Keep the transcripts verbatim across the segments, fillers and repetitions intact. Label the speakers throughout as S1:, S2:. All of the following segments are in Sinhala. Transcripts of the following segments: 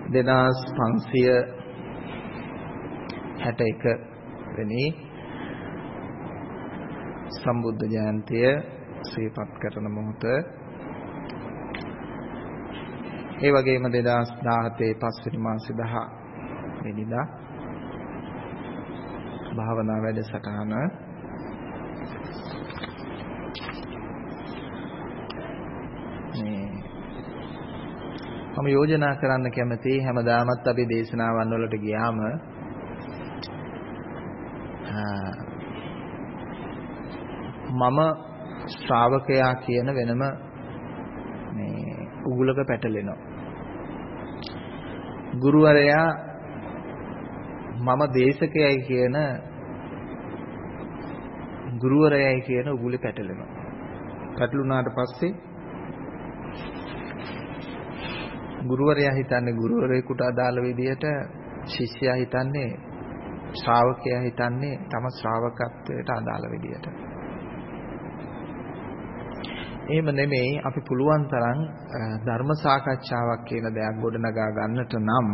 S1: දෙදාස් පන්සිය හැට එක වෙනි සම්බුද්ධ ජයන්තිය සිහිපත් කරන මොහොත ඒ වගේම දෙදාස් දාහතේ පස්වෙනි මාසේ දහ වෙනිදා භාවනා වැඩසටහන මම යෝජනා කරන්න කැමතියි හැමදාමත් අපි දේශනාවන් වලට ගියාම මම ශ්‍රාවකයා කියන වෙනම මේ උගුලක පැටලෙනවා. ගුරුවරයා මම දේශකයයි කියන ගුරුවරයයි කියන උගුලේ පැටලෙනවා. පැටලුණාට පස්සේ ගුරුවරයා හිතන්නේ ගුරුවරයෙකුට අදාළ විදියට, ශිෂ්‍යයා හිතන්නේ ශ්‍රාවකයා හිතන්නේ තම ශ්‍රාවකත්වයට අදාළ විදියට. එහෙම නෙමෙයි අපි පුළුවන් තරම් ධර්ම සාකච්ඡාවක් කියන දෙයක් ගොඩනගා ගන්නට නම්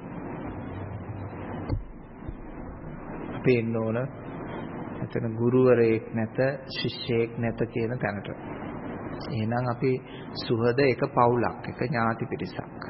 S1: අපි එන්න ඕන එතන ගුරුවරයෙක් නැත, ශිෂ්‍යයෙක් නැත කියන තැනට. එහෙනම් අපි සුහද එක පවුලක්, එක ඥාති පිරිසක්.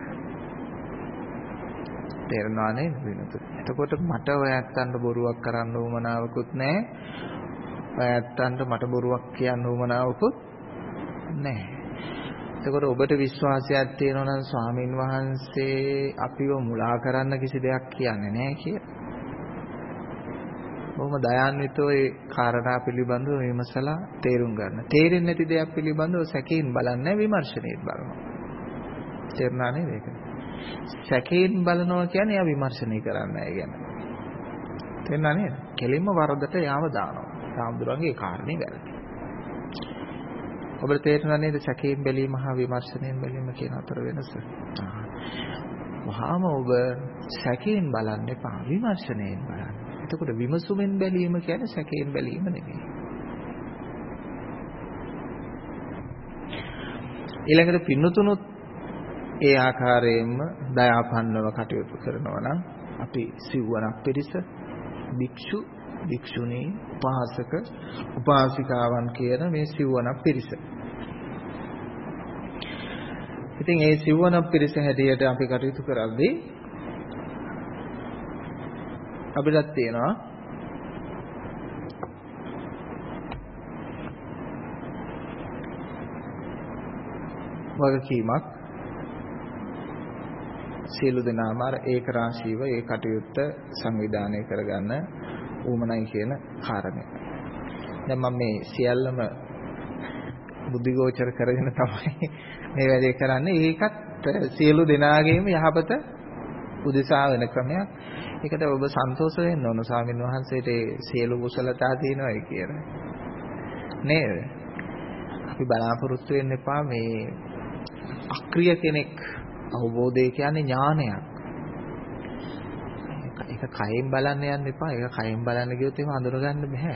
S1: තේරෙනව නේද වෙනත? එතකොට මට ඔය ඇත්තන්ට බොරුවක් කරන්න උවමනාවකුත් නැහැ. ඔය ඇත්තන්ට මට බොරුවක් කියන්න උවමනාවකුත් නැහැ. එතකොට ඔබට විශ්වාසයක් තියෙනවා නම් ස්වාමින් වහන්සේ අපිව මුලා කරන්න කිසි දෙයක් කියන්නේ නැහැ කියලා. බොහොම දයාන්විතව ඒ කාරණා පිළිබඳව විමසලා තේරුම් ගන්න. තේරෙන්නේ නැති දෙයක් පිළිබඳව සැකයෙන් බලන්නේ විමර්ශනයෙන් බලනවා. තේරුණා නේද ඒක? සැකයෙන් බලනවා කියන්නේ එයා විමර්ශනය කරන්නේ නැහැ කියන්නේ. තේරුණා නේද? කෙලින්ම වරදට යාව දානවා. සාම්දුරන්ගේ ඒ කාරණේ වැරදි. ඔබට තේරුණා නේද සැකයෙන් බැලීම හා විමර්ශනයෙන් බැලීම කියන අතර වෙනස? වහාම ඔබ සැකයෙන් බලන්න එපා, විමර්ශනයෙන් බලන්න. එතකොට විමසුමෙන් බැලීම කියන්නේ සැකයෙන් බැලීම නෙමෙයි. ඊළඟට පින්නතුනුත් ඒ ආකාරයෙන්ම දයාපන්නව කටයුතු කරනවා නම් අපි සිව්වනක් පිරිස, භික්ෂු, භික්ෂුණී, උපාසක, උපාසිකාවන් කියන මේ සිව්වනක් පිරිස. ඉතින් ඒ සිව්වනක් පිරිස හැටියට අපි කටයුතු කරද්දී අපිටත් තියෙනවා වගකීමක්. සියලු දෙනාම අර ඒක රාශීව ඒ කටයුත්ත සංවිධානය කරගන්න ඌමනයි කියන කාරණය. දැන් මම මේ සියල්ලම බුද්ධිගෝචර කරගෙන තමයි මේ වැඩේ කරන්නේ. ඒකත් සියලු දෙනාගේම යහපත උදෙසා වෙන ක්‍රමයක්. ඒකට ඔබ සන්තෝෂ වෙන්න ඕන ස්වාමීන් වහන්සේට ඒ සියලු කුසලතා තියෙනවායි කියලා. නේද? අපි බලාපොරොත්තු වෙන්න එපා මේ අක්‍රිය කෙනෙක්. අවබෝධය කියන්නේ ඥානයක්. ඒක කයෙන් බලන්න යන්න එපා. ඒක කයෙන් බලන්න ගියොත් එහෙම අඳුරගන්න බෑ.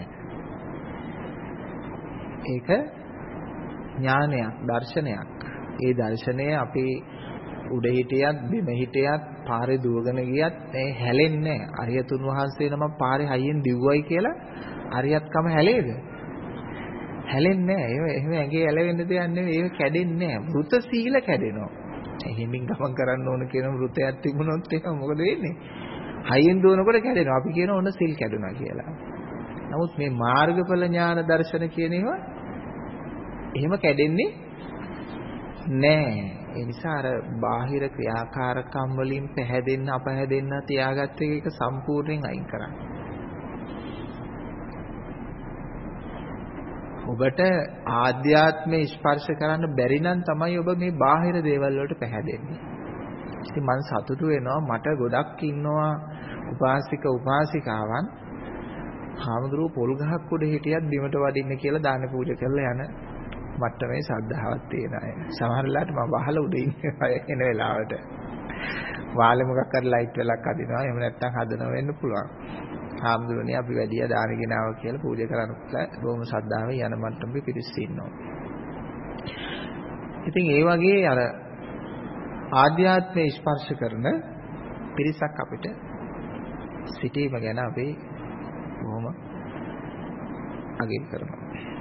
S1: ඒක ඥානයක්, දර්ශනයක්. ඒ දර්ශනය අපි උඩ හිටියත්, බිම හිටියත්, පාරේ දුවගෙන ගියත් මේ හැලෙන්නේ නැහැ. අරියතුන් වහන්සේ නම පාරේ හයියෙන් දිව්වයි කියලා අරියත්කම හැලේද? හැලෙන්නේ නැහැ. ඒ එහෙම ඇඟේ ඇලවෙන්න දෙයක් නෙවෙයි. ඒක කැඩෙන්නේ නැහැ. වෘත සීල කැඩෙනවා. එහෙමින් ගමන් කරන්න ඕන කියන වෘතයක් තිබුණොත් ඒක මොකද වෙන්නේ? හයියෙන් දුවනකොට කැඩෙනවා. අපි කියන ඕන සිල් කැඩුනා කියලා. නමුත් මේ මාර්ගඵල ඥාන දර්ශන කියන ඒවා එහෙම කැඩෙන්නේ නැහැ. ඒ නිසා අර බාහිර ක්‍රියාකාරකම් වලින් පැහැදෙන්න අපහැදෙන්න තියාගත්ත එක සම්පූර්ණයෙන් අයින් කරන්න. ඔබට ආධ්‍යාත්මය ස්පර්ශ කරන්න බැරි නම් තමයි ඔබ මේ බාහිර දේවල් වලට පැහැදෙන්නේ. ඉතින් මම සතුටු වෙනවා මට ගොඩක් ඉන්නවා උපාසික උපාසිකාවන් හාමුදුරුවෝ පොල් ගහක් උඩ හිටියත් බිමට වඩින්න කියලා දාන පූජා කරලා යන මට්ටමේ ශ්‍රද්ධාවක් තියෙන අය. සමහර වෙලාවට මම වහල උඩ ඉන්නේ අය එන වෙලාවට. වාලේ මොකක් හරි ලයිට් වෙලක් අදිනවා. එහෙම නැත්නම් හදනවා වෙන්න පුළුවන්. හාමුදුරනේ අපි වැඩිය දාන ගෙනාව කියලා පූජා කරනකොට බොහොම ශ්‍රද්ධාවෙන් යන මට්ටමේ පිරිස් ඉන්නවා. ඉතින් ඒ වගේ අර ආධ්‍යාත්මය ස්පර්ශ කරන පිරිසක් අපිට සිටීම ගැන අපි බොහොම අගය කරනවා.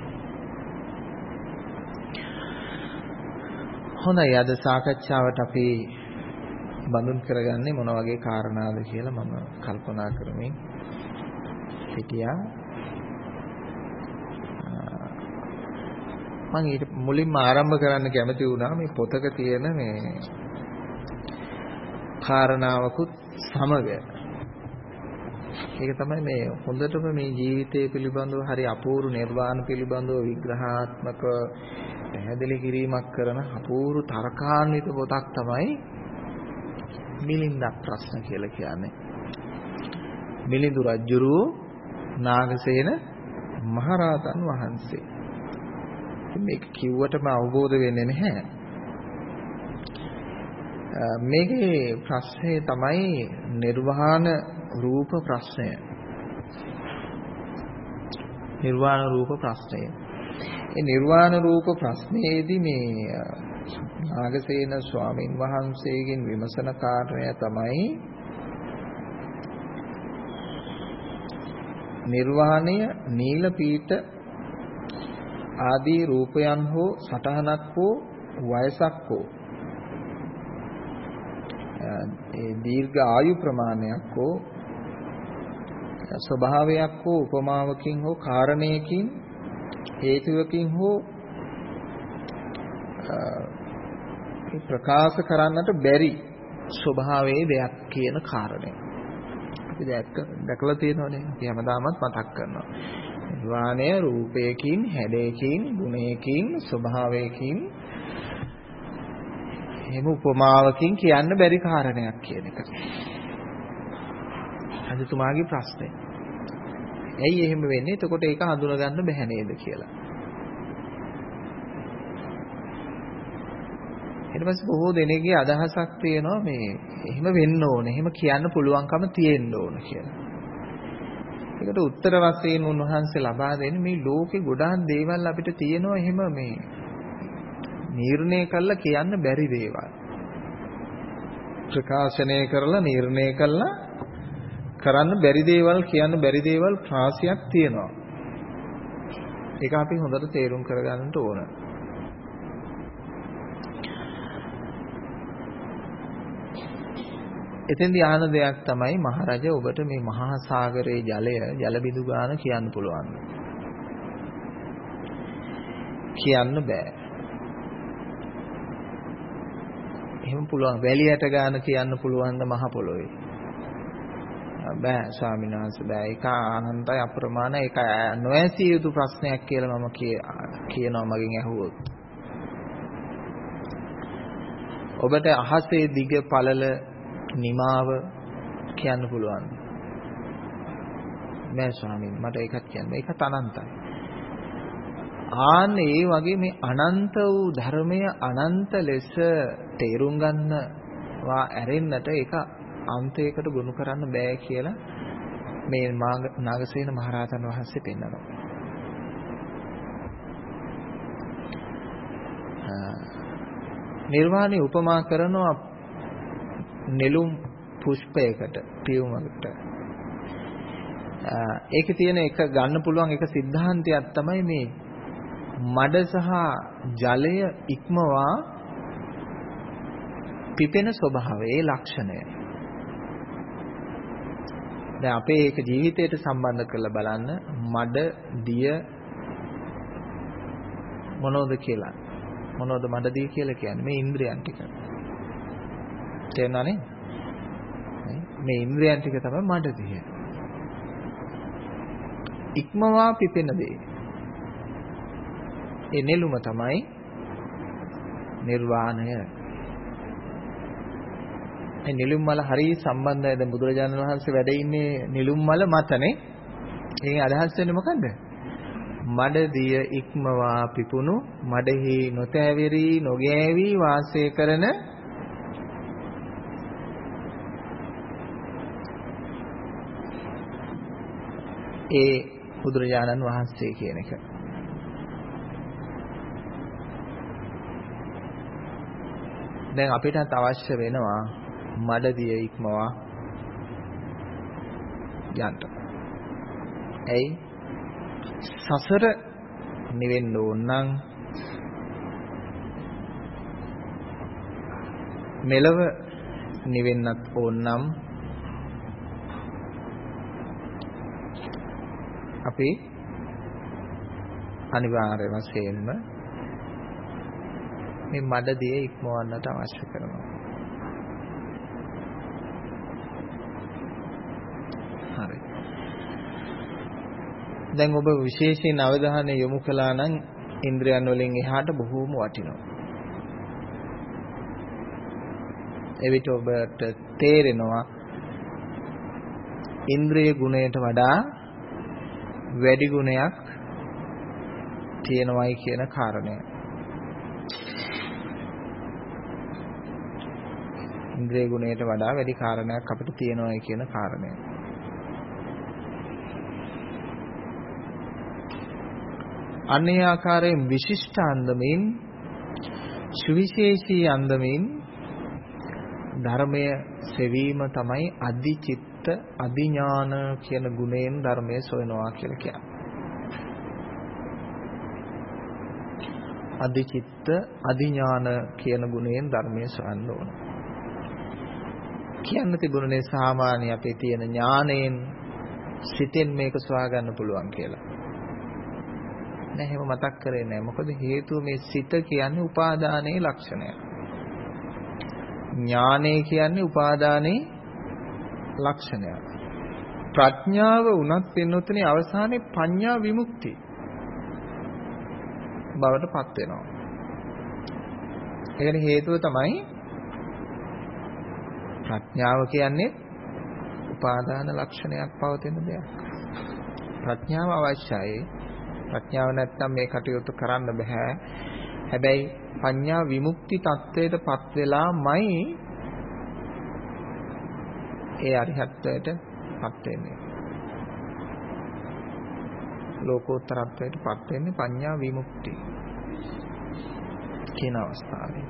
S1: හොඳයි, අද සාකච්ඡාවට අපි බඳුන් කරගන්නේ මොන වගේ කාරණාද කියලා මම කල්පනා කරමින් සිටියා. මම ඊට මුලින්ම ආරම්භ කරන්න කැමති වුණා මේ පොතක තියෙන මේ කාරණාවකුත් සමග. ඒක තමයි මේ හොඳටම මේ ජීවිතය පිළිබඳව හරි අපූර්ව නිර්වාණ පිළිබඳව විග්‍රහාත්මක පැහැදිලි කිරීමක් කරන අපූර්ව තර්කාන්විත පොතක් තමයි මිලින්ද ප්‍රශ්න කියලා කියන්නේ. මිලිඳු රජුරු නාගසේන මහරහතන් වහන්සේ. මේක කිව්වටම අවබෝධ වෙන්නේ නැහැ. මේකේ ප්‍රශ්නේ තමයි නිර්වාණ රූප ප්‍රශ්නය. නිර්වාණ රූප ප්‍රශ්නය. ඒ නිර්වාණ රූප ප්‍රශ්නයේදී මේ නාගසේන ස්වාමින් වහන්සේගෙන් විමසන කාරණය තමයි නිර්වාණය නීල පීඨ ආදී රූපයන් හෝ සටහනක් හෝ වයසක් හෝ ඒ දීර්ඝ ආයු ප්‍රමාණයක් හෝ ස්වභාවයක් හෝ උපමාවකින් හෝ කාරණයකින් හේතුවකින් හෝ ප්‍රකාශ කරන්නට බැරි ස්වභාවයේ දෙයක් කියන කාරණය. අපි දැකලා තියෙනවනේ. අපි හැමදාමත් මතක් කරනවා. නිර්වාණය රූපයකින්, හැඩයකින්, ගුණයකින්, ස්වභාවයකින්, එහෙම උපමාවකින් කියන්න බැරි කාරණයක් කියන එක. අදතුමාගේ ප්‍රශ්නේ. ඇයි එහෙම වෙන්නේ? එතකොට ඒක හඳුනගන්න බැහැ නේද කියලා. ඊට පස්සේ බොහෝ දෙනෙක්ගේ අදහසක් තියෙනවා මේ එහෙම වෙන්න ඕනේ, එහෙම කියන්න පුළුවන්කම තියෙන්න ඕන කියලා. ඒකට උත්තර වශයෙන් උන්වහන්සේ ලබා දෙන්නේ මේ ලෝකේ ගොඩාක් දේවල් අපිට තියෙනවා එහෙම මේ නිර්ණය කරලා කියන්න බැරි දේවල්. ප්‍රකාශනය කරලා නිර්ණය කරලා කරන්න බැරි දේවල් කියන්න බැරි දේවල් රාශියක් තියෙනවා. ඒක අපි හොඳට තේරුම් කරගන්න ඕන. එතෙන්දී ආන දෙයක් තමයි මහරජා ඔබට මේ මහා සාගරයේ ජලය ජල බිඳු ගාන කියන්න පුළුවන්. කියන්න බෑ. එහෙම පුළුවන් වැලියට ගාන කියන්න පුළුවන් ද මහ පොළොවේ? බෑ ස්වාමීන් වහන්සේ බෑ. ඒක අනන්තයි අප්‍රමාණ. ඒක නොඇසිය යුතු ප්‍රශ්නයක් කියලා මම කියනවා මගෙන් ඇහුවොත්. ඔබට අහසේ දිග පළල නිමාව කියන්න පුළුවන්. නෑ ස්වාමීන් මට ඒකත් කියන්න. ඒකත් අනන්තයි. ආන්න ඒ වගේ මේ අනන්ත වූ ධර්මය අනන්ත ලෙස තේරුම් ගන්නවා ඇරෙන්නට ඒක අන්තයකට ගොනු කරන්න බෑ කියලා මේ නාගසේන මහරහතන් වහන්සේ පෙන්නනවා. නිර්වාණය උපමා කරනවා නෙළුම් පුෂ්පයකට, පියුමකට. ඒකේ තියෙන එක ගන්න පුළුවන් එක સિદ્ધාන්තයක් තමයි මේ මඩ සහ ජලය ඉක්මවා පිපෙන ස්වභාවයේ ලක්ෂණය. දැන් අපේ ඒක ජීවිතයට සම්බන්ධ කරලා බලන්න මඩ දිය මොනවද කියලා. මොනවද මඩ දිය කියලා කියන්නේ? මේ ඉන්ද්‍රියන් ටික. තේරුණානේ? මේ ඉන්ද්‍රියන් ටික තමයි මඩ දිය. ඉක්මවා පිපෙන දේ. ඒ නෙළුම තමයි නිර්වාණය. ඒ නිලුම් මල හරිය සම්බන්ධයි. දැන් බුදුරජාණන් වහන්සේ වැඩ ඉන්නේ නිලුම් මල මතනේ. ඒකෙන් අදහස් වෙන්නේ මොකද්ද? මඩදිය ඉක්මවා පිපුණු මඩෙහි නොතෑවිරි නොගෑවි වාසය කරන ඒ බුදුරජාණන් වහන්සේ කියන එක. දැන් අපිටත් අවශ්‍ය වෙනවා මඩදිය ඉක්මවා යන්න. ඇයි? සසර නිවෙන්න ඕන නම් මෙලව නිවෙන්නත් ඕන නම් අපි අනිවාර්ය වශයෙන්ම මේ මඩදිය ඉක්මවන්නට අවශ්‍ය කරනවා. හරි. දැන් ඔබ විශේෂයෙන් අවධානය යොමු කළා නම් ඉන්ද්‍රයන් වලින් එහාට බොහෝම වටිනවා. එවිට ඔබට තේරෙනවා ඉන්ද්‍රිය ගුණයට වඩා වැඩි ගුණයක් තියෙනවයි කියන කාරණය. ඉන්ද්‍රිය ගුණයට වඩා වැඩි කාරණයක් අපිට තියෙනවයි කියන කාරණය. අන්නේ ආකාරයෙන් විශිෂ්ට අන්දමින් සුවිශේෂී අන්දමින් ධර්මය සෙවීම තමයි අධිචිත්ත අධිඥාන කියන ගුණයෙන් ධර්මය සොයනවා කියලා කියන්නේ. අධිචිත්ත අධිඥාන කියන ගුණයෙන් ධර්මය සොයන්න ඕන. කියන්න තිබුණනේ සාමාන්‍ය අපේ තියෙන ඥාණයෙන් සිතෙන් මේක සොයා ගන්න පුළුවන් කියලා. නෑ එහෙම මතක් කරේ නෑ. මොකද හේතුව මේ සිත කියන්නේ උපාදානයේ ලක්ෂණය. ඥානය කියන්නේ උපාදානයේ ලක්ෂණය. ප්‍රඥාව උනත් වෙනොතනේ අවසානයේ පඤ්ඤා විමුක්තිය බවට පත් වෙනවා. ඒකනේ හේතුව තමයි ප්‍රඥාව කියන්නේ උපාදාන ලක්ෂණයක් පවතින දෙයක්. ප්‍රඥාව අවශ්‍යයි. ප්‍රඥාව නැත්නම් මේ කටයුතු කරන්න බෑ. හැබැයි පඤ්ඤා විමුක්ති තත්වයට පත් වෙලාමයි ඒ අරිහත්ත්වයට පත් වෙන්නේ. ලෝකෝත්තරත්වයට පත් වෙන්නේ පඤ්ඤා විමුක්ති කියන අවස්ථාවේ.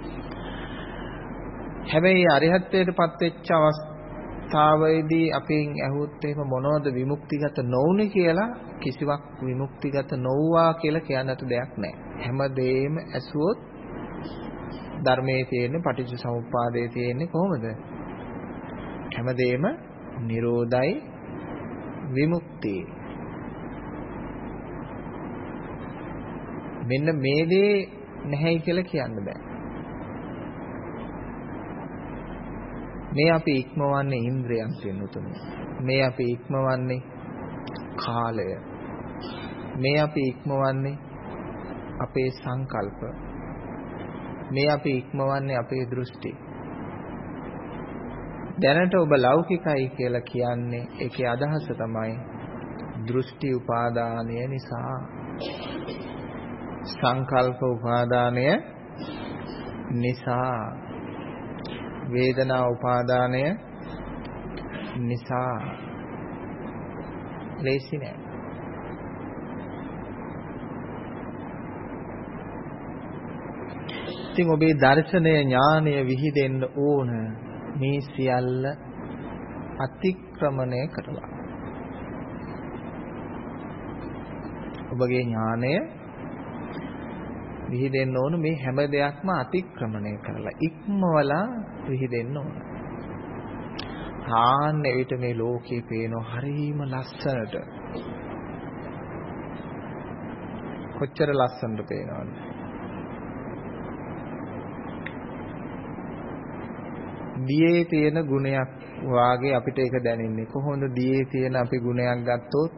S1: හැබැයි අරිහත්ත්වයට පත් වෙච්ච අවස්ථාවේදී අපෙන් ඇහුවොත් එහෙම මොනවද විමුක්තිගත නොවුනේ කියලා කිසිවක් විමුක්තිගත නොවුවා කියලා කියන්නට දෙයක් නැහැ. හැමදේම ඇසුවොත් ධර්මයේ තියෙන්නේ පටිච්චසමුප්පාදයේ තියෙන්නේ කොහොමද? හැමදේම නිරෝධයි විමුක්තිය. මෙන්න මේ දේ නැහැයි කියලා කියන්න බෑ. මේ අපි ඉක්මවන්නේ ඉන්ද්‍රයන් වෙනුතුනේ. මේ අපි ඉක්මවන්නේ කාලය. මේ අපි ඉක්මවන්නේ අපේ සංකල්ප. මේ අපි ඉක්මවන්නේ අපේ දෘෂ්ටි. දැනට ඔබ ලෞකිකයි කියලා කියන්නේ ඒකේ අදහස තමයි දෘෂ්ටි උපාදානය නිසා, සංකල්ප උපාදානය නිසා, වේදනා උපාදානය නිසා. ලේසි නෑ. ඉතින් ඔබේ දර්ශනය ඥානය විහිදෙන්න ඕන මේ සියල්ල අතික්‍රමණය කරලා. ඔබගේ ඥානය විහිදෙන්න ඕන මේ හැම දෙයක්ම අතික්‍රමණය කරලා ඉක්මවලා විහිදෙන්න ඕන. ආන්න එවිට මේ ලෝකේ පේන හරීම ලස්සනට. කොච්චර ලස්සනට පේනවද? දියේ තියෙන ගුණයක් වාගේ අපිට ඒක දැනෙන්නේ. කොහොමද දියේ තියෙන අපි ගුණයක් ගත්තොත්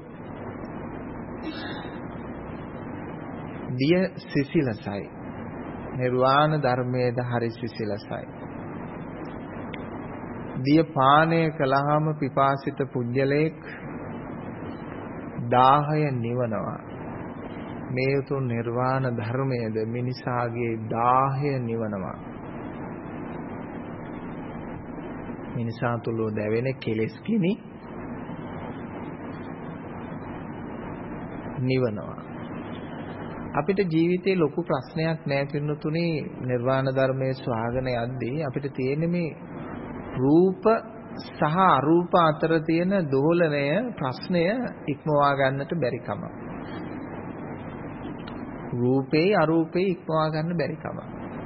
S1: දිය සිසිලසයි. නිර්වාණ ධර්මයේද හරි සිසිලසයි. දිය පානය කළාම පිපාසිත පුජ්‍යලේක් දාහය නිවනවා. මේ උතුම් නිර්වාණ ධර්මයේද මිනිසාගේ දාහය නිවනවා. මිනිසා තුල දැවෙන කෙලෙස් කිනි නිවනවා. අපිට ජීවිතේ ලොකු ප්‍රශ්නයක් නැහැ පින්නතුනේ නිර්වාණ ධර්මයේ ස්වාගන යද්දී අපිට තියෙන්නේ මේ රූප සහ අරූප අතර තියෙන දෝලනය ප්‍රශ්නය ඉක්මවා ගන්නට බැරි කම. රූපේ අරූපේ ඉක්මවා ගන්න බැරි කම.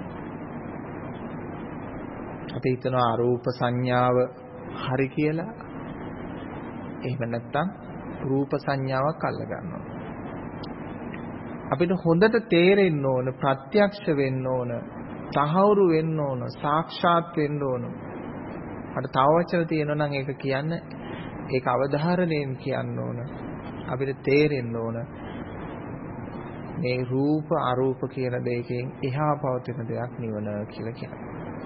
S1: අපි හිතනවා අරූප සංඥාව හරි කියලා. එහෙම නැත්නම් රූප සංඥාවක් අල්ල ගන්නවා. අපිට හොඳට තේරෙන්න ඕන, ප්‍රත්‍යක්ෂ වෙන්න ඕන, තහවුරු වෙන්න ඕන, සාක්ෂාත් වෙන්න ඕන. මට තව වචන තියෙනවා නම් ඒක කියන්න, ඒක අවධාරණයෙන් කියන්න ඕන. අපිට තේරෙන්න ඕන මේ රූප අරූප කියන දෙකෙන් එහා පවතින දෙයක් නිවන කියලා කියනවා.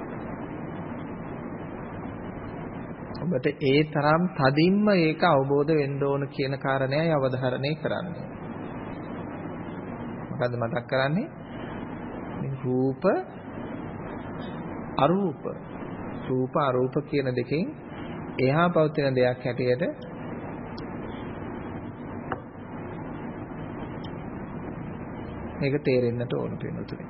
S1: ඔබට ඒ තරම් තදින්ම ඒක අවබෝධ වෙන්න ඕන කියන කාරණේයි අවධාරණය කරන්නේ. මොකද්ද මතක් කරන්නේ? මේ රූප අරූප රූප අරූප කියන දෙකෙන් එහා පවතින දෙයක් හැටියට මේක තේරෙන්නට ඕන වෙනුතුනේ.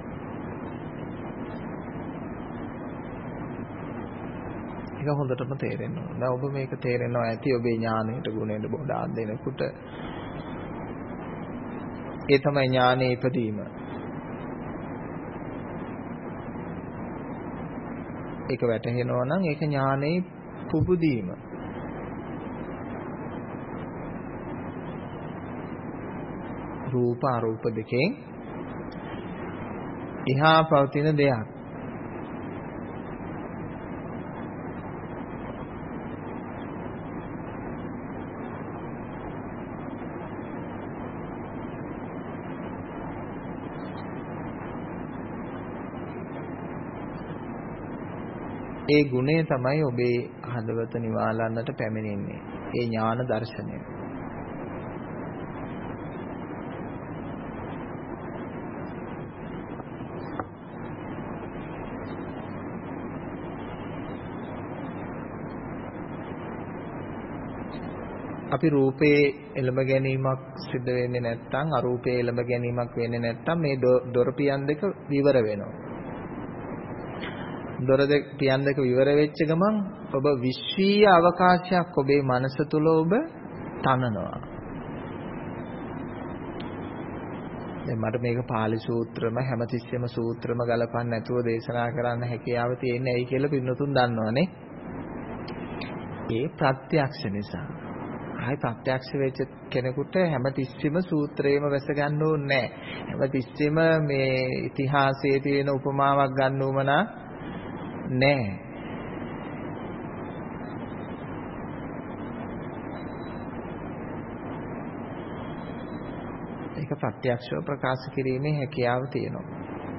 S1: ඒක හොඳටම තේරෙන්න ඕන. දැන් ඔබ මේක තේරෙනවා ඇති ඔබේ ඥාණයට ගුණයට බොඩාක් දෙනකොට. ඒ තමයි ඥානෙ ඉපදීම. ඒක වැටහෙනවා නම් ඒක ඥානෙ පුබුදීම. රූප අරූප දෙකෙන් එහා පවතින දෙයක්. ඒ ගුණය තමයි ඔබේ හදවත නිවාලන්නට පැමිණෙන්නේ. ඒ ඥාන දර්ශනය. අපි රූපේ එළඹ ගැනීමක් සිද්ධ වෙන්නේ නැත්නම් අරූපේ එළඹ ගැනීමක් වෙන්නේ නැත්නම් මේ දොරපියන් දෙක විවර වෙනවා. දොර දෙක පියන් දෙක විවර වෙච්ච ගමන් ඔබ විශ්වීය අවකාශයක් ඔබේ මනස තුල ඔබ තනනවා. දැන් මට මේක පාලි සූත්‍රම හැමතිස්සෙම සූත්‍රම ගලපන්න නැතුව දේශනා කරන්න හැකියාව තියෙන්නේ ඇයි කියලා පින්නතුන් දන්නවනේ. ඒ ප්‍රත්‍යක්ෂ නිසා. ආයි ප්‍රත්‍යක්ෂ වෙච්ච කෙනෙකුට හැමතිස්සෙම සූත්‍රේම වැස ගන්න ඕනේ නැහැ. හැමතිස්සෙම මේ ඉතිහාසයේ තියෙන උපමාවක් ගන්න උවමනා නැහැ. ඒක ප්‍රත්‍යක්ෂව ප්‍රකාශ කිරීමේ හැකියාව තියෙනවා.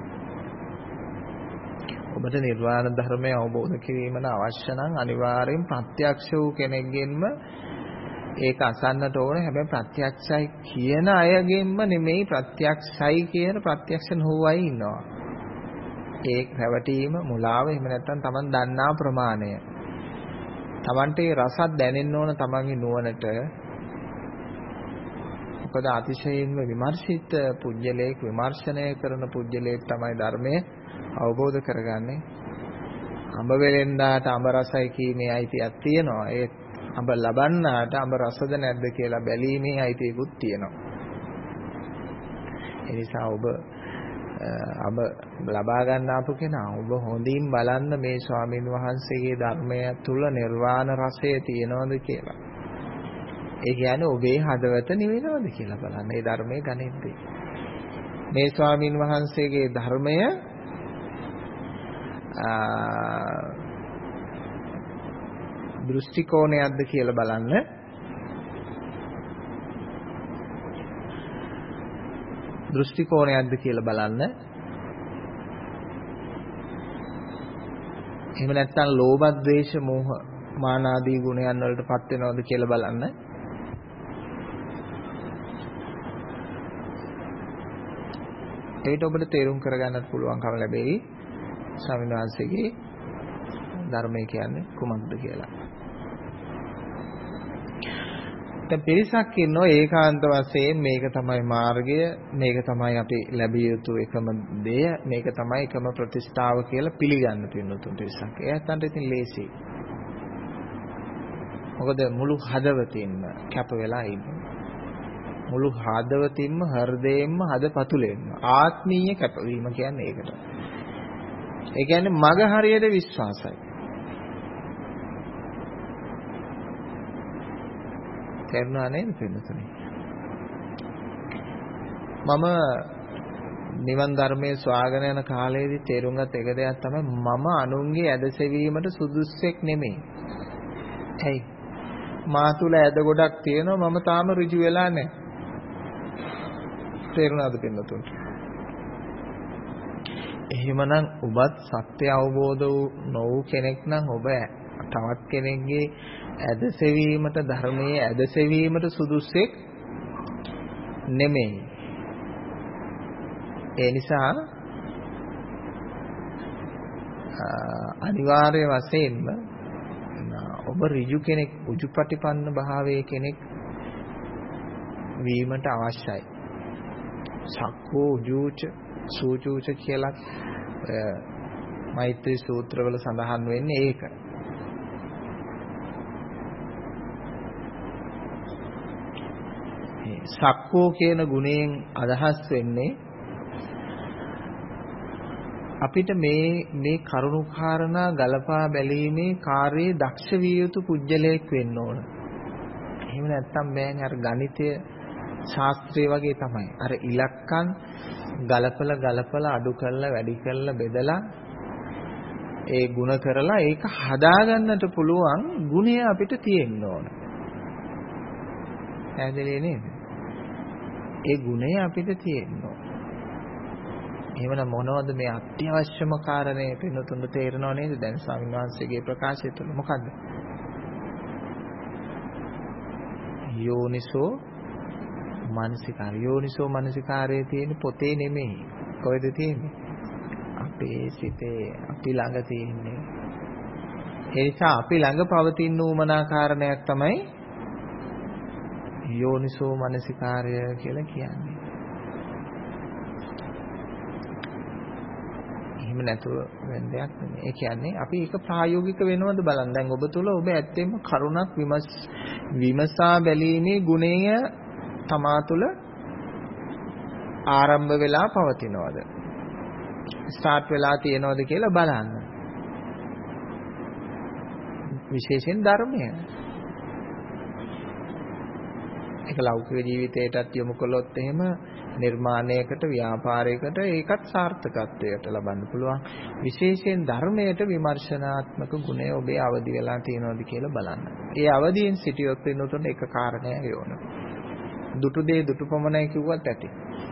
S1: ඔබට නිර්වාණ ධර්මය අවබෝධ කිරීමට අවශ්‍ය නම් අනිවාර්යෙන් ප්‍රත්‍යක්ෂ වූ කෙනෙක්ගෙන්ම ඒක අසන්නට ඕන. හැබැයි ප්‍රත්‍යක්ෂයි කියන අයගෙන්ම නෙමෙයි, ප්‍රත්‍යක්ෂයි කියන ප්‍රත්‍යක්ෂ නොවු අය ඉන්නවා. ඒ රැවටීම මුලාව එහෙම නැත්නම් Taman දන්නා ප්‍රමාණය. Tamanට ඒ රසත් දැනෙන්න ඕන Tamanගේ නුවණට. මොකද අතිශයින්ම විමර්ශිත පුජ්‍යලේක විමර්ශනය කරන පුජ්‍යලේක තමයි ධර්මය අවබෝධ කරගන්නේ. අඹ වෙලෙන්දාට අඹ රසයි කීමේ අයිතියක් තියෙනවා. ඒ අඹ ලබන්නාට අඹ රසද නැද්ද කියලා බැලීමේ අයිතියකුත් තියෙනවා. ඒ නිසා ඔබ අඹ ලබා ගන්න ආපු කෙනා ඔබ හොඳින් බලන්න මේ ස්වාමීන් වහන්සේගේ ධර්මය තුල නිර්වාණ රසය තියෙනවද කියලා. ඒ කියන්නේ ඔබේ හදවත නිවෙනවද කියලා බලන්න. මේ ධර්මයේ ගණිතේ. මේ ස්වාමීන් වහන්සේගේ ධර්මය දෘෂ්ටි කෝණයක්ද කියලා බලන්න. දෘෂ්ටි කෝණයක්ද කියලා බලන්න. එහෙම නැත්නම් ලෝභ, ද්වේෂ, මෝහ, මාන ආදී ගුණයන් වලටපත් වෙනවද කියලා බලන්න. ඒකට ඔබට තේරුම් කරගන්නත් පුළුවන්කම ලැබෙයි ස්වාමීන් වහන්සේගේ ධර්මය කියන්නේ කුමක්ද කියලා. දැන් පිරිසක් ඉන්නෝ ඒකාන්ත වශයෙන් මේක තමයි මාර්ගය, මේක තමයි අපි ලැබිය යුතු එකම දෙය, මේක තමයි එකම ප්‍රතිෂ්ඨාව කියලා පිළිගන්න පින්නතුන් පිරිසක්. එයාටන්ට ඉතින් ලේසි. මොකද මුළු හදවතින්ම කැප වෙලා ඉන්නේ. මුළු හදවතින්ම, හෘදයෙන්ම, හදපතුලෙන්ම ආත්මීය කැපවීම කියන්නේ ඒකට. ඒ කියන්නේ මග හරියට විශ්වාසයි. තේරුණා නේද පින්නතුනි? මම නිවන් ධර්මයේ සොයාගෙන යන කාලේදී තේරුම් ගත්ත එක දෙයක් තමයි මම අනුන්ගේ ඇදසෙවීමට සුදුස්සෙක් නෙමෙයි. ඇයි? මා තුල ඇද ගොඩක් තියෙනවා, මම තාම ඍජු වෙලා නැහැ. තේරුණාද පින්නතුනි? එහෙමනම් ඔබත් සත්‍ය අවබෝධ වූ නොවු කෙනෙක් නම් ඔබ තවත් කෙනෙක්ගේ ඇදසෙවීමට, ධර්මයේ ඇදසෙවීමට සුදුස්සෙක් නෙමෙයි. ඒ නිසා අනිවාර්ය වශයෙන්ම ඔබ ඍජු කෙනෙක්, උජුපටිපන්න භාවයේ කෙනෙක් වීමට අවශ්‍යයි. සක්කෝ උජුච සූචුච කියලා මෛත්‍රී සූත්‍රවල සඳහන් වෙන්නේ ඒක. සක්කෝ කියන ගුණයෙන් අදහස් වෙන්නේ අපිට මේ මේ කරුණු කාරණා ගලපා බැලීමේ කාර්යයේ දක්ෂ විය යුතු පුජ්‍යලයක් වෙන්න ඕන. එහෙම නැත්නම් බෑනේ අර ගණිතය ශාස්ත්‍රය වගේ තමයි. අර ඉලක්කම් ගලපලා ගලපලා අඩු කරලා වැඩි කරලා බෙදලා ඒ ಗುಣ කරලා ඒක හදාගන්නට පුළුවන් ගුණය අපිට තියෙන්න ඕන. පැහැදිලි නේද? ඒ ගුණය අපිට තියෙන්න ඕන. එහෙමනම් මොනවද මේ අත්‍යවශ්‍යම කාරණේ පින්නතුන්ට තේරෙනව නේද? දැන් ස්වාමීන් වහන්සේගේ ප්‍රකාශය තුළ මොකද්ද? යෝනිසෝ මනසිකාරය. යෝනිසෝ මනසිකාරයේ තියෙන පොතේ නෙමෙයි. කොහෙද තියෙන්නේ? අපේ සිතේ, අපි ළඟ තියෙන්නේ. ඒ නිසා අපි ළඟ පවතින උමනා කාරණයක් තමයි යෝනිසෝ මනසිකාරය කියලා කියන්නේ. එහෙම නැතුව වෙන දෙයක් නෙමෙයි. ඒ කියන්නේ අපි ඒක ප්‍රායෝගික වෙනවද බලන්න. දැන් ඔබ තුල ඔබ ඇත්තෙන්ම කරුණක් විමස් විමසා බැලීමේ ගුණය තමා තුළ ආරම්භ වෙලා පවතිනවද? ස්ටාර්ට් වෙලා තියෙනවද කියලා බලන්න. විශේෂයෙන් ධර්මය. ඒක ලෞකික ජීවිතයටත් යොමු කළොත් එහෙම නිර්මාණයකට, ව්‍යාපාරයකට ඒකත් සාර්ථකත්වයට ලබන්න පුළුවන්. විශේෂයෙන් ධර්මයට විමර්ශනාත්මක ගුණය ඔබේ අවදි වෙලා තියෙනවද කියලා බලන්න. ඒ අවදියෙන් සිටියොත් වෙනතොට එක කාරණයක් යොන. දුටු දේ දුටු පමණයි කිව්වත් ඇති.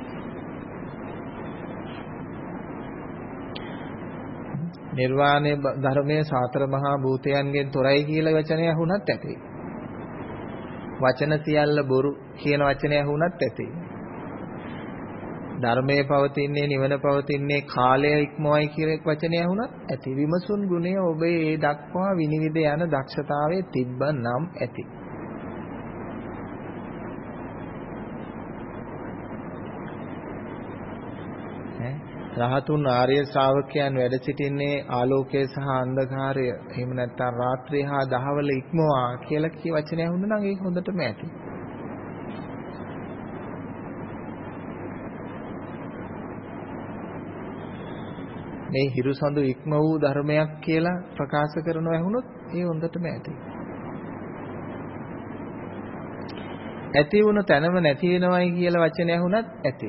S1: නිර්වාණය ධර්මයේ සතර මහා භූතයන්ගෙන් තොරයි කියලා වචනය ඇහුණත් ඇති. වචන සියල්ල බොරු කියන වචනය ඇහුණත් ඇති. ධර්මයේ පවතින්නේ, නිවන පවතින්නේ කාලය ඉක්මවයි කියන වචනය ඇහුණත් ඇති. විමසුන් ගුණය ඔබේ ඒ දක්වා විනිවිද යන දක්ෂතාවයේ තිබ්බනම් ඇති. රහතුන් ආර්ය ශ්‍රාවකයන් වැඩ සිටින්නේ ආලෝකය සහ අන්ධකාරය, එහෙම නැත්නම් රාත්‍රිය හා දහවල ඉක්මවා කියලා කී වචනය ඇහුණා නම් ඒක හොඳටම ඇති. මේ හිරුසඳු ඉක්ම වූ ධර්මයක් කියලා ප්‍රකාශ කරනවා ඇහුනොත් ඒ හොඳටම ඇති. ඇති වුණ තැනම නැති වෙනවයි කියලා වචනය ඇහුණත් ඇති.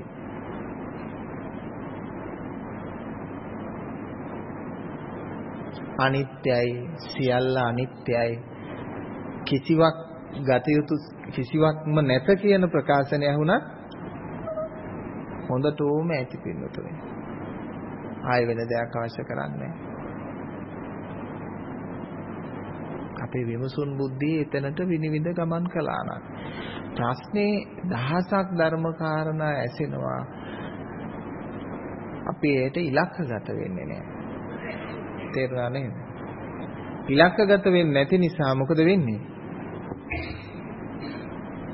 S1: අනිත්‍යයි, සියල්ල අනිත්‍යයි, කිසිවක් ගත යුතු කිසිවක්ම නැත කියන ප්‍රකාශනය ඇහුණත් හොඳටම ඇති පින්නතුනේ. ආය වෙන දෙයක් අවශ්‍ය කරන්නේ අපේ විමසුන් බුද්ධිය එතනට විනිවිද ගමන් කළා නම් ප්‍රශ්නේ දහසක් ධර්ම කාරණා ඇසෙනවා, අපි ඒට ඉලක්කගත වෙන්නේ නැහැ. තේරුණා නේද? ඉලක්කගත වෙන්නේ නැති නිසා මොකද වෙන්නේ?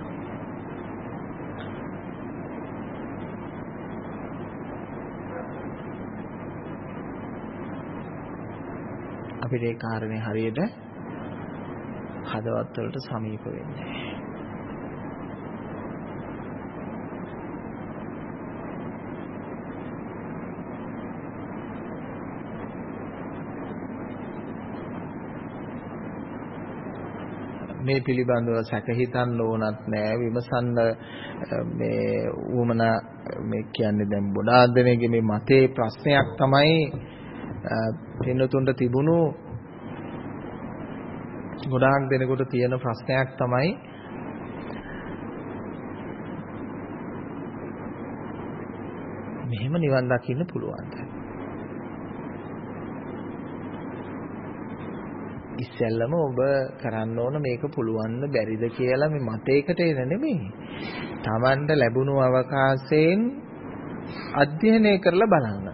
S1: අපිට ඒ කාරණේ හරියට හදවත් වලට සමීප වෙන්නේ. මේ පිළිබඳව සැක හිතන්න ඕනත් නෑ විමසන්න මේ වුමනා මේ කියන්නේ දැන් ගොඩාක් දෙනෙක්ගේ මේ මතේ ප්‍රශ්නයක් තමයි පින්නතුන්ට තිබුණු ගොඩාක් දෙනෙකුට තියෙන ප්‍රශ්නයක් තමයි මෙහෙම නිවන් දකින්න පුළුවන්ද? ඉස්සෙල්ලම ඔබ කරන්න ඕන මේක පුළුවන්ද බැරිද කියලා මේ මතයකට එන නෙමෙයි. Tamanට ලැබුණු අවකාශයෙන් අධ්‍යයනය කරලා බලන්න.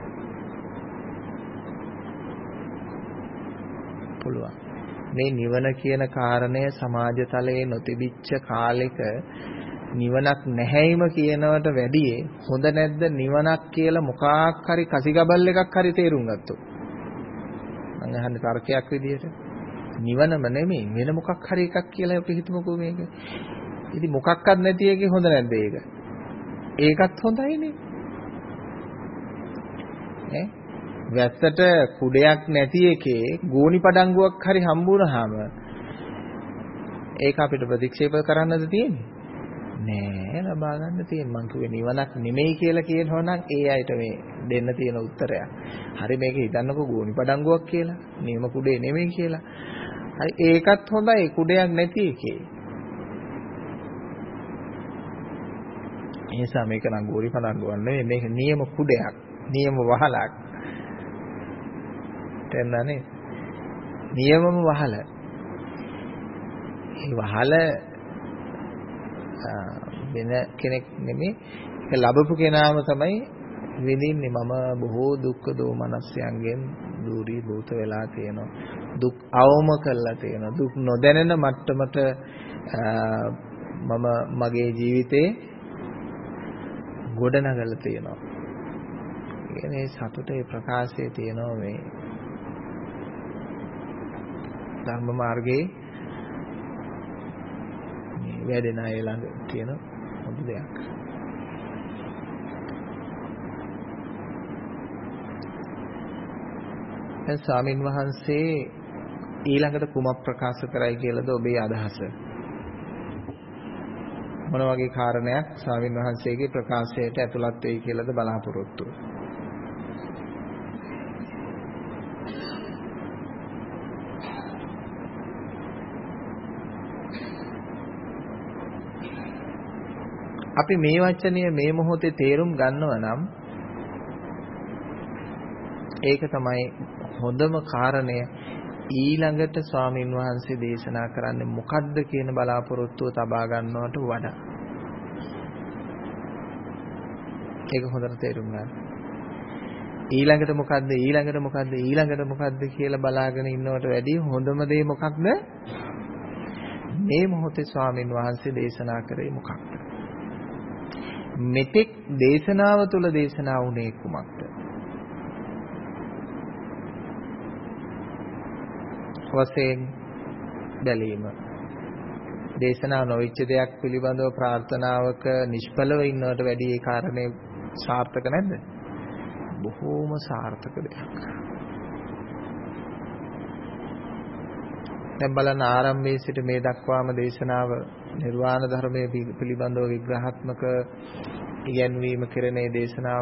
S1: පුළුවන්. මේ නිවන කියන කාරණය සමාජ තලයේ නොතිබිච්ච කාලෙක නිවනක් නැහැයිම කියනවට වැඩිය හොඳ නැද්ද නිවනක් කියලා මොකක් හරි කසිගබල් එකක් හරි තේරුම් ගත්තොත්. මම අහන්නේ තර්කයක් විදියට නිවනම නෙමෙයි වෙන මොකක් හරි එකක් කියලා අපි හිතමුකෝ මේක. ඉතින් මොකක්වත් නැති එකේ හොඳ නැද්ද ඒක? ඒකත් හොඳයිනේ. ඈ වැස්සට කුඩයක් නැති එකේ ගෝණි පඩංගුවක් හරි හම්බුනහම ඒක අපිට ප්‍රතික්ෂේප කරන්නද තියෙන්නේ? නෑ ලබා ගන්න තියෙන මං කිව්වේ නිවනක් නෙමෙයි කියලා කියනවා නම් ඒ අයට මේ දෙන්න තියෙන උත්තරයක්. හරි මේක හිතන්නකෝ ගෝණි පඩංගුවක් කියලා. නියම කුඩේ නෙමෙයි කියලා. හරි ඒකත් හොඳයි කුඩයක් නැති එකේ. ඒ නිසා මේක නම් ගෝණි පඩංගුවක් නෙමෙයි මේක නියම කුඩයක්. නියම වහලක්. තේරුණානේ? නියමම වහල. ඒ වහල වෙන කෙනෙක් නෙමෙයි ඒක ලැබපු කෙනාම තමයි විඳින්නේ. මම බොහෝ දුක්ඛ දෝමනස්යන්ගෙන් දුරී භූත වෙලා තියෙනවා. දුක් අවම කරලා තියෙනවා. දුක් නොදැනෙන මට්ටමට මම මගේ ජීවිතේ ගොඩනගලා තියෙනවා. කියන්නේ සතුටේ ප්‍රකාශයේ තියෙනවා මේ ධර්ම මාර්ගයේ වැඩෙන අය ළඟ තියෙන හොඳ දෙයක්. දැන් ස්වාමින් වහන්සේ ඊළඟට කුමක් ප්‍රකාශ කරයි කියලාද ඔබේ අදහස? මොන වගේ කාරණයක් ස්වාමින් වහන්සේගේ ප්‍රකාශයට ඇතුළත් වෙයි කියලාද බලාපොරොත්තු? අපි මේ වචනය මේ මොහොතේ තේරුම් ගන්නව නම් ඒක තමයි හොඳම කාරණය. ඊළඟට ස්වාමින් වහන්සේ දේශනා කරන්නේ මොකද්ද කියන බලාපොරොත්තුව තබා ගන්නවට වඩා ඒක හොඳට තේරුම් ගන්න. ඊළඟට මොකද්ද ඊළඟට මොකද්ද ඊළඟට මොකද්ද කියලා බලාගෙන ඉන්නවට වැඩිය හොඳම දේ මොකක්ද? මේ මොහොතේ ස්වාමින් වහන්සේ දේශනා කරේ මොකක්ද? මෙතෙක් දේශනාව තුළ දේශනා වුණේ කුමක්ද? වශයෙන් බැලීම. දේශනා නොවිච්ච දෙයක් පිළිබඳව ප්‍රාර්ථනාවක නිෂ්ඵලව ඉන්නවට වැඩිය ඒ කාරණේ සාර්ථක නැද්ද? බොහෝම සාර්ථක දෙයක්. දැන් බලන්න ආරම්භයේ සිට මේ දක්වාම දේශනාව නිර්වාණ ධර්මයේ පිළිබඳව විග්‍රහාත්මක ඉගැන්වීම කෙරෙන මේ දේශනාව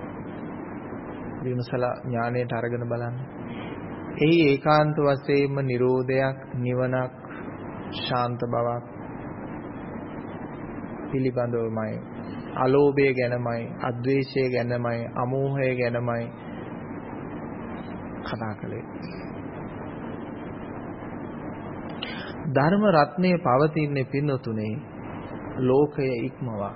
S1: විමසලා ඥාණයට අරගෙන බලන්න. එහි ඒකාන්ත වශයෙන්ම නිරෝධයක්, නිවනක්, ශාන්ත බවක් පිළිබඳවමයි, අලෝභය ගැනමයි, අද්වේෂය ගැනමයි, අමෝහය ගැනමයි කතා කළේ. ධර්ම රත්නයේ පවතින්නේ පින්නතුනේ ලෝකය ඉක්මවා.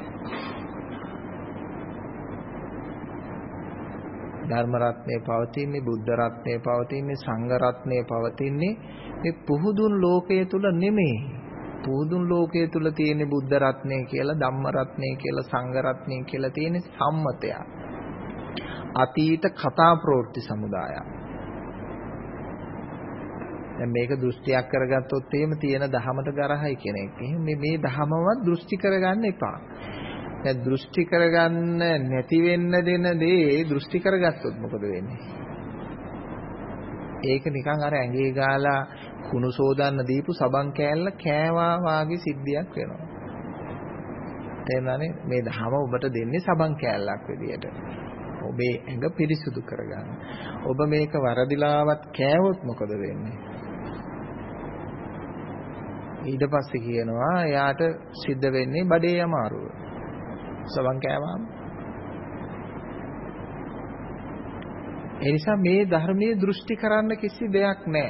S1: ධර්ම රත්නයේ පවතින්නේ, බුද්ධ රත්නයේ පවතින්නේ, සංඝ රත්නයේ පවතින්නේ මේ පුහුදුන් ලෝකයේ තුල නෙමෙයි. පුහුදුන් ලෝකයේ තුල තියෙන බුද්ධ රත්නය කියලා, ධම්ම රත්නය කියලා, සංඝ රත්නය කියලා තියෙන සම්මතය. අතීත කතා ප්‍රවෘත්ති සමුදායක්. දැන් මේක දෘෂ්ටියක් කරගත්තොත් එහෙම තියෙන දහමට ගරහයි කෙනෙක්. එහෙනම් මේ මේ දහමවත් දෘෂ්ටි කරගන්න එපා. දැන් දෘෂ්ටි කරගන්න නැති වෙන්න දෙන දේ දෘෂ්ටි කරගත්තොත් මොකද වෙන්නේ? ඒක නිකන් අර ඇඟේ ගාලා කුණු සෝදන්න දීපු සබන් කෑල්ල කෑවා වාගේ සිද්ධියක් වෙනවා. තේරුණානේ? මේ දහම ඔබට දෙන්නේ සබන් කෑල්ලක් විදියට. ඔබේ ඇඟ පිරිසුදු කරගන්න. ඔබ මේක වරදිලාවත් කෑවොත් මොකද වෙන්නේ? ඊට පස්සේ කියනවා එයාට සිද්ධ වෙන්නේ බඩේ අමාරුව. සබන් කෑවාම. ඒ නිසා මේ ධර්මයේ දෘෂ්ටි කරන්න කිසි දෙයක් නැහැ.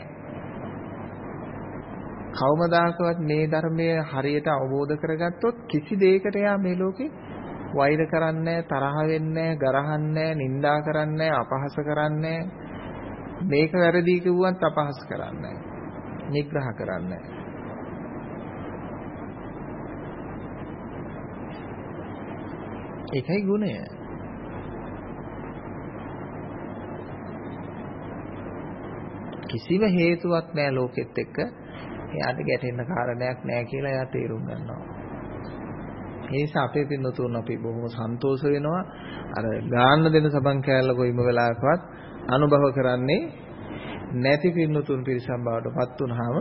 S1: කවමදාකවත් මේ ධර්මය හරියට අවබෝධ කරගත්තොත් කිසි දෙයකට එයා මේ ලෝකේ වෛර කරන්නේ තරහ වෙන්නේ ගරහන්නේ නිඳා කරන්නේ අපහාස කරන්නේ මේක වැරදි කිව්වත් අපහාස කරන්නේ නිග්‍රහ කරන්නේ ඒකයි ගුණය. කිසිම හේතුවක් නැහැ ලෝකෙත් එක්ක එයාට ගැටෙන්න කාරණයක් නැහැ කියලා එයා තේරුම් ගන්නවා. ඒ නිසා අපේ පින්නතුන් අපි බොහොම සන්තෝෂ වෙනවා අර ගාන්න දෙන සබන් කෑල්ල කොයිම වෙලාවකවත් අනුභව කරන්නේ නැති පින්නතුන් පිරිසක් බවට පත් වුනහම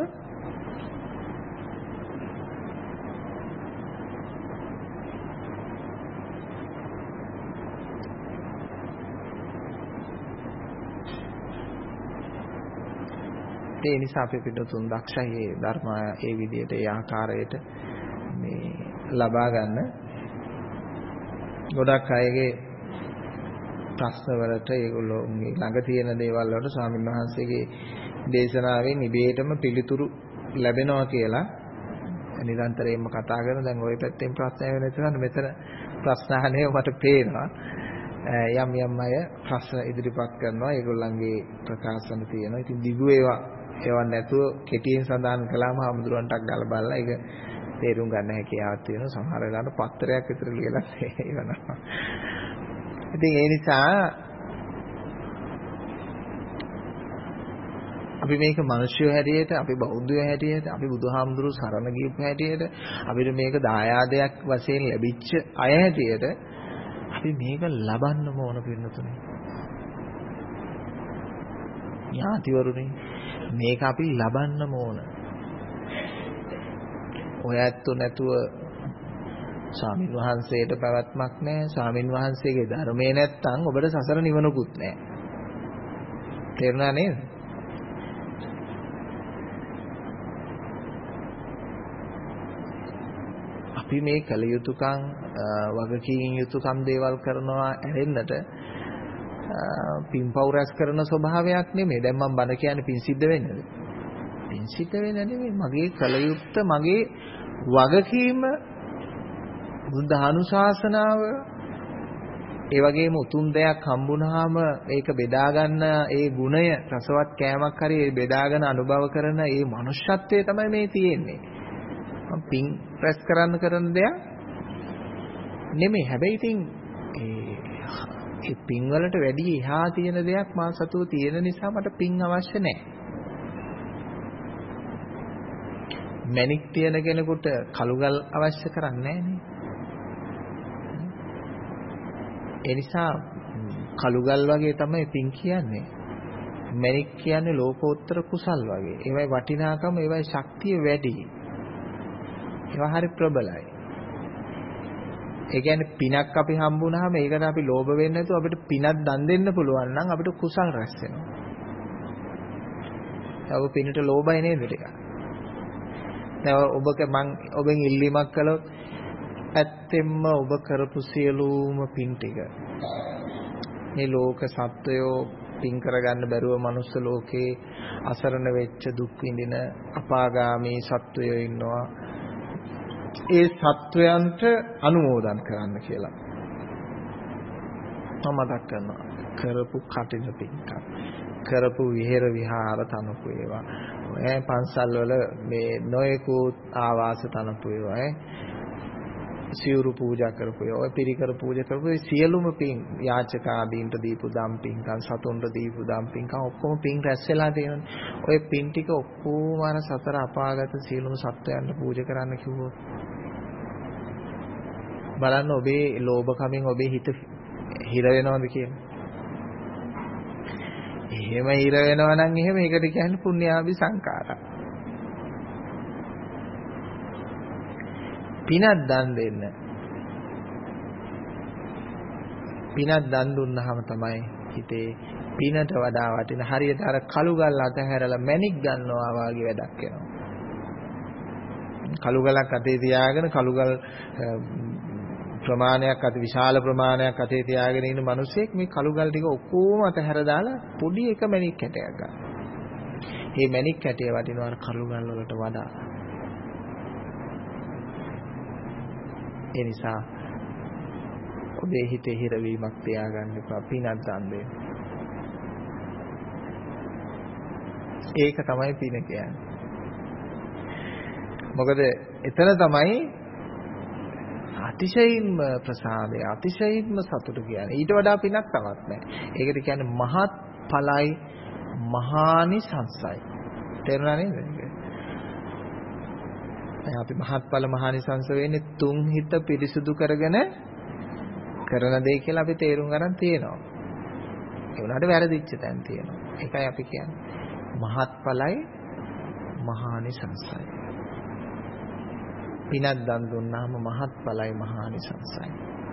S1: ඒ නිසා අපි පිටුතුන් දක්ෂයි මේ ධර්ම ඒ විදිහට ඒ ආකාරයට මේ ලබා ගන්න. ගොඩක් අයගේ ප්‍රශ්න වලට ඒගොල්ලෝ ළඟ තියෙන දේවල් වලට ස්වාමීන් වහන්සේගේ දේශනාවෙන් ඉබේටම පිළිතුරු ලැබෙනවා කියලා නිරන්තරයෙන්ම කතා කරන. දැන් ওই පැත්තෙන් ප්‍රශ්න වෙන නිසා මෙතන ප්‍රශ්න අහන්නේ මට පේනවා. යම් යම් අය ප්‍රශ්න ඉදිරිපත් කරනවා. ඒගොල්ලන්ගේ ප්‍රකාශන තියෙනවා. ඉතින් දිගු ඒවා ඒවා නැතුව කෙටියෙන් සඳහන් කළාම හමුදුරන්ටක් ගාලා බලලා ඒක තේරුම් ගන්න හැකියාවක් තියෙනවා. සමහර වෙලාවට පත්‍රයක් විතර ලියලා ඒවනවා. ඉතින් ඒ නිසා අපි මේක මිනිස්සු හැටියට, අපි බෞද්ධයෝ හැටියට, අපි බුදුහාමුදුරු සරණ ගියපු හැටියට, අපිට මේක දායාදයක් වශයෙන් ලැබිච්ච අය හැටියට අපි මේක ලබන්න ඕන පින්නතුනේ. ඥාතිවරුනි මේක අපි ලබන්න ඕන. ඔය ඇත්තු නැතුව ස්වාමීන් වහන්සේට පැවැත්මක් නැහැ. ස්වාමීන් වහන්සේගේ ධර්මයේ නැත්තම් ඔබට සසර නිවනකුත් නැහැ. තේරුණා නේද? අපි මේ කල යුතුයකම් වගකීම් යුතුයකම් දේවල් කරනවා ඇරෙන්නට පින්පව් රැස් කරන ස්වභාවයක් නෙමෙයි. දැන් මම බණ කියන්නේ පින් සිද්ධ වෙන්නද? පින් සිද්ධ වෙන්න නෙමෙයි. මගේ කල යුත්ත මගේ වගකීම බුද්ධ අනුශාසනාව ඒ වගේම උතුම් දෙයක් හම්බුනහම ඒක බෙදා ගන්න ඒ ගුණය රසවත් කෑමක් හරි ඒ බෙදාගෙන අනුභව කරන ඒ මනුෂ්‍යත්වය තමයි මේ තියෙන්නේ. පින් රැස් කරන්න කරන දෙයක් නෙමෙයි. හැබැයි ඉතින් ඒ පින් වලට වැඩි එහා තියෙන දෙයක් මා සතුව තියෙන නිසා මට පින් අවශ්‍ය නැහැ. මැණික් තියෙන කෙනෙකුට කළුගල් අවශ්‍ය කරන්නේ නැහැ නේ. ඒ නිසා කළුගල් වගේ තමයි පින් කියන්නේ. මැණික් කියන්නේ ලෝකෝත්තර කුසල් වගේ. ඒවයි වටිනාකම, ඒවයි ශක්තිය වැඩි. ඒවා හරි ප්‍රබලයි. ඒ කියන්නේ පිනක් අපි හම්බුනහම ඒකට අපි ලෝභ වෙන්නේ නැතුව අපිට පිනක් දන් දෙන්න පුළුවන් නම් අපිට කුසල් රැස් වෙනවා. ඒ ඔබ පිනට ලෝභයි නේද ටික? දැන් ඔබක මං ඔබෙන් ඉල්ලීමක් කළොත් ඇත්තෙන්ම ඔබ කරපු සියලුම පින් ටික මේ ලෝක සත්වයෝ පින් කරගන්න බැරුව මනුස්ස ලෝකේ අසරණ වෙච්ච දුක් විඳින අපාගාමී සත්වයෝ ඉන්නවා. ඒ සත්වයන්ට අනුමෝදන් කරන්න කියලා මම මතක් කරනවා. කරපු කටින පින්කම්, කරපු විහෙර විහාර තනපු ඒවා, ඈ පන්සල් වල මේ නොයෙකුත් ආවාස තනපු ඒවා, ඈ සිවුරු පූජා කරපු ඔය පිරිකර පූජා කරපු සියලුම පින් යාචක ආදීන්ට දීපු දම් පින්කම් සතුන්ට දීපු දම් පින්කම් ඔක්කොම පින් රැස් වෙලා තියෙනනේ. ඔය පින් ටික ඔක්කොම අර සතර අපාගත සියලුම සත්වයන්ට පූජා කරන්න කිව්වොත් බලන්න ඔබේ ලෝභකමින් ඔබේ හිත හිර වෙනවද කියලා. එහෙම හිර වෙනවා නම් එහෙම ඒකට කියන්නේ පුණ්‍යාභි සංකාරා. පිනක් දන් දෙන්න. පිනක් දන් දුන්නාම තමයි හිතේ පිනට වඩා වටින හරියට අර කළු ගල් අතහැරලා මැණික් ගන්නවා වගේ වැඩක් වෙනවා. කළු ගලක් අතේ තියාගෙන කළු ගල් ප්‍රමාණයක් අති විශාල ප්‍රමාණයක් අතේ තියාගෙන ඉන්න මිනිසෙක් මේ කළු ගල් ටික ඔක්කොම අතහැර දාලා පොඩි එක මැණික් කැටයක් ගන්නවා. මේ මැණික් කැටය වටිනවා කළු ගල් වලට වඩා. ඒ නිසා ඔබේ හිතේ හිරවීමක් තියාගන්න එපා. පිනක් දන් දෙන්න. ඒක තමයි පින කියන්නේ. මොකද එතන තමයි අතිශයින්ම ප්‍රසාදය, අතිශයින්ම සතුට කියන්නේ. ඊට වඩා පිනක් තවත් නැහැ. ඒකට කියන්නේ මහත් ඵලයි, මහානිසංසයි. තේරුණා නේද? අපි මහත්ඵල මහානිසංස වෙන්නේ තුන් හිත පිරිසුදු කරගෙන කරන දේ කියලා අපි තේරුම් ගන්න තියෙනවා. ඒ උනාට වැරදිච්ච තැන් තියෙනවා. ඒකයි අපි කියන්නේ මහත්ඵලයි මහානිසංසයි. පිනක් දන් දුන්නාම මහත්ඵලයි මහානිසංසයි.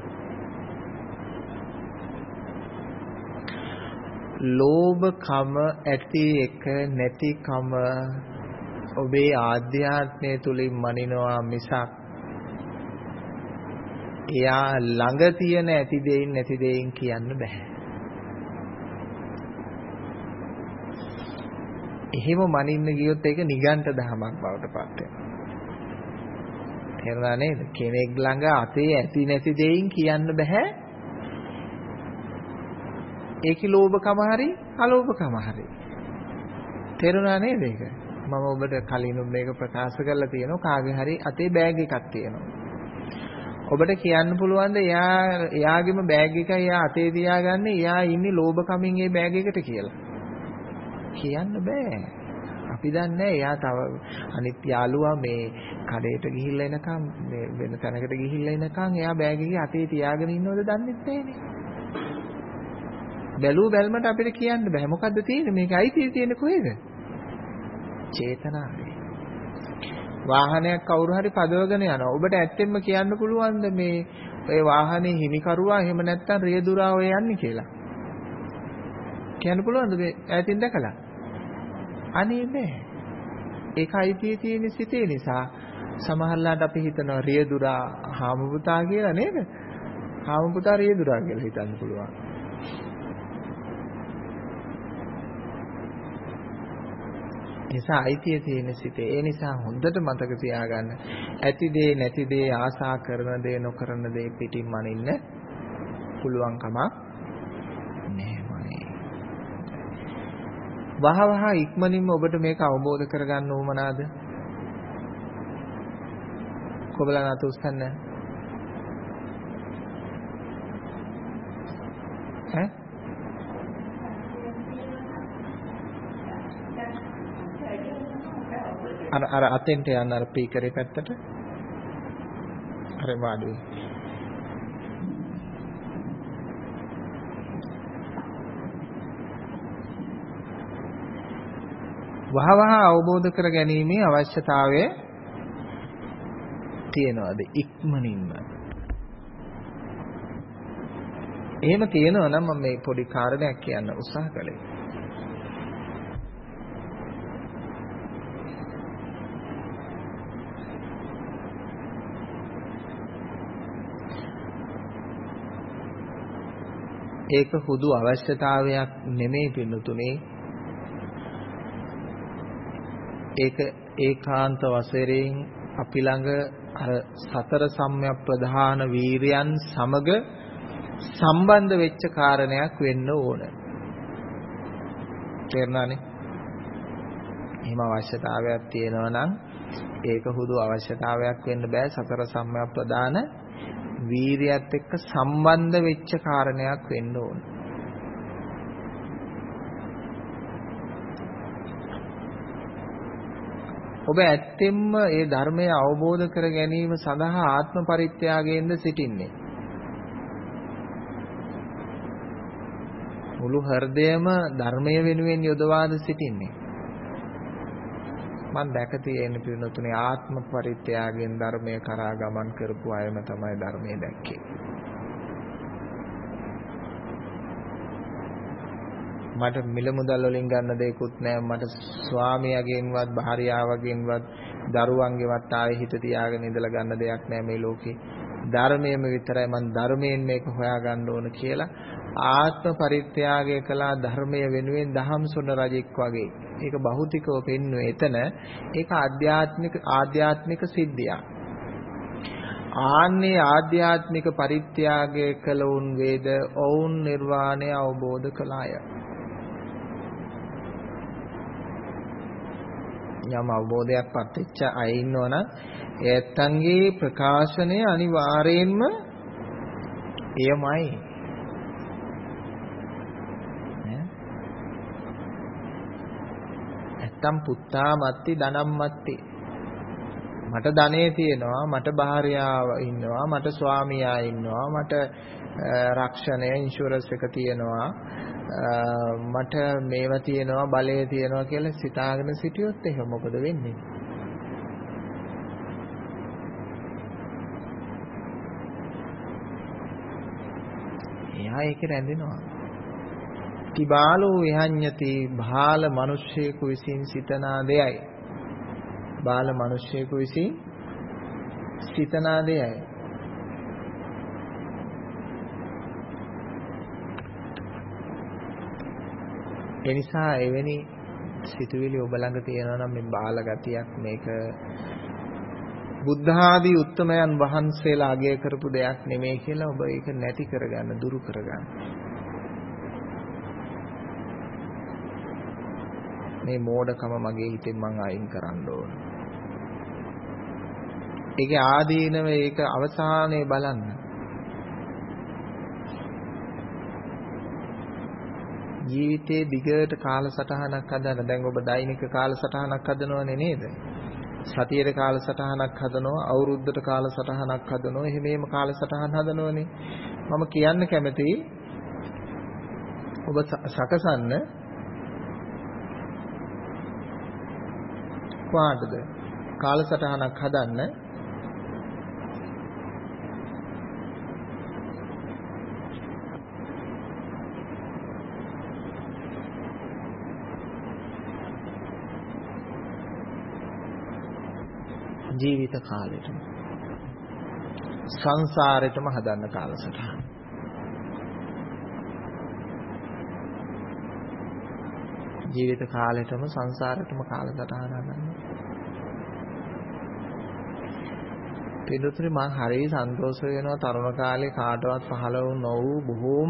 S1: ලෝභකම ඇති එක නැතිකම ඔබේ ආධ්‍යාත්මය තුලින් මනිනවා මිසක් එයා ළඟ තියෙන ඇති දෙයින් නැති දෙයින් කියන්න බෑ. එහෙම මනින්න ගියොත් ඒක නිගණ්ඨ දහමක් බවට පත් වෙනවා. තේරුණා නේද? කෙනෙක් ළඟ අතේ ඇති නැති දෙයින් කියන්න බෑ. ඒකේ ලෝභකම හරි අලෝභකම හරි. තේරුණා නේද ඒක? මම ඔබට කලිනුත් මේක ප්‍රකාශ කරලා තියෙනවා. කාගේ හරි අතේ බෑග් එකක් තියෙනවා. ඔබට කියන්න පුළුවන්ද එයා එයාගේම බෑග් එක එයා අතේ තියාගන්නේ එයා ඉන්නේ ලෝභකමින් ඒ බෑග් එකට කියලා? කියන්න බෑ. අපි දන්නේ එයා තව අනිත් යාළුවා මේ කඩේට ගිහිල්ලා එනකම් මේ වෙන තැනකට ගිහිල්ලා එනකම් එයා බෑග් එකේ අතේ තියාගෙන ඉන්නවද දන්නේ නැහැනේ. බැලුව බැලමට අපිට කියන්න බෑ. මොකද්ද තියෙන්නේ? මේක අයිතිය තියෙන්නේ කොහෙද? චේතනාවේ. වාහනයක් කවුරු හරි පදවගෙන යනවා. ඔබට ඇත්තෙන්ම කියන්න පුළුවන්ද මේ ඔය වාහනේ හිමිකරුවා එහෙම නැත්නම් රියදුරා ඔය යන්නේ කියලා? කියන්න පුළුවන්ද මේ ඈතින් දැකලා? අනේ බෑ. ඒක අයිතිය තියෙන සිතේ නිසා සමහරලාට අපි හිතනවා රියදුරා හාමුදුතා කියලා නේද? හාමුදුතා රියදුරා කියලා හිතන්න පුළුවන්. නිසා අයිතිය තියෙන සිතේ. ඒ නිසා හොඳට මතක තියාගන්න. ඇති දේ නැති දේ ආසා කරන දේ නොකරන දේ පිටින් මනින්න පුළුවන් කමක් නැහැ. වහ වහ ඉක්මනින්ම ඔබට මේක අවබෝධ කරගන්න ඕමනාද? කොබලන අත උස්සන්න. ඈ අර අර අතෙන්ට යන්න අර ස්පීකරේ පැත්තට අර වාඩි වහවහ අවබෝධ කර ගැනීමේ අවශ්‍යතාවය තියෙනවාද ඉක්මනින්ම? එහෙම තියෙනවා නම් මම මේ පොඩි කාරණයක් කියන්න උත්සාහ කළේ. ඒක හුදු අවශ්‍යතාවයක් නෙමෙයි පින්නතුනේ. ඒක ඒකාන්ත වශයෙන් අපි ළඟ අර සතර සම්‍යක් ප්‍රධාන වීරයන් සමග සම්බන්ධ වෙච්ච කාරණයක් වෙන්න ඕන. තේරුණානේ? එහෙම අවශ්‍යතාවයක් තියෙනවා නම් ඒක හුදු අවශ්‍යතාවයක් වෙන්න බෑ. සතර සම්‍යක්ප්‍රදාන වීරියත් එක්ක සම්බන්ධ වෙච්ච කාරණයක් වෙන්න ඕන. ඔබ ඇත්තෙන්ම මේ ධර්මය අවබෝධ කර ගැනීම සඳහා ආත්ම පරිත්‍යාගයෙන්ද සිටින්නේ. මුළු හෘදයම ධර්මය වෙනුවෙන් යොදවාද සිටින්නේ. මම දැක තියෙන පිළිතුරේ ආත්ම පරිත්‍යාගයෙන් ධර්මය කරා ගමන් කරපු අයම තමයි ධර්මයේ දැක්කේ. මට මිල මුදල් වලින් ගන්න දෙයක්වත් නැහැ. මට ස්වාමියාගෙන්වත් භාර්යාවගෙන්වත් දරුවන්ගෙන්වත් ආයේ හිත තියාගෙන ඉඳලා ගන්න දෙයක් නැහැ මේ ලෝකේ. ධර්මයේම විතරයි මම ධර්මයෙන් මේක හොයාගන්න ඕන කියලා ආත්ම පරිත්‍යාගය කළා ධර්මයේ වෙනුවෙන් දහම්සොඬ රජෙක් වගේ. ඒක භෞතිකව පෙන්වුවේ එතන. ඒක ආධ්‍යාත්මික ආධ්‍යාත්මික සිද්ධියක්. ආන්නේ ආධ්‍යාත්මික පරිත්‍යාගය කළ උන් වේද ඔවුන් නිර්වාණය අවබෝධ කළාය. යම් අවබෝධයක් පත්වෙච්ච අය ඉන්නවනම් ඒත්තන්ගේ ප්‍රකාශනය අනිවාර්යයෙන්ම එයමයි. නැත්තම් පුත්තා මත්ති ධනම් මත්ති. මට ධනෙ තියෙනවා, මට භාර්යාව ඉන්නවා, මට ස්වාමියා ඉන්නවා, මට රක්ෂණය ඉන්ෂුරන්ස් එක තියෙනවා, මට මේවා තියෙනවා, බලය තියෙනවා කියලා සිතාගෙන සිටියොත් එහෙම මොකද වෙන්නේ? එයා ඒක රැඳෙනවා. කිබාලෝ විහඤ්ඤති බාල මිනිස්සෙකු විසින් සිතනා දෙයයි. බාල මිනිස්සෙකු විසින් සිතනා දෙයයි. ඒ නිසා එවැනි සිතුවිලි ඔබ ළඟ තියෙනවා නම් මේ බාල ගතියක් මේක බුද්ධ ආදී උත්තමයන් වහන්සේලා අගය කරපු දෙයක් නෙමෙයි කියලා ඔබ ඒක නැති කරගන්න, දුරු කරගන්න. මේ මෝඩකම මගේ හිතෙන් මං අයින් කරන්න ඕන. ඒකේ ආදීනව ඒක අවසානයේ බලන්න. ජීවිතේ දිගට කාලසටහනක් හදන්න. දැන් ඔබ දෛනික කාලසටහනක් හදනවනේ නේද? සතියේ කාලසටහනක් හදනවා, අවුරුද්දට කාලසටහනක් හදනවා, එහෙම එහෙම කාලසටහන් හදනවනේ. මම කියන්න කැමතියි ඔබ සකසන්න කොහාටද කාලසටහනක් හදන්න ජීවිත කාලෙටම සංසාරෙටම හදන්න කාලසටහන. ජීවිත කාලෙටම සංසාරෙටම කාලසටහන හදන්න. පිළිතුරේ මම හරිය සන්තෝෂ වෙනවා තරුණ කාලේ කාටවත් පහළ වුණ නොවු බොහෝම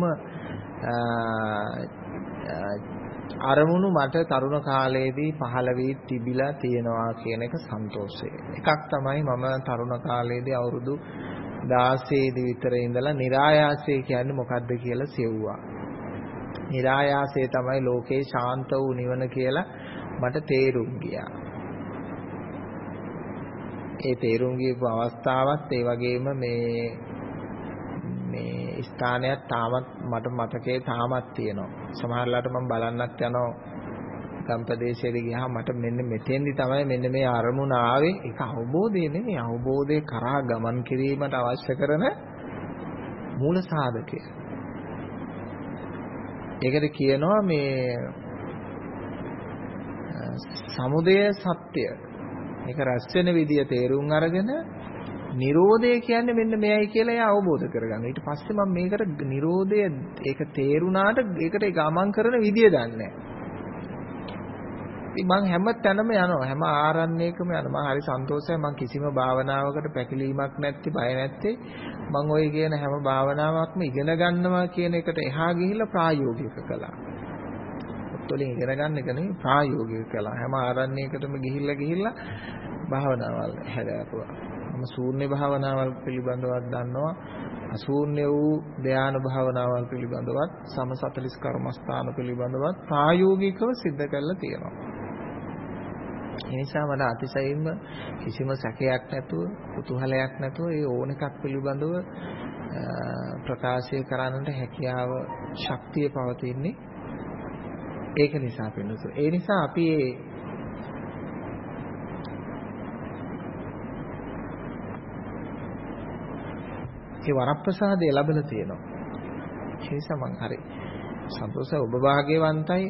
S1: අරමුණු මට තරුණ කාලයේදී පහළ වී තිබිලා තියෙනවා කියන එක සන්තෝෂය. එකක් තමයි මම තරුණ කාලයේදී අවුරුදු දාසයේ දී විතර ඉඳලා નિરાයාසය කියන්නේ මොකක්ද කියලා සෙව්වා. નિરાයාසය තමයි ලෝකේ ශාන්ත වූ නිවන කියලා මට තේරුම් ගියා. ඒ තේරුම් ගියපු අවස්ථාවත් ඒ වගේම මේ මේ ස්ථානයක් තාමත් මට මතකේ තාමත් තියෙනවා. සමහරලාට මම බලන්නත් යනවා ගම්පදේශයට ගියාම මට මෙන්න මෙතෙන්දි තමයි මෙන්න මේ අරමුණ ආවේ. ඒක අවබෝධය නෙමෙයි, අවබෝධය කරා ගමන් කිරීමට අවශ්‍ය කරන මූල සාධකය. ඒකට කියනවා මේ සමුදය සත්‍ය. මේක රැස් වෙන විදිය තේරුම් අරගෙන නිරෝධය කියන්නේ මෙන්න මෙයයි කියලා එයා අවබෝධ කරගන්න. ඊට පස්සේ මම මේකට නිරෝධය ඒක තේරුණාට ඒකට ගමන් කරන විදිය දන්නේ නැහැ. ඉතින් මම හැම තැනම යනවා. හැම ආරණ්‍යයකම යනවා. මම හරි සන්තෝෂයි. මම කිසිම භාවනාවකට පැකිලීමක් නැත්තේ, බය නැත්තේ. මම ওই කියන හැම භාවනාවක්ම ඉගෙන ගන්නවා කියන එකට එහා ගිහිල්ලා ප්‍රායෝගික කළා. වලින් ඉගෙන ගන්න එක නෙවෙයි ප්‍රායෝගික කළා. හැම ආරණ්‍යයකටම ගිහිල්ලා ගිහිල්ලා භාවනාවල් හැදෑරුවා. මම ශූන්‍ය භාවනාවල් පිළිබඳව දන්නවා. අශූන්‍ය වූ ධ්‍යාන භාවනාවල් පිළිබඳවත් සම සතලිස් කර්මස්ථාන පිළිබඳවත් ප්‍රායෝගිකව සිද්ධ කරලා තියෙනවා. ඒ නිසා මට අතිශයින්ම කිසිම සැකයක් නැතුව කුතුහලයක් නැතුව ඒ ඕන එකක් පිළිබඳව ප්‍රකාශය කරන්නට හැකියාව ශක්තිය පවතින්නේ ඒක නිසා පින්නතු. ඒ නිසා අපි ඒ වරප්‍රසාදය ලැබලා තියෙනවා. ඒ නිසා මං හරි සතුටුයි ඔබ වාග්යවන්තයි.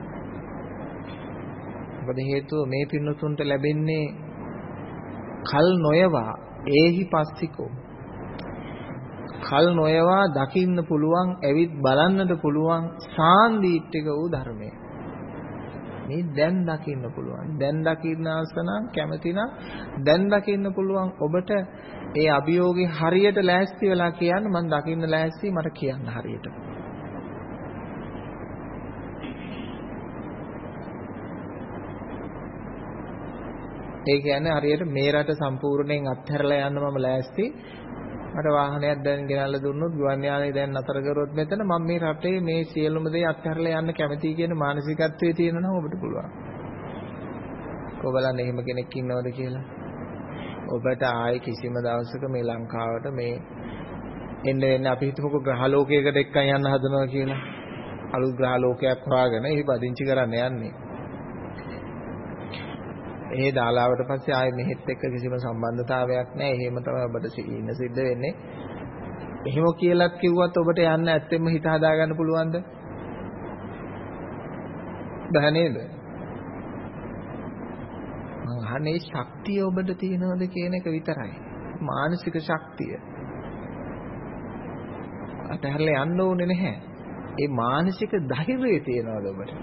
S1: මොකද හේතුව මේ පින්නතුන්ට ලැබෙන්නේ කල් නොයවා ඒහි පස්සිකෝ. කල් නොයවා දකින්න පුළුවන්, ඇවිත් බලන්නට පුළුවන් සාන්දීට්ඨික වූ ධර්මය. මේ දැන් දකින්න පුළුවන්. දැන් දකින්න ආසනම් කැමතිනම් දැන් දකින්න පුළුවන් ඔබට ඒ අභියෝගේ හරියට ලෑස්ති වෙලා කියන්න මම දකින්න ලෑස්ති මට කියන්න හරියට. ඒ කියන්නේ හරියට මේ රට සම්පූර්ණයෙන් අත්හැරලා යන්න මම ලෑස්ති. මට වාහනයක් දැන් ගෙනල්ලා දුන්නොත් ගුවන් යානය දැන් නතර කරොත් මෙතන මම මේ රටේ මේ සියලුම දේ අත්හැරලා යන්න කැමතියි කියන මානසිකත්වයේ තියෙනවා නම් ඔබට පුළුවන්. කොබලන් එහෙම කෙනෙක් ඉන්නවද කියලා? ඔබට ආයේ කිසිම දවසක මේ ලංකාවට මේ එන්න වෙන්නේ අපි හිතමුකෝ ග්‍රහලෝකයකට එක්කන් යන්න හදනවා කියලා. අලුත් ග්‍රහලෝකයක් හොයාගෙන එහි පදිංචි කරන්න යන්නේ. ඒ දාලාවට පස්සේ ආයේ මෙහෙත් එක්ක කිසිම සම්බන්ධතාවයක් නැහැ. එහෙම තමයි ඔබට ඉන්න සිද්ධ වෙන්නේ. එහෙම කියලාත් කිව්වත් ඔබට යන්න ඇත්තෙන්ම හිත හදා ගන්න පුළුවන්ද? බෑ නේද? මං අහන්නේ ශක්තිය ඔබට තියෙනවද කියන එක විතරයි. මානසික ශක්තිය. අතහැරලා යන්න ඕනේ නැහැ. ඒ මානසික ධෛර්යය තියෙනවද ඔබට?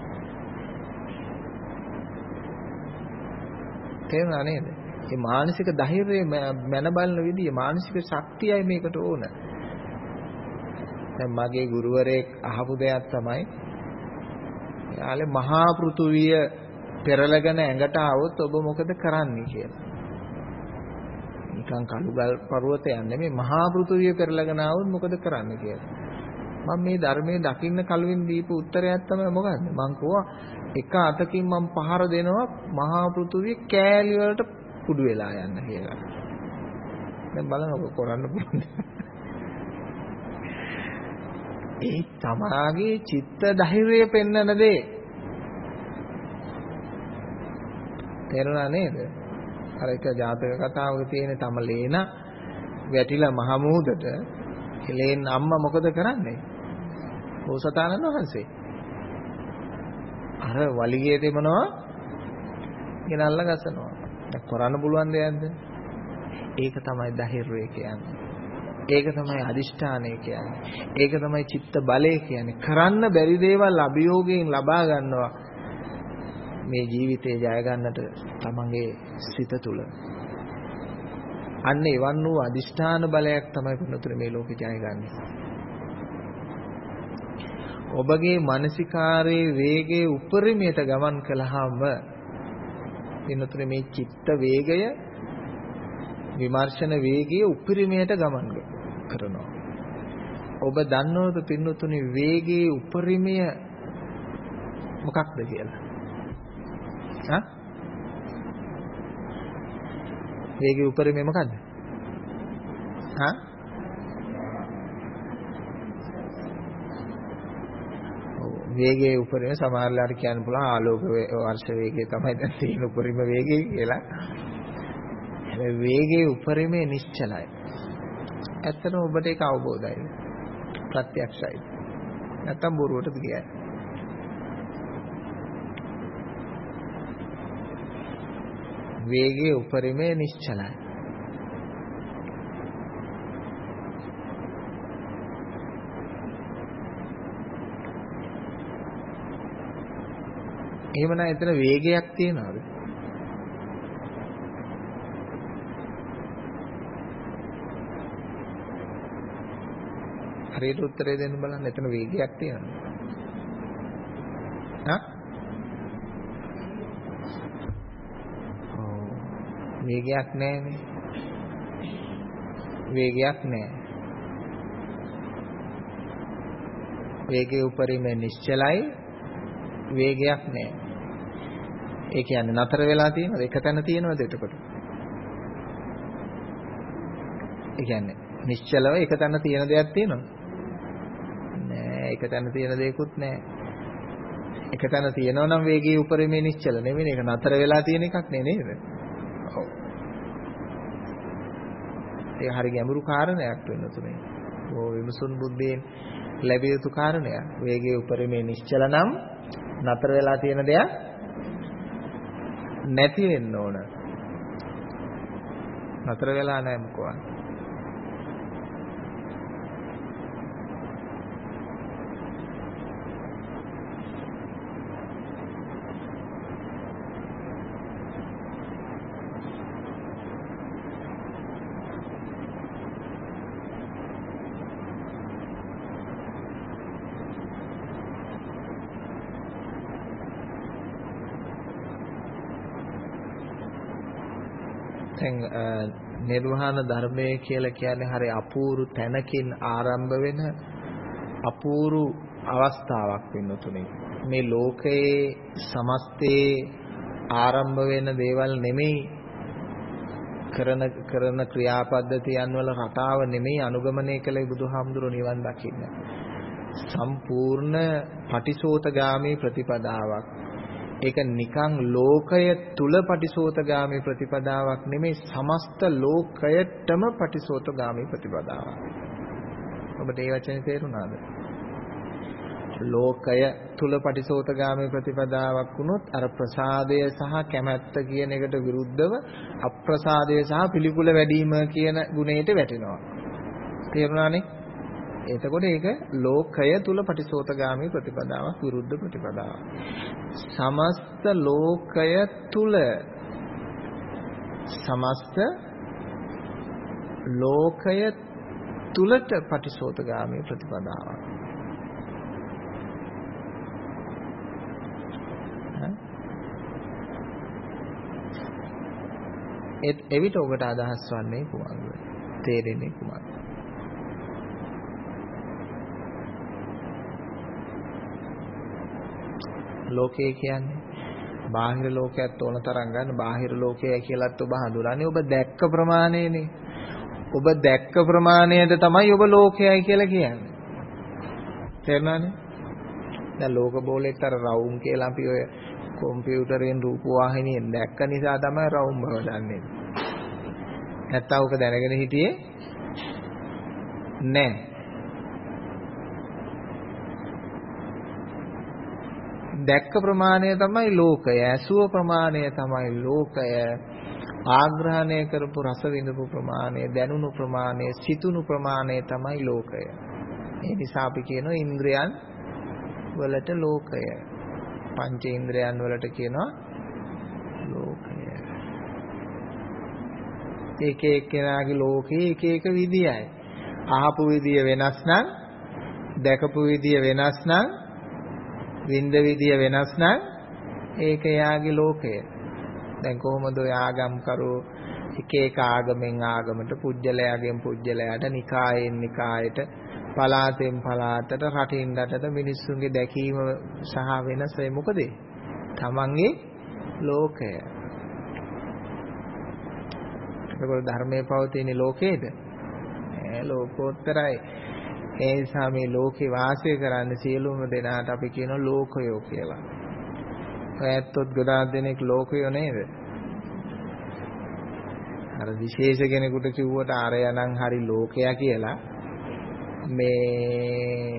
S1: තේරුණා නේද? මේ මානසික ධෛර්යය මන බලන විදිය මානසික ශක්තියයි මේකට ඕන. දැන් මගේ ගුරුවරයෙක් අහපු දෙයක් තමයි යාලේ මහා පෘථුවිය පෙරලගෙන ඇඟට આવොත් ඔබ මොකද කරන්නේ කියලා. නිකන් කළුගල් පර්වතයක් නෙමෙයි මහා පෘථුවිය පෙරලගෙන આવොත් මොකද කරන්නේ කියලා. මම මේ ධර්මයේ දකින්න කලින් දීපු උත්තරයක් තමයි මොකද්ද? මං කිව්වා එක අතකින් මම පහර දෙනවා මහා පෘථුවිය කෑලි වලට කුඩු වෙලා යන්න කියලා. දැන් බලන්න ඔබ කරන්න පුළුවන්. ඒ තමාගේ චිත්ත ධෛර්යය පෙන්වන දේ. තේරුණා නේද? අර එක ජාතක කතාවක තියෙන තමලේන වැටිලා මහ මුහුදට එලේන් අම්මා මොකද කරන්නේ? බෝසතාණන් වහන්සේ අර වලිගයේ දෙමනවා ගෙනල්ලා ගසනවා. දැන් කරන්න පුළුවන් දෙයක්ද? ඒක තමයි ධෛර්යය කියන්නේ. ඒක තමයි අදිෂ්ඨානය කියන්නේ. ඒක තමයි චිත්ත බලය කියන්නේ. කරන්න බැරි දේවල් අභියෝගයෙන් ලබා ගන්නවා. මේ ජීවිතේ ජය ගන්නට තමන්ගේ සිත තුළ. අන්න එවන් වූ අදිෂ්ඨාන බලයක් තමයි පුණුතුනේ මේ ලෝකේ ජයගන්නේ. ඔබගේ මානසිකාරයේ වේගයේ උපරිමයට ගමන් කළාම පුණුතුනේ මේ චිත්ත වේගය විමර්ශන වේගයේ උපරිමයට ගමන් කරනවා. ඔබ දන්නවද පුණුතුනේ වේගයේ උපරිමය මොකක්ද කියලා? හා? වේගයේ උපරිමය මොකද්ද? හා? වේගයේ උපරිම සමහරලාට කියන්න පුළුවන් ආලෝක වර්ෂ වේගය තමයි දැන් තියෙන උපරිම වේගය කියලා. හැබැයි වේගයේ උපරිමේ නිශ්චලයි. ඇත්තටම ඔබට ඒක අවබෝධයි. ප්‍රත්‍යක්ෂයි. නැත්තම් බොරුවටද කියන්නේ. වේගයේ උපරිමේ නිශ්චලයි. එහෙමනම් එතන වේගයක් තියනවාද? හරියට උත්තරේ දෙන්න බලන්න. එතන වේගයක් තියනවාද? හා? වේගයක් නැහැනේ. වේගයක් නැහැ. වේගයේ උපරිමය නිශ්චලයි. වේගයක් නැහැ. ඒ කියන්නේ නතර වෙලා තියෙනවද? එක තැන තියෙනවද එතකොට? ඒ කියන්නේ නිශ්චලව එක තැන තියෙන දෙයක් තියෙනවද? නෑ, එක තැන තියෙන දෙයක්වත් නෑ. එක තැන තියෙනවා නම් වේගයේ උපරිමය නිශ්චල නෙමෙයි. ඒක නතර වෙලා තියෙන එකක් නේ නේද? ඔව්. ඒ හරිය ගැඹුරු කාරණයක් වෙන්න තුනේ. ඕ විමසුන් බුද්ධියෙන් ලැබිය යුතු කාරණයක්. වේගයේ උපරිමය නිශ්චල නම් නතර වෙලා තියෙන දෙයක් නැති වෙන්න ඕන. නතර වෙලා නැහැ මොකවත්. නිර්වාණ ධර්මය කියලා කියන්නේ හරි අපූර්ව තැනකින් ආරම්භ වෙන අපූර්ව අවස්ථාවක් වෙන තුනේ. මේ ලෝකයේ සමස්තයේ ආරම්භ වෙන දේවල් නෙමෙයි, කරන කරන ක්‍රියාපද්ධතියන් වල රටාව නෙමෙයි අනුගමනය කළේ බුදුහාමුදුරුවෝ නිවන් දකින්න. සම්පූර්ණ පටිසෝතගාමී ප්‍රතිපදාවක්. ඒක නිකං ලෝකය තුල පටිසෝතගාමී ප්‍රතිපදාවක් නෙමෙයි, සමස්ත ලෝකයටම පටිසෝතගාමී ප්‍රතිපදාවක්. ඔබට ඒ වචනේ තේරුණාද? ලෝකය තුල පටිසෝතගාමී ප්‍රතිපදාවක් වුණොත් අර ප්‍රසාදය සහ කැමැත්ත කියන එකට විරුද්ධව අප්‍රසාදය සහ පිළිකුල වැඩිම කියන ගුණයට වැටෙනවා. තේරුණානේ? එතකොට ඒක ලෝකය තුල පටිසෝතගාමී ප්‍රතිපදාවක්, විරුද්ධ ප්‍රතිපදාවක්. සමස්ත ලෝකය තුල සමස්ත ලෝකය තුලට පටිසෝතගාමී ප්‍රතිපදාවක්. ඒ එවිට ඔබට අදහස් වන්නේ කුමක්ද? තේරෙන්නේ කුමක්ද? ලෝකය කියන්නේ බාහිර ලෝකයක් ඕන තරම් ගන්න. බාහිර ලෝකය කියලාත් ඔබ හඳුනන්නේ ඔබ දැක්ක ප්‍රමාණයනේ. ඔබ දැක්ක ප්‍රමාණයට තමයි ඔබ ලෝකයයි කියලා කියන්නේ. තේරුණානේ? දැන් ලෝක බෝලෙත් අර රවුම් කියලා අපි ඔය කම්පියුටරෙන් රූප වාහිනියෙන් දැක්ක නිසා තමයි රවුම් බව දන්නේ. නැත්තම් ඔක දැනගෙන හිටියේ නෑ. දැක්ක ප්‍රමාණය තමයි ලෝකය, ඇසුව ප්‍රමාණය තමයි ලෝකය, ආග්‍රහණය කරපු රස විඳපු ප්‍රමාණය, දැනුණු ප්‍රමාණය, සිතුණු ප්‍රමාණය තමයි ලෝකය. ඒ නිසා අපි කියනවා ඉන්ද්‍රයන් වලට ලෝකය, පංච ඉන්ද්‍රයන් වලට කියනවා ලෝකය. එක එක්කෙනාගේ ලෝකේ එක එක විදියයි. අහපු විදිය වෙනස් නම්, දැකපු විදිය වෙනස් නම්, විඳ විදිය වෙනස් නම් ඒක යාගේ ලෝකය. දැන් කොහොමද ඔය ආගම් කරෝ එක එක ආගමෙන් ආගමට, පුජ්‍යලයාගෙන් පුජ්‍යලයාට, නිකායෙන් නිකායට, පලාතෙන් පලාතට, රටින් රටට මිනිස්සුන්ගේ දැකීම සහ වෙනස මොකද? තමන්ගේ ලෝකය. ඒකවල ධර්මයේ පවතින ලෝකයේද? ඒ ලෝකෝත්තරයි. ඒ නිසා මේ ලෝකේ වාසය කරන්න සියලුම දෙනාට අපි කියන ලෝකයෝ කියලා. ඔයත්ොත් ගොඩාක් දෙනෙක් ලෝකයෝ නේද? අර විශේෂ කෙනෙකුට කිව්වට ආරයා නම් හරි ලෝකයා කියලා මේ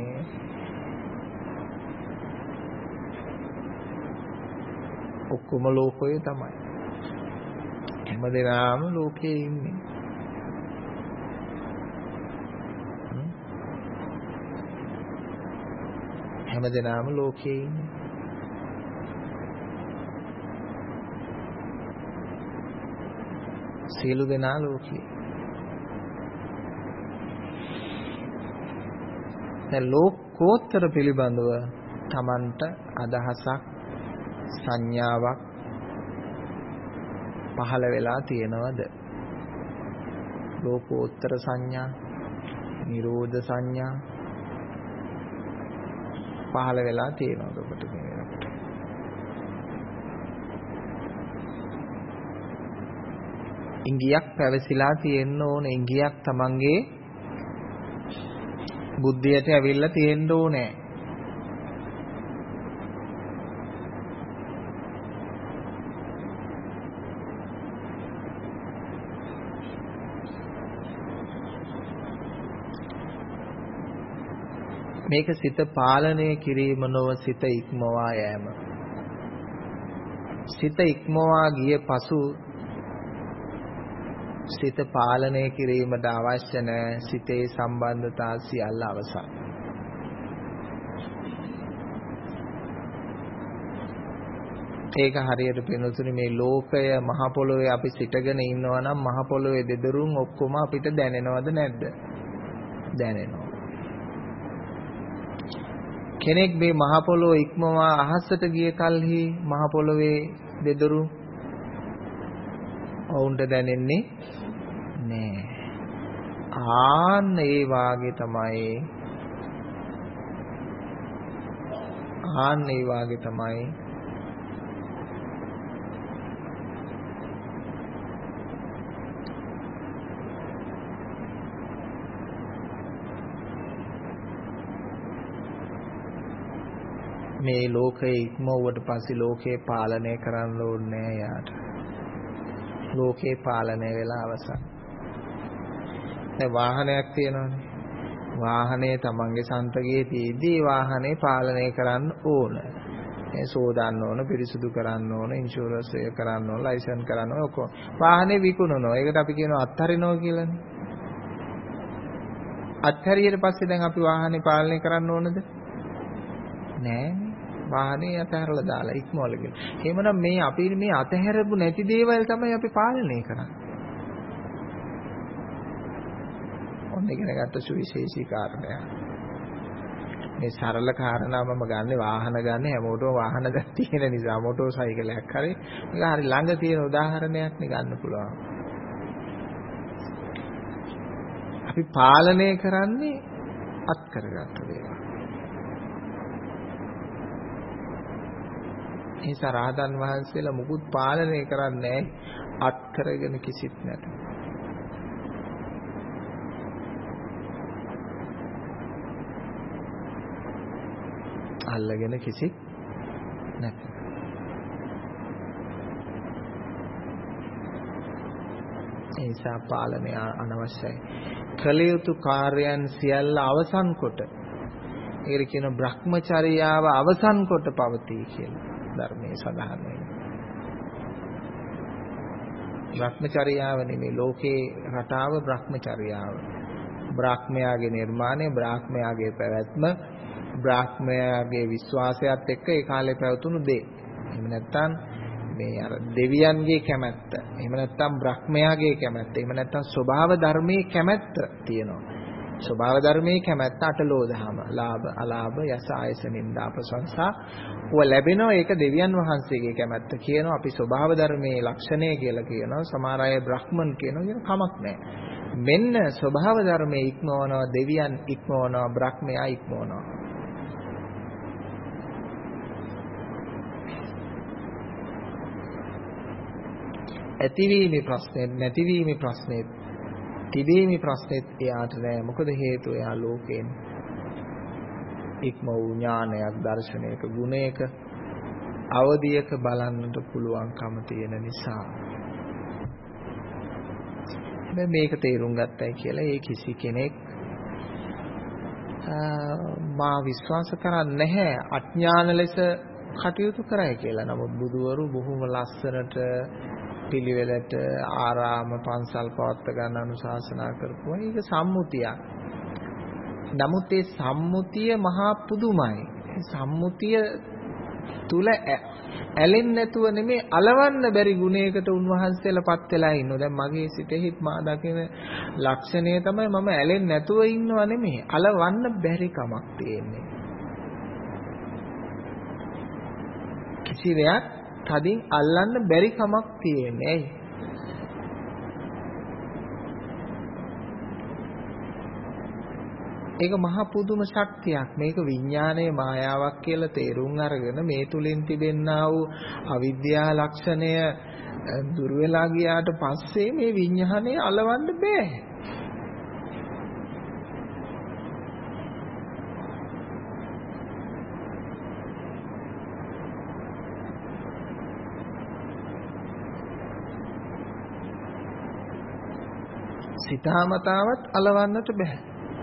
S1: ඔක්කොම ලෝකයෝ තමයි. හැමදෙනාම ලෝකයේ ඉන්නේ. හැමදෙනාම ලෝකයේ ඉන්නේ. සියලු දෙනා ලෝකයේ. දැන් ලෝකෝත්තර පිළිබඳව Tamanට අදහසක්, සංඥාවක් පහළ වෙලා තියෙනවද? ලෝකෝත්තර සංඥා, නිරෝධ සංඥා පහළ වෙලා තියෙනවද ඔබට මේ වෙනකොට? ඉංගියක් පැවසිලා තියෙන්න ඕනේ. ඉංගියක් තමන්ගේ බුද්ධියට ඇවිල්ලා තියෙන්න ඕනේ. මේක සිත පාලනය කිරීම නොව සිත ඉක්මවා යෑම. සිත ඉක්මවා ගිය පසු සිත පාලනය කිරීමට අවශ්‍ය නැ. සිතේ සම්බන්ධතා සියල්ල අවසන්. ඒක හරියට පෙනුතුනි මේ ලෝකය මහ පොළොවේ අපි සිටගෙන ඉන්නවා නම් මහ පොළොවේ දෙදරුම් ඔක්කොම අපිට දැනෙනවද නැද්ද? දැනෙනවා. කෙනෙක් මේ මහ පොළොව ඉක්මවා අහසට ගිය කල්හි මහ පොළොවේ දෙදරු ඔවුන්ට දැනෙන්නේ නෑ. ආන්න ඒ වාගේ තමයි ආන්න ඒ වාගේ තමයි මේ ලෝකයේ ඉක්මවුවට පස්සේ ලෝකේ පාලනය කරන්න ඕනේ නෑ යාට. ලෝකේ පාලනය වෙලා අවසන්. දැන් වාහනයක් තියෙනවානේ. වාහනේ තමන්ගේ සන්තකයේ තියදී වාහනේ පාලනය කරන්න ඕන. ඒ සෝදාන්න ඕන, පිරිසුදු කරන්න ඕන, ඉන්ෂුරන්ස් එක කරන්න ඕන, ලයිසන්ස් කරන්න ඕන ඔක්කොම. වාහනේ විකුණනවා. ඒකට අපි කියනවා අත්හරිනවා කියලානේ. අත්හැරියට පස්සේ දැන් අපි වාහනේ පාලනය කරන්න ඕනද? නෑනේ. වාහනේ අතහැරලා දාලා ඉක්මවල ගිහලා. එහෙමනම් මේ අපි මේ අතහැරපු නැති දේවල් තමයි අපි පාලනය කරන්නේ. ඔන්න ඉගෙන ගත්ත සුවිශේෂී කාරණයක්. මේ සරල කාරණා මම ගන්න වාහන ගන්න හැමෝටම වාහන දැන් තියෙන නිසා මොටෝ සයිකලයක් හරි මේක හරි ළඟ තියෙන උදාහරණයක් නේ ගන්න පුළුවන්. අපි පාලනය කරන්නේ අත් කරගත්ත දේවල්. ඒ සරහතන් වහන්සේලා මුකුත් පාලනය කරන්නේ අත් කරගෙන කිසිත් නැත. අල්ලගෙන කිසිත් නැත. ඒ නිසා පාලනය අනවශ්‍යයි. කළ යුතු කාර්යයන් සියල්ල අවසන් කොට ඒකට කියන බ්‍රහ්මචර්යාව අවසන් කොට පවතී කියලා ධර්මයේ සඳහන් වෙනවා. බ්‍රහ්මචර්යාව නෙමෙයි ලෝකේ රටාව බ්‍රහ්මචර්යාව. බ්‍රාහ්මයාගේ නිර්මාණය, බ්‍රාහ්මයාගේ පැවැත්ම, බ්‍රාහ්මයාගේ විශ්වාසයත් එක්ක ඒ කාලේ පැවතුණු දේ. එහෙම නැත්නම් මේ අර දෙවියන්ගේ කැමැත්ත. එහෙම නැත්නම් බ්‍රහ්මයාගේ කැමැත්ත. එහෙම නැත්නම් ස්වභාව ධර්මයේ කැමැත්ත තියෙනවා. ස්වභාව ධර්මයේ කැමැත්ත අටලෝ දහම. ලාභ, අලාභ, යස, ආයස, නින්දා, ප්‍රශංසා ඔය ලැබෙනවා. ඒක දෙවියන් වහන්සේගේ කැමැත්ත කියනවා. අපි ස්වභාව ධර්මයේ ලක්ෂණය කියලා කියනවා. සමහර අය බ්‍රහ්මන් කියනවා. කියන කමක් නැහැ. මෙන්න ස්වභාව ධර්මයේ ඉක්මවනවා, දෙවියන් ඉක්මවනවා, බ්‍රහ්මයා ඉක්මවනවා. ඇතිවීමේ ප්‍රශ්නේ, නැතිවීමේ ප්‍රශ්නේ, තිබීමේ ප්‍රශ්නේත් එයාට නෑ. මොකද හේතුව එයා ලෝකයෙන් ඉක්ම වූ ඥානයක්, දර්ශනයක, ගුණයක, අවදියක බලන්නට පුළුවන්කම තියෙන නිසා. හැබැයි මේක තේරුම් ගත්තයි කියලා ඒ කිසි කෙනෙක් මා විශ්වාස කරන්නේ නැහැ අඥාන ලෙස කටයුතු කරයි කියලා. නමුත් බුදුවරු බොහොම ලස්සනට පිළිවෙලට ආරාම පන්සල් පවත්ව ගන්න අනුශාසනා කරපුවා. ඒක සම්මුතියක්. නමුත් ඒ සම්මුතිය මහා පුදුමයි. සම්මුතිය තුල ඇලෙන්නේ නැතුව නෙමෙයි අලවන්න බැරි ගුණයකට උන්වහන්සේලාපත් වෙලා ඉන්නවා. දැන් මගේ සිතෙහිත් මා දකින ලක්ෂණය තමයි මම ඇලෙන්නේ නැතුව ඉන්නව නෙමෙයි අලවන්න බැරි කමක් තියෙන්නේ. කිසි දෙයක් තදින් අල්ලන්න බැරි කමක් තියෙන්නේ. ඒක මහා පුදුම ශක්තියක්. මේක විඥානයේ මායාවක් කියලා තේරුම් අරගෙන මේ තුලින් තිබෙනා වූ අවිද්‍යා ලක්ෂණය දුර වෙලා ගියාට පස්සේ මේ විඥානය අලවන්න බෑ. සිතාමතාවත් අලවන්නට බෑ.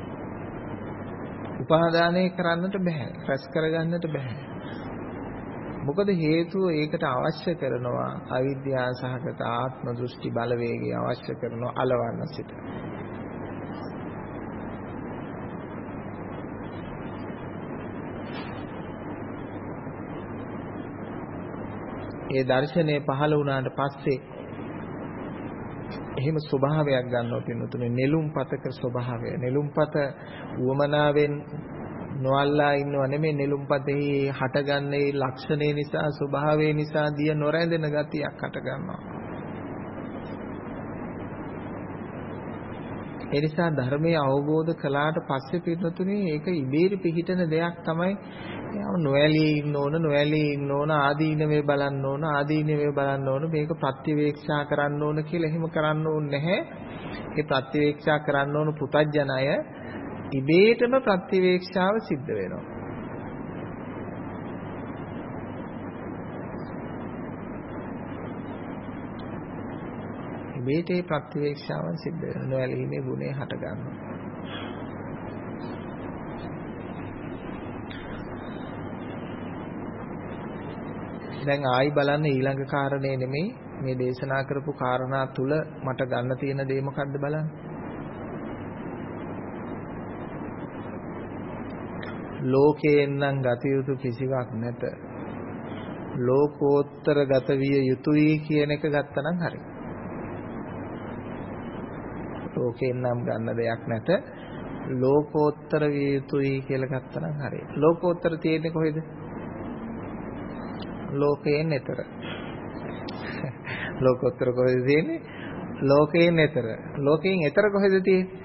S1: උපාදානය කරන්නට බෑ. රැස් කරගන්නට බෑ. මොකද හේතුව ඒකට අවශ්‍ය කරනවා අවිද්‍යාව සහගත ආත්ම දෘෂ්ටි බලවේගය අවශ්‍ය කරනවා අලවන්න සිට. ඒ දර්ශනය පහළ වුණාට පස්සේ එහෙම ස්වභාවයක් ගන්නවා පින්නතුනේ නෙළුම් පතක ස්වභාවය. නෙළුම් පත උවමනාවෙන් නොඅල්ලා ඉන්නව නෙමෙයි නෙළුම් පතෙහි හටගන්නේ ලක්ෂණේ නිසා ස්වභාවය නිසා දිය නොරැඳෙන ගතියක් හට ගන්නවා. ඒ නිසා ධර්මයේ අවබෝධ කළාට පස්සේ පින්නතුනේ ඒක ඉබේරි පිහිටන දෙයක් තමයි. නොඇලී ඉන්න ඕන නොඇලී ඉන්න ඕන ආදීනවේ බලන්න ඕන ආදීනවේ බලන්න ඕන මේක ප්‍රතිවේක්ෂා කරන්න ඕන කියලා එහෙම කරන්න ඕනේ නැහැ. ඒ ප්‍රතිවේක්ෂා කරන්න ඕන පුතඥය ඉබේටම ප්‍රතිවේක්ෂාව සිද්ධ වෙනවා. ඉබේට ඒ ප්‍රතිවේක්ෂාවන් සිද්ධ වෙනවා. නොඇලීමේ ගුණය හට ගන්නවා. දැන් ආයි බලන්න ඊළඟ කාරණේ නෙමෙයි මේ දේශනා කරපු කාරණා තුල මට ගන්න තියෙන දේ මොකද්ද බලන්න. ලෝකයෙන් නම් ගත යුතු කිසිවක් නැත. ලෝකෝත්තර ගත විය යුතුයි කියන එක ගත්තනම් හරි. ලෝකයෙන් නම් ගන්න දෙයක් නැත. ලෝකෝත්තර විය යුතුයි කියලා ගත්තනම් හරි. ලෝකෝත්තර තියෙන්නේ කොහෙද? ලෝකයෙන් එතර. ලෝකෝත්තර කොහෙද තියෙන්නේ? ලෝකයෙන් එතර. ලෝකයෙන් එතර කොහෙද තියෙන්නේ?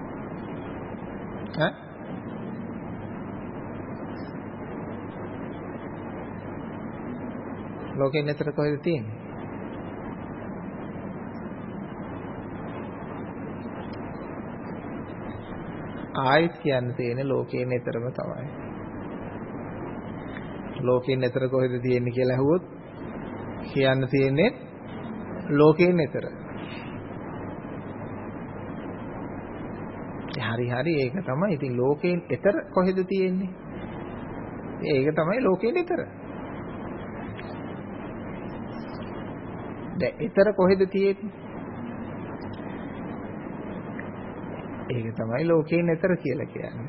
S1: ඈ? ලෝකයෙන් එතර කොහෙද තියෙන්නේ? ආයත් කියන්න තියෙන්නේ ලෝකයෙන් එතරම තමයි. ලෝකයෙන් එතර කොහෙද තියෙන්නේ කියලා අහුවොත් කියන්න තියෙන්නේ ලෝකයෙන් එතර. හරි හරි ඒක තමයි. ඉතින් ලෝකයෙන් එතර කොහෙද තියෙන්නේ? ඒක තමයි ලෝකයෙන් එතර. දැන් එතර කොහෙද තියෙන්නේ? ඒක තමයි ලෝකයෙන් එතර කියලා කියන්නේ.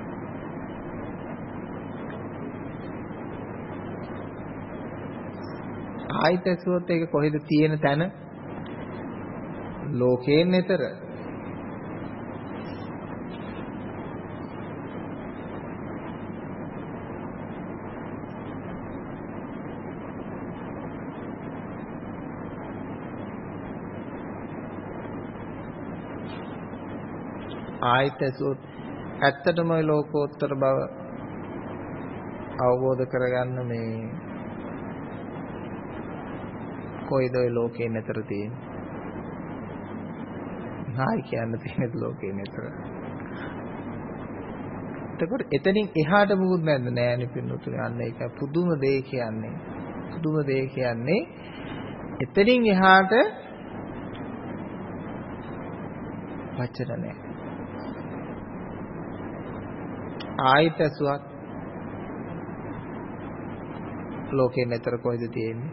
S1: ආයත ඇසුවොත් ඒක කොහෙද තියෙන තැන? ලෝකයෙන් එතර. ආයත ඇසුවොත් ඇත්තටම ලෝකෝත්තර බව අවබෝධ කරගන්න මේ කොයිද ඔය ලෝකේ නැතර තියෙන්නේ? හායි කියන්න තියෙන ලෝකේ නැතර. එතකොට එතනින් එහාට මොකුත් නැද්ද? නෑනේ පින්නතුනේ. අන්න ඒක පුදුම දෙය කියන්නේ. පුදුම දෙය කියන්නේ එතනින් එහාට වචන නෑ. ආයත ඇසුවක් ලෝකේ නැතර කොයිද තියෙන්නේ?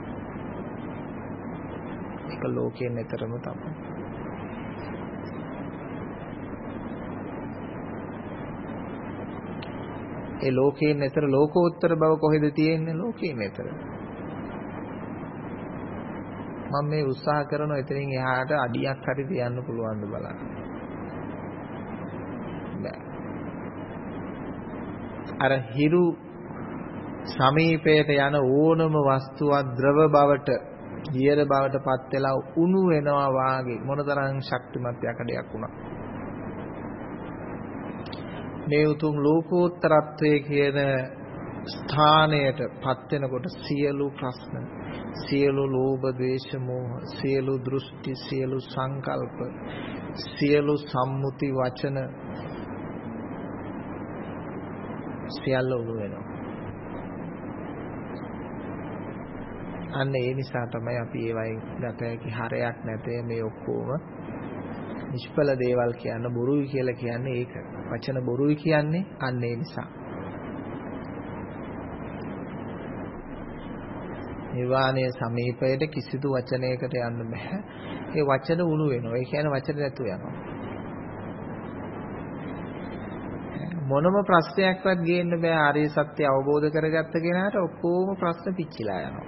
S1: ලෝකයෙන් එතරම් තමයි. ඒ ලෝකයෙන් එතර ලෝකෝත්තර බව කොහෙද තියෙන්නේ? ලෝකයෙන් එතර. මම මේ උත්සාහ කරනවා එතනින් එහාට අඩියක් හරි තියන්න පුළුවන්ද බලන්න. බෑ. අර හිරු සමීපයට යන ඕනම වස්තුවක් ද්‍රව බවට දියර බවට පත් වෙලා උණු වෙනවා වාගේ මොනතරම් ශක්තිමත් යකඩයක් වුණා. මේ උතුම් ලෝකෝත්තරත්වයේ කියන ස්ථානයට පත් වෙනකොට සියලු ප්‍රශ්න, සියලු ලෝභ, ද්වේෂ, මෝහ, සියලු දෘෂ්ටි, සියලු සංකල්ප, සියලු සම්මුති වචන සියල්ල උණු වෙනවා. අන්න ඒ නිසා තමයි අපි ඒවයින් ගත හැකි හරයක් නැතේ මේ ඔක්කොම නිෂ්ඵල දේවල් කියන බොරුයි කියලා කියන්නේ ඒක. වචන බොරුයි කියන්නේ අන්න ඒ නිසා. නිර්වාණය සමීපයට කිසිදු වචනයකට යන්න බෑ. ඒ වචන උණු වෙනවා. ඒ කියන්නේ වචන නැතුව යනවා. මොනම ප්‍රශ්නයක්වත් ගේන්න බෑ ආර්ය සත්‍ය අවබෝධ කරගත්ත කෙනාට ඔක්කොම ප්‍රශ්න පිච්චිලා යනවා.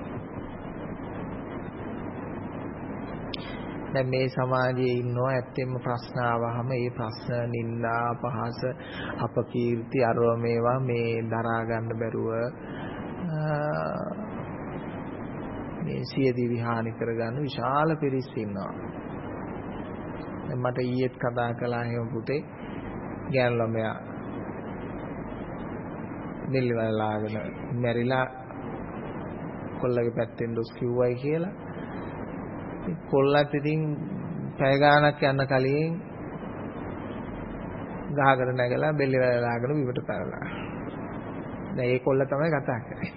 S1: දැන් මේ සමාජයේ ඉන්නවා ඇත්තෙන්ම ප්‍රශ්න ආවහම ඒ ප්‍රශ්න නින්දා අපහාස අපකීර්ති අරව මේවා මේ දරා ගන්න බැරුව මේ සියදී විහානි කරගන්න විශාල පිරිස් ඉන්නවා. දැන් මට ඊයේත් කතා කළා එහෙම පුතේ ගෑනු ළමයා දෙල්ල වලලාගෙන මැරිලා කොල්ලගේ පැත්තෙන් දොස් කිව්වයි කියලා. කොල්ලත් ඉතින් පැය ගාණක් යන කලින් ගහකට නැගලා බෙල්ල වලලාගෙන බිමට පැනලා. දැන් ඒ කොල්ල තමයි කතා කරන්නේ.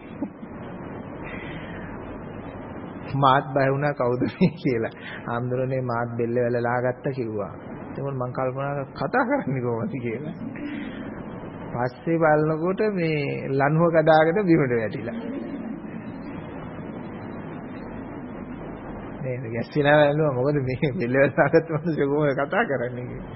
S1: මාත් බය වුණා කවුද මේ කියලා. ආම්දුරනේ මාත් බෙල්ල වලලා ගත්ත කිව්වා. එතකොට මම කල්පනා කතා කරන්නේ කොහොමද කියලා. පස්සේ බලනකොට මේ ලණුව කඩාගෙන බිමට වැටිලා. නේද? ගැස්සිලා වැළුවා මොකද මේ බෙල්ල වලලා ගත්ත මිනිස්සු කොහොමද කතා කරන්නේ කියලා.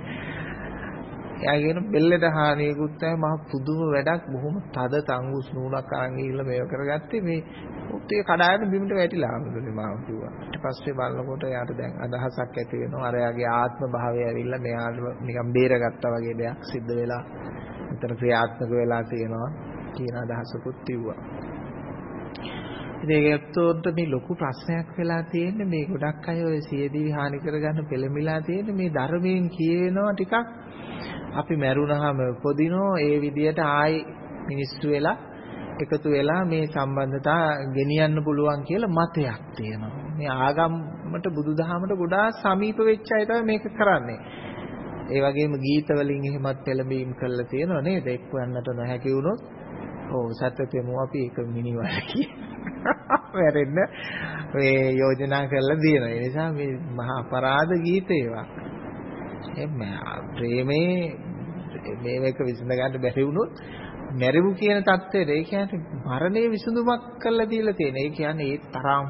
S1: එයා කියන බෙල්ලට හානියකුත් නැහැ මහ පුදුම වැඩක් බොහොම තද තංගුස් නූලක් අරන් ගිහිල්ලා මේව කරගත්තේ මේ උත්තේ කඩාගෙන බිමට වැටිලා ආමුදුනේ මාව කිව්වා. ඊට පස්සේ බලනකොට එයාට දැන් අදහසක් ඇති වෙනවා අර එයාගේ ආත්ම භාවය ඇවිල්ලා මෙයාට නිකන් බේරගත්තා වගේ දෙයක් සිද්ධ වෙලා විතර ක්‍රියාත්මක වෙලා තියෙනවා කියන අදහසකුත් තියුවා. ඉතින් ඒකත් මේ ලොකු ප්‍රශ්නයක් වෙලා තියෙන්නේ මේ ගොඩක් අය ඔය සියදී හානි කරගන්න පෙළඹිලා තියෙන්නේ මේ ධර්මයෙන් කියවෙනවා ටිකක් අපි මැරුණාම උපදිනෝ ඒ විදියට ආයි මිනිස්සු වෙලා එකතු වෙලා මේ සම්බන්ධතා ගෙනියන්න පුළුවන් කියලා මතයක් තියෙනවා. මේ ආගමට බුදුදහමට ගොඩාක් සමීප වෙච්ච අය තමයි මේක කරන්නේ. ඒ වගේම ගීත වලින් එහෙමත් පෙළඹීම් කරලා තියෙනවා නේද? එක්වන්නට නොහැකි වුණොත් ඔව් සත්‍යතෙමු අපි ඒක මිනිවල වැරෙන්න මේ යෝජනා කරලා තියෙනවා. ඒ නිසා මේ මහා අපරාධ ගීත ඒවා. එම්ම ප්‍රේමේ මේක විසඳ ගන්න බැරි වුණොත් මැරිමු කියන தත්ත්වයට ඒ කියන්නේ මරණය විසඳුමක් කරලා දීලා තියෙන. ඒ කියන්නේ ඒ තරම්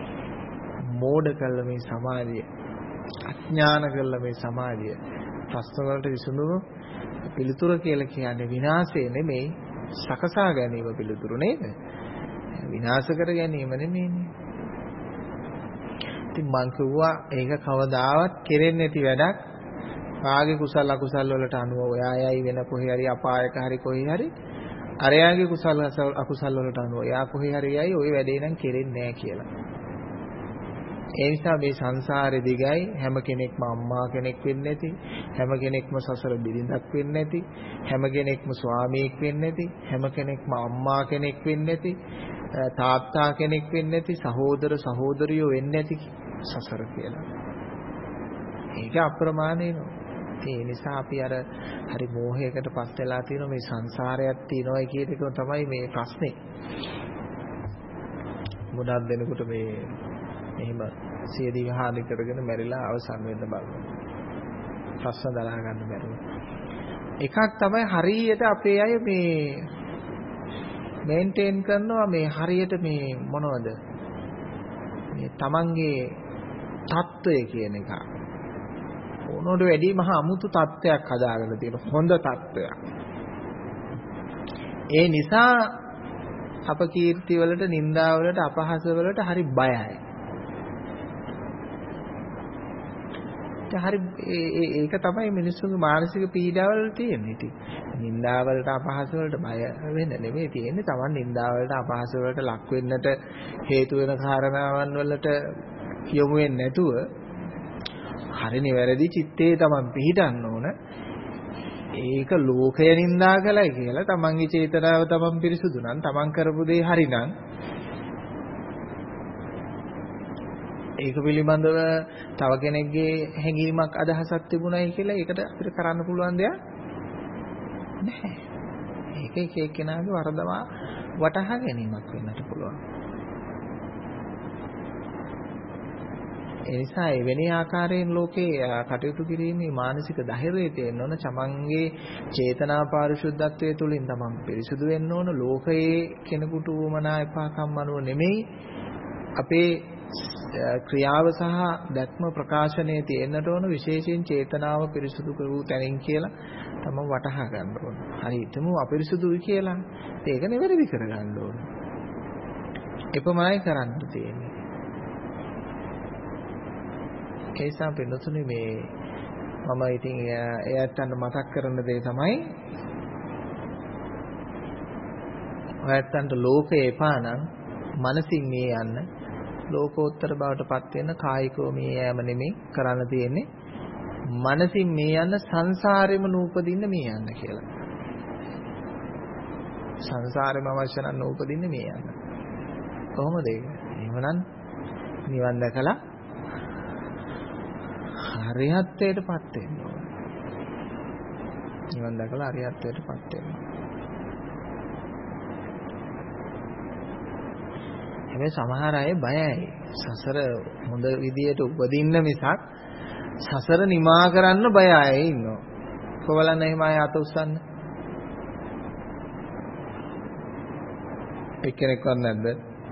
S1: මෝඩ කළ මේ සමාජය අඥාන කළ මේ සමාජය ප්‍රශ්න වලට විසඳුම පිළිතුර කියලා කියන්නේ විනාශය නෙමෙයි සකසා ගැනීම පිළිතුරු නේද? විනාශ කර ගැනීම නෙමෙයිනේ. ඉතින් මං කිව්වා ඒක කවදාවත් කෙරෙන්නේ නැති වැඩක්. කාගේ කුසල අකුසල වලට අනුව ඔයායයි වෙන කොහේ හරි අපායක හරි කොහේ හරි අරයාගේ කුසල අකුසල වලට අනුව එයා කොහේ හරි යයි ওই වැඩේ නම් කෙරෙන්නේ නැහැ කියලා. ඒ නිසා මේ සංසාරේ දිගයි හැම කෙනෙක්ම අම්මා කෙනෙක් වෙන්නේ නැති, හැම කෙනෙක්ම සසර බිරිඳක් වෙන්නේ නැති, හැම කෙනෙක්ම ස්වාමියෙක් වෙන්නේ නැති, හැම කෙනෙක්ම අම්මා කෙනෙක් වෙන්නේ නැති, තාත්තා කෙනෙක් වෙන්නේ නැති, සහෝදර සහෝදරියෝ වෙන්නේ නැති සසර කියලා. ඒක අප්‍රමාණේනෝ. ඒ නිසා අපි අර හරි මෝහයකට පස් වෙලා තියෙන මේ සංසාරයක් තියෙනවා කියන එක තමයි මේ ප්‍රශ්නේ. ගොඩක් දෙනකොට මේ එහෙම සියදී විහාරි කරගෙන මැරිලා අවසන් වෙන්න බලනවා. ප්‍රශ්න දරා ගන්න බැරුව. එකක් තමයි හරියට අපේ අය මේ මේන්ටේන් කරනවා මේ හරියට මේ මොනවද? මේ තමන්ගේ தত্ত্বය කියන එක. ඕනෝඩ වැඩි මහා අමුතු තත්ත්වයක් හදාගෙන තියෙන හොඳ තත්ත්වයක්. ඒ නිසා අපකීර්ති වලට, නින්දා වලට, අපහාස වලට හරි බයයි. හරි ඒක තමයි මිනිස්සුන්ගේ මානසික පීඩාවල් තියෙන්නේ. ඉතින් නින්දා වලට අපහාස වලට බය වෙන්න නෙමෙයි තියෙන්නේ. Taman නින්දා වලට අපහාස වලට ලක් වෙන්නට හේතු වෙන කාරණාවන් වලට යොමු වෙන්නේ නැතුව හරි නිවැරදි චිත්තේ Taman පිහිටන්න ඕන. ඒක ලෝකය නින්දා කළයි කියලා තමන්ගේ චේතනාව තමන් පිරිසුදු නම් තමන් කරපු දේ හරිනම් ඒක පිළිබඳව තව කෙනෙක්ගේ හැඟීමක් අදහසක් තිබුණයි කියලා ඒකට අපිට කරන්න පුළුවන් දෙයක් නැහැ. ඒක එක එක්කෙනාගේ වරදවා වටහා ගැනීමක් වෙන්නට පුළුවන්. ඒ නිසා එවැනි ආකාරයෙන් ලෝකේ කටයුතු කිරීමේ මානසික ධෛර්යය තියෙන්න ඕන. තමන්ගේ චේතනා පාරිශුද්ධත්වයේ තුලින් තමන් පිරිසුදු වෙන්න ඕන. ලෝකයේ කෙනෙකුට උවමනා එපාකම් අනුව නෙමෙයි අපේ ක්‍රියාව සහ දැක්ම ප්‍රකාශනයේ තියෙන්නට ඕන. විශේෂයෙන් චේතනාව පිරිසුදු කරූ තැනින් කියලා තමන් වටහා ගන්න ඕන. හරි හිතමු අපිරිසුදුයි කියලා. ඒක නෙවෙයි කරගන්න ඕන. එපමණයි කරන්න තියෙන්නේ. ඒ නිසා පින්නතුනේ මේ මම ඉතින් එයාට මතක් කරන දේ තමයි ඔයයන්ට ලෝකේ එපා නම් මනසින් මේ යන්න ලෝකෝත්තර බවට පත් වෙන කායිකව මේ යෑම නෙමෙයි කරන්න තියෙන්නේ. මනසින් මේ යන්න සංසාරෙම නූපදින්න මේ යන්න කියලා. සංසාරෙම අවශ්‍ය නම් නූපදින්න මේ යන්න. කොහොමද ඒක? එහෙමනම් නිවන් දැකලා අරිහත්ත්වයටපත් වෙන්න ඕන. නිවන් දැකලා අරිහත්ත්වයටපත් වෙන්න. හැබැයි සමහර අය බයයි. සසර හොඳ විදියට උපදින්න මිසක් සසර නිමා කරන්න බය අය ඉන්නවා. කොවලන්න එහෙම අය අත උස්සන්න. එක්කෙනෙක්වත් නැද්ද?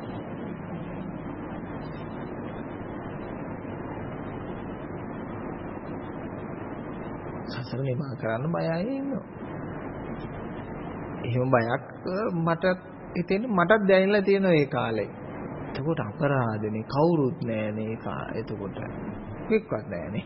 S1: සසර නිමා කරන්න බය අය ඉන්නවා. එහෙම බයක් මට හිතෙන්නේ මටත් දැනෙලා තියෙනවා ඒ කාලේ. එතකොට අපරාධනේ කවුරුත් නැහැනේ ඒක. එතකොට කික්වත් නැහැනේ.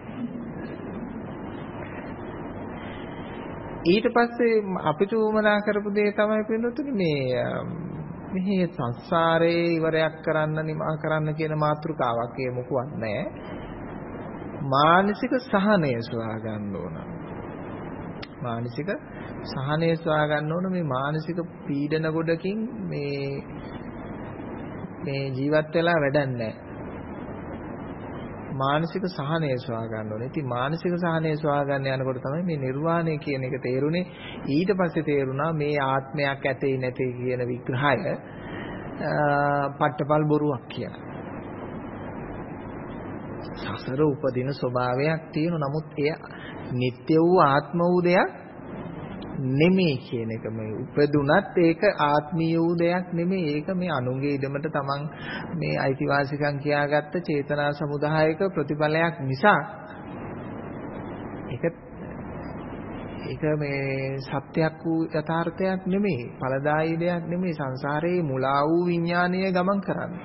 S1: ඊට පස්සේ අපිට උමනා කරපු දේ තමයි පින්නතුනි මේ මෙහි සංසාරේ ඉවරයක් කරන්න නිමා කරන්න කියන මාතෘකාවක් ඒ මොකවත් නැහැ. මානසික සහනය සොයා ගන්න ඕන. මානසික සහනය සොයා ගන්න ඕන. මේ මානසික පීඩන ගොඩකින් මේ මේ ජීවත් වෙලා වැඩක් නැහැ. මානසික සහනය සොයා ගන්න ඕනේ. ඉතින් මානසික සහනය සොයා ගන්න යනකොට තමයි මේ නිර්වාණය කියන එක තේරුනේ. ඊට පස්සේ තේරුණා මේ ආත්මයක් ඇතේ නැතේ කියන විග්‍රහය පට්ටපල් බොරුවක් කියලා. සසර උපදින ස්වභාවයක් තියෙන නමුත් එය නিত্য වූ ආත්ම වූ දෙයක් නෙමෙයි කියන එක. මේ උපදුනත් ඒක ආත්මීය වූ දෙයක් නෙමෙයි. ඒක මේ අනුන්ගේ ඉඩමට තමන් මේ අයිතිවාසිකම් කියාගත්ත චේතනා සමුදායක ප්‍රතිඵලයක් නිසා ඒක ඒක මේ සත්‍යයක් වූ යථාර්ථයක් නෙමෙයි. ඵලදායී දෙයක් නෙමෙයි. සංසාරේ මුලා වූ විඥානීය ගමන් කරන්නේ.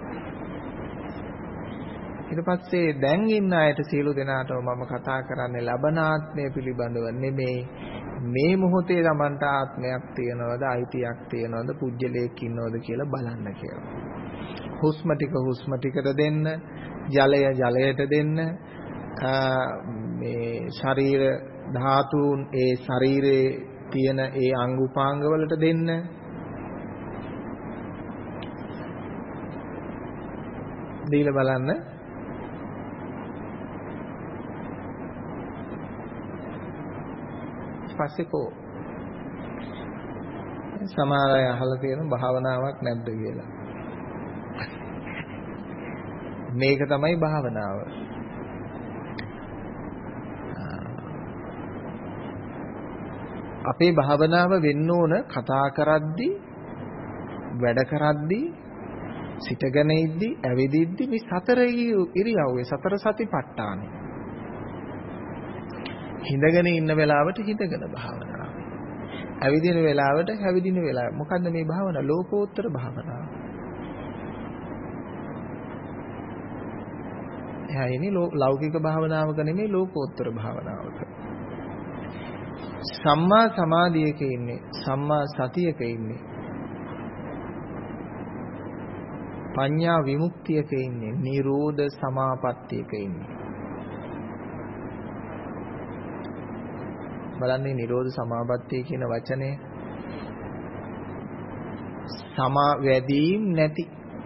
S1: ඊට පස්සේ දැන් ඉන්න අයට සියලු දෙනාටම මම කතා කරන්නේ ලබනාත්මය පිළිබඳව නෙමෙයි. මේ මොහොතේ Tamanට ආත්මයක් තියනවද, අයිතියක් තියනවද, පුජ්‍යලයක් ඉන්නවද කියලා බලන්න කියලා. හුස්ම ටික හුස්ම ටිකට දෙන්න, ජලය ජලයට දෙන්න, මේ ශරීර ධාතුන් ඒ ශරීරයේ තියෙන ඒ අංග උපාංග වලට දෙන්න. දීලා බලන්න. පස්සේ කෝ සමහර අය අහලා තියෙන භාවනාවක් නැද්ද කියලා. මේක තමයි භාවනාව. අපේ භාවනාව වෙන්න ඕන කතා කරද්දී, වැඩ කරද්දී, සිටගෙන ඉද්දී, ඇවිදිද්දී මේ සතර ඉරියව්වේ සතර සතිපට්ඨානෙ. හිඳගෙන ඉන්න වෙලාවට හිඳගෙන භාවනාව. ඇවිදින වෙලාවට ඇවිදින වෙලාව. මොකද්ද මේ භාවනාව? ලෝකෝත්තර භාවනාව. එහයිනේ ලෞකික භාවනාවක නෙමෙයි ලෝකෝත්තර භාවනාවක. සම්මා සමාධියක ඉන්නේ, සම්මා සතියක ඉන්නේ. පඤ්ඤා විමුක්තියක ඉන්නේ, නිරෝධ සමාපත්තියක ඉන්නේ. බලන්න නිරෝධ සමාපත්තිය කියන වචනේ සමා වැදීම් නැති.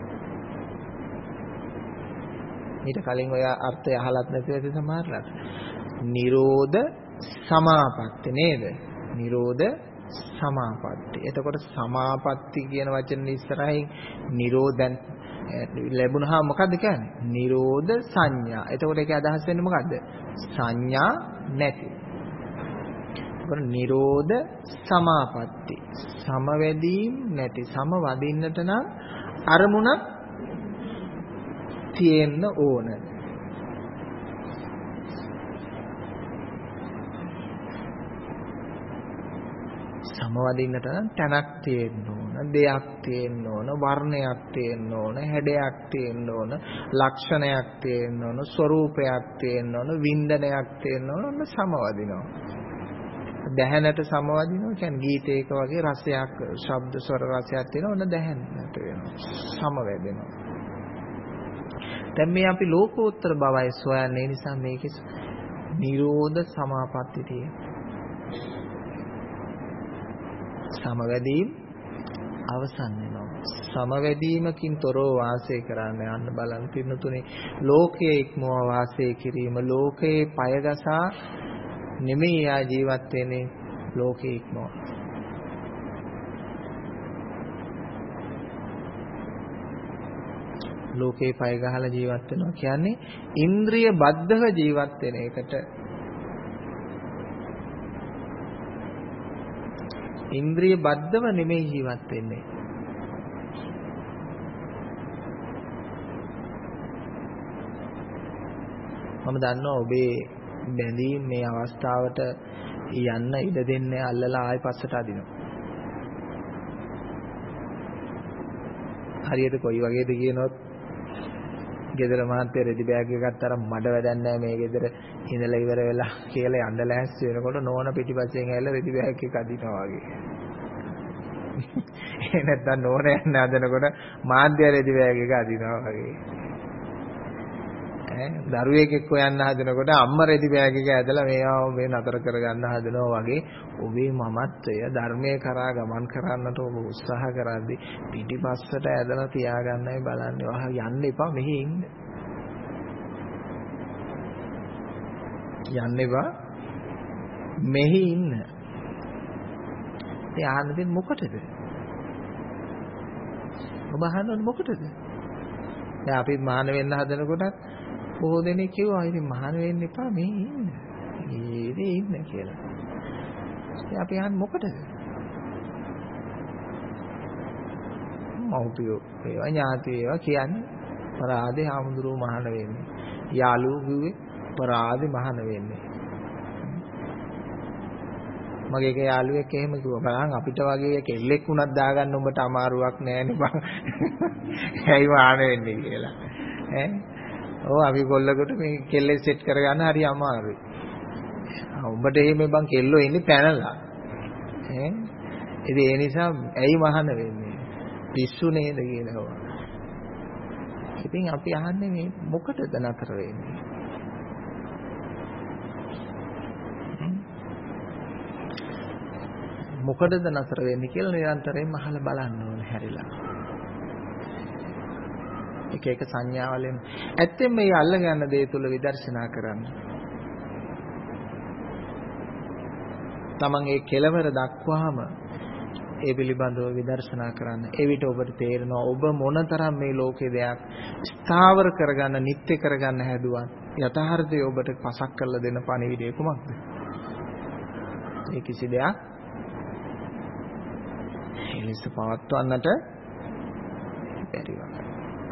S1: ඊට කලින් ඔය අර්ථය අහලත් නැති වෙති සමහරලාට. නිරෝධ සමාපatti නේද? නිරෝධ සමාපatti. එතකොට සමාපatti කියන වචනේ ඉස්සරහින් නිරෝධන් ලැබුණා මොකද්ද කියන්නේ? නිරෝධ සංඥා. එතකොට ඒකේ අදහස් වෙන්නේ මොකද්ද? සංඥා නැති. එතකොට නිරෝධ සමාපatti. සමවැදීම් නැති. සමවදින්නට නම් අරමුණක් තියෙන්න ඕන. සමවදින්නට නම් තැනක් තියෙන්න ඕන, දෙයක් තියෙන්න ඕන, වර්ණයක් තියෙන්න ඕන, හැඩයක් තියෙන්න ඕන, ලක්ෂණයක් තියෙන්න ඕන, ස්වરૂපයක් තියෙන්න ඕන, වින්දනයක් තියෙන්න ඕන. ඔන්න සමවදිනවා. දැහැනට සමවදිනවා කියන්නේ ගීතයක වගේ රසයක්, ශබ්ද ස්වර රසයක් තියෙනවා. ඔන්න දැහැනට වෙනවා. සමවැදෙනවා. දැන් මේ අපි ලෝකෝත්තර බවයි සොයන්නේ. නිසා මේකේ නිරෝධ සමාපatti තියෙනවා. සමවැදීම් අවසන් වෙනවා. සමවැදීමකින් තොරව වාසය කරන්න යන්න බලන්න පින්නතුනේ. ලෝකයේ ඉක්මව වාසය කිරීම, ලෝකයේ පයගසා නෙමෙයි යා ජීවත් වෙන්නේ, ලෝකයේ ඉක්මව. ලෝකේ පය ගහලා ජීවත් වෙනවා කියන්නේ ඉන්ද්‍රිය බද්ධව ජීවත් වෙන එකට. ඉන්ද්‍රිය බද්ධව නෙමෙයි ජීවත් වෙන්නේ. මම දන්නවා ඔබේ බැඳීම් මේ අවස්ථාවට යන්න ඉඩ දෙන්නේ අල්ලලා ආයෙ පස්සට අදිනවා. හරියට කොයි වගේද කියනොත් ගෙදර මහත්තයා රෙදි බෑග් එකක් ගත්තාම මඩ වැඩක් නැහැ මේ ගෙදර ඉඳලා ඉවර වෙලා කියලා යන්න ලෑස්ති වෙනකොට නෝන පිටිපස්සෙන් ඇවිල්ලා රෙදි බෑග් එක අදිනවා වගේ. ඒ නැත්තම් නෝන යන්න හදනකොට මාධ්‍ය රෙදි බෑග් එක අදිනවා වගේ. ඈ දරුවෙක් එක්ක යන්න හදනකොට අම්මා රෙදි බෑග් එක ඇදලා මේවා මේ නතර කරගන්න හදනවා වගේ ඔබේ මමත්වය ධර්මයේ කරා ගමන් කරන්නට ඔබ උත්සාහ කරද්දී පිටිපස්සට ඇදලා තියාගන්නයි බලන්නේ. වහ යන්න එපා, මෙහි ඉන්න. යන්න එපා, මෙහි ඉන්න. ඒ ආනන්දෙන් මොකටද? ඔබ අහන්නේ මොකටද? දැන් අපි මහාන වෙන්න හදනකොටත් බොහෝ දෙනෙක් කිව්වා ඉතින් මහාන වෙන්න එපා, මේ ඉන්න. ඊයේ ඉන්න කියලා. ඉතින් අපි අහන්නේ මොකටද? මෞපියෝ ඒවා ඥාති ඒවා කියන්නේ පරාදේ හාමුදුරුවෝ මහාන වෙන්නේ. යාළුවෝ කිව්වේ පරාදේ මහාන වෙන්නේ. මගේ එක යාළුවෙක් එහෙම කිව්වා බලන්න අපිට වගේ කෙල්ලෙක් වුණත් දාගන්න උඹට අමාරුවක් නෑනේ බං. ඇයි මහාන වෙන්නේ කියලා. ඈ ඔව් අපි කොල්ලකට මේ කෙල්ල සෙට් කරගන්න හරි අමාරුයි. උඹට එහෙම බං කෙල්ලෝ ඉන්නේ පැනලා. ඈ ඉතින් ඒ නිසා ඇයි මහාන වෙන්නේ? පිස්සු නේද කියනවා. ඉතින් අපි අහන්නේ මේ මොකටද නතර වෙන්නේ? මොකටද නතර වෙන්නේ කියලා නිරන්තරයෙන්ම අහලා බලන්න ඕනේ හැරිලා. එක එක සංඥාවලින් ඇත්තෙන් මේ අල්ල ගන්න දේ තුල විදර්ශනා කරන්න. තමන් ඒ කෙලවර දක්වාම ඒ පිළිබඳව විදර්ශනා කරන්න. ඒ විට ඔබට තේරෙනවා ඔබ මොනතරම් මේ ලෝකේ දෙයක් ස්ථාවර කරගන්න, නිත්‍ය කරගන්න හැදුවත් යථාර්ථය ඔබට පසක් කරලා දෙන පණිවිඩය කුමක්ද? ඒ කිසි දෙයක් එලෙස පවත්වන්නට බැරි වගේ.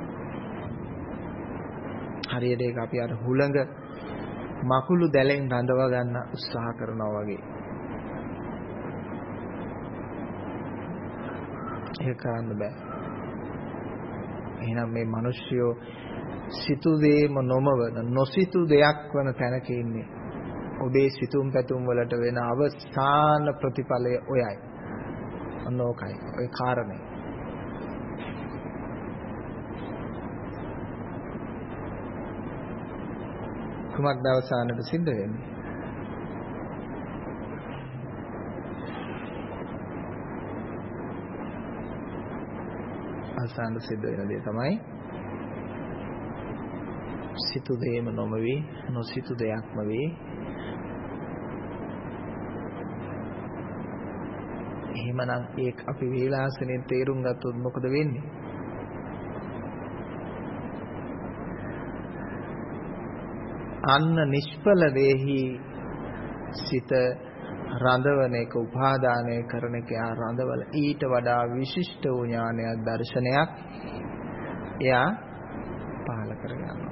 S1: හරියට ඒක අපි අර හුළඟ මකුළු දැලෙන් රඳව ගන්න උත්සාහ කරනවා වගේ. ඒක කරන්න බෑ. එහෙනම් මේ මිනිස්සුયો සිතු දේම නොමවන නොසිතු දෙයක් වන තැනක ඉන්නේ. ඔබේ සිතුම් පැතුම් වලට වෙන අවසාන ප්‍රතිඵලය ඔයයි. අනෝකයි. ඔය කාරණේ. කුමක්ද අවසානට සිද්ධ වෙන්නේ? අවසාන සිද්ධ වෙන දේ තමයි සිතු දෙයම නොමවි නොසිතු දෙයක්ම වේ. එහෙමනම් ඒක අපි වේලාසනෙන් තේරුම් ගත්තොත් මොකද වෙන්නේ? අන්න නිෂ්ඵල දෙහි සිත රඳවන එක උපාදානය කරන එක යා රඳවල ඊට වඩා විශිෂ්ට වූ ඥානයක් දර්ශනයක් එයා පහළ කරගන්නවා.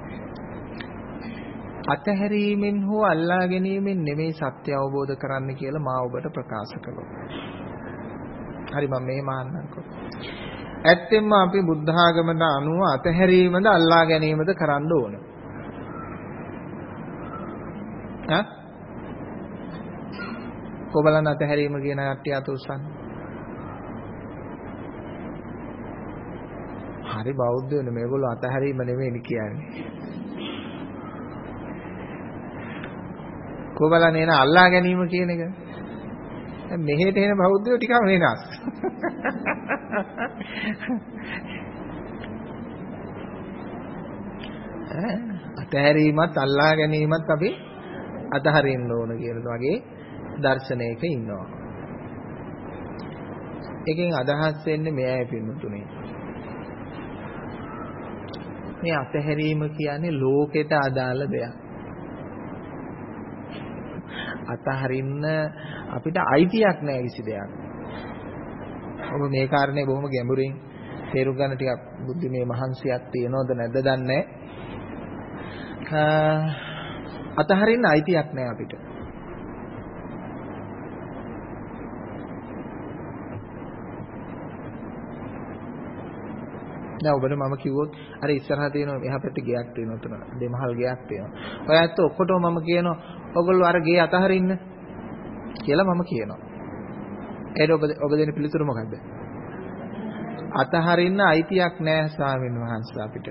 S1: අතහැරීමෙන් හෝ අල්ලා ගැනීමෙන් නෙමෙයි සත්‍ය අවබෝධ කරන්න කියලා මා ඔබට ප්‍රකාශ කළා. හරි මම මේ මහන්න්නම්කෝ. ඇත්තෙන්ම අපි බුද්ධ ආගමට අනුව අතහැරීමද අල්ලා ගැනීමද කරන්න ඕන. හා? කොබලන් අතහැරීම කියන කට්ටිය අත උස්සන්න. හරි බෞද්ධයනේ මේගොල්ලෝ අතහැරීම නෙමෙයි කියන්නේ. කොබලන් එන අල්ලා ගැනීම කියන එක. දැන් මෙහෙට එන බෞද්ධයෝ ටිකක් වෙනස්. ඈ අතහැරීමත් අල්ලා ගැනීමත් අපි අතහරින්න ඕන කියන වගේ දර්ශනයක ඉන්නවා. එකෙන් අදහස් වෙන්නේ මෙයයි පින්තුනේ. මේ අතහැරීම කියන්නේ ලෝකෙට අදාළ දෙයක්. අතහරින්න අපිට අයිතියක් නැහැ කිසි දෙයක්. ඔබ මේ කාරණේ බොහොම ගැඹුරින් තේරුම් ගන්න ටිකක් බුද්ධිමය මහන්සියක් තියනවද නැද්ද දන්නේ නැහැ. අතහරින්න අයිතියක් නැහැ අපිට. දැන් ඔබට මම කිව්වොත් අර ඉස්සරහා තියෙන එහා පැත්තේ ගයක් තියෙනවා උතන දෙමහල් ගයක් තියෙනවා. ඔය ඇත්ත ඔක්කොටම මම කියනවා ඔයගොල්ලෝ අර ගේ අතහරින්න කියලා මම කියනවා. ඒකට ඔබ ඔබ දෙන පිළිතුර මොකද්ද? අතහරින්න අයිතියක් නැහැ ස්වාමීන් වහන්සේ අපිට.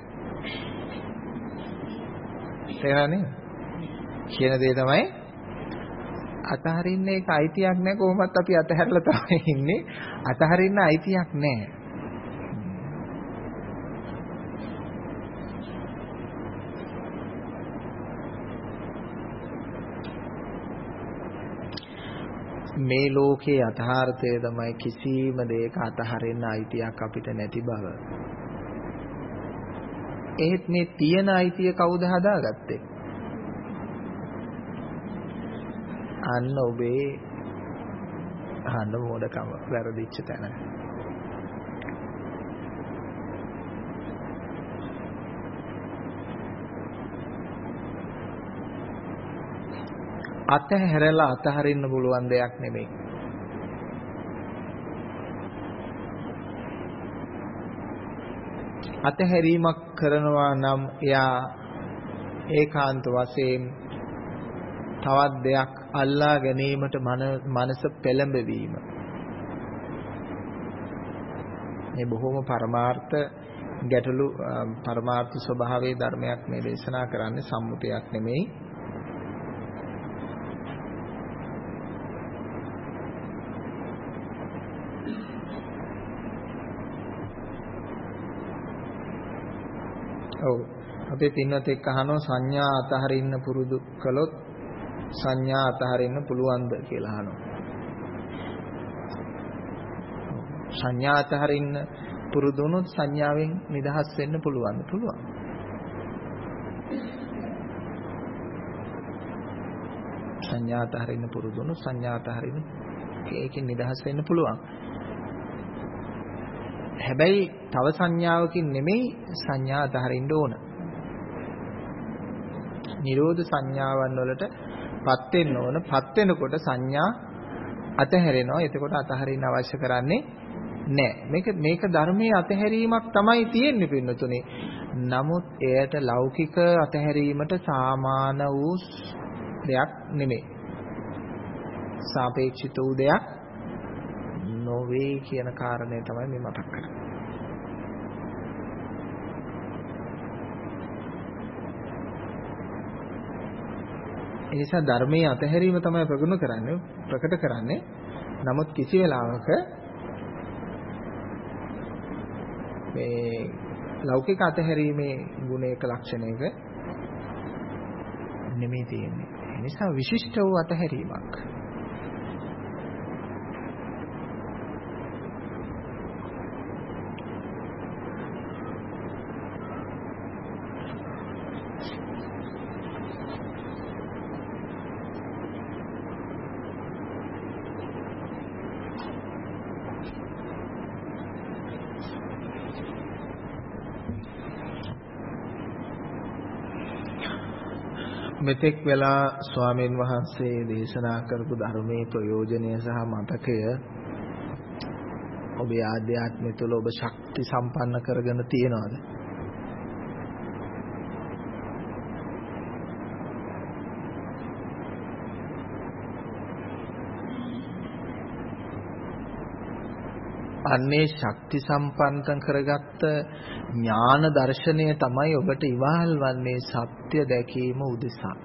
S1: තේරෙන්නේ? කියන දේ තමයි අතහරින්න ඒක අයිතියක් නැහැ කොහොමත් අපි අතහැරලා තමයි ඉන්නේ. අතහරින්න අයිතියක් නැහැ. මේ ලෝකයේ යථාර්ථය තමයි කිසිම දෙයක අතහරින්න අයිතියක් අපිට නැති බව. ඒත් මේ තියෙන අයිතිය කවුද හදාගත්තේ? අන්න ඔබේ අහන්න මොඩකම වැරදිච්ච තැන. අතහැරලා අතහරින්න පුළුවන් දෙයක් නෙමෙයි. අතහැරීමක් කරනවා නම් එයා ඒකාන්ත වශයෙන් තවත් දෙයක් අල්ලා ගැනීමට මනස පෙළඹවීම. මේ බොහොම පරමාර්ථ ගැටලු පරමාර්ථ ස්වභාවයේ ධර්මයක් මේ දේශනා කරන්නේ සම්මුතියක් නෙමෙයි. ඔව් අපේ පින්වත් එක්ක අහනවා සංඥා අතහරින්න පුරුදු කළොත් සංඥා අතහරින්න පුළුවන්ද කියලා අහනවා. සංඥා අතහරින්න පුරුදු වුණොත් සංඥාවෙන් නිදහස් වෙන්න පුළුවන්ද? පුළුවන්. සංඥා අතහරින්න පුරුදු වුණොත් සංඥා අතහරින්න ඒකෙන් නිදහස් වෙන්න පුළුවන්. හැබැයි තව සංඥාවකින් නෙමෙයි සංඥා අතහරින්න ඕන. නිරෝධ සංඥාවන් වලට පත් වෙන්න ඕන. පත් වෙනකොට සංඥා අතහැරෙනවා. එතකොට අතහරින්න අවශ්‍ය කරන්නේ නැහැ. මේක මේක ධර්මයේ අතහැරීමක් තමයි තියෙන්නේ පින්නතුනේ. නමුත් එයට ලෞකික අතහැරීමට සාමාන වූ දෙයක් නෙමෙයි. සාපේක්ෂිත වූ දෙයක් නොවේ කියන කාරණය තමයි මේ මතක් කරන්නේ. ඒ නිසා ධර්මයේ අතහැරීම තමයි ප්‍රගුණ කරන්නේ ප්‍රකට කරන්නේ. නමුත් කිසි වෙලාවක මේ ලෞකික අතහැරීමේ ගුණයක ලක්ෂණයක නෙමෙයි තියෙන්නේ. ඒ නිසා විශිෂ්ට වූ අතහැරීමක්. මෙතෙක් වෙලා ස්වාමීන් වහන්සේ දේශනා කරපු ධර්මයේ ප්‍රයෝජනය සහ මතකය ඔබේ ආධ්‍යාත්මය තුළ ඔබ ශක්ති සම්පන්න කරගෙන තියනවාද? අන්නේ ශක්ති සම්පන්න කරගත්ත ඥාන දර්ශනය තමයි ඔබට ඉවහල් වන්නේ සත්‍ය දැකීම උදෙසා.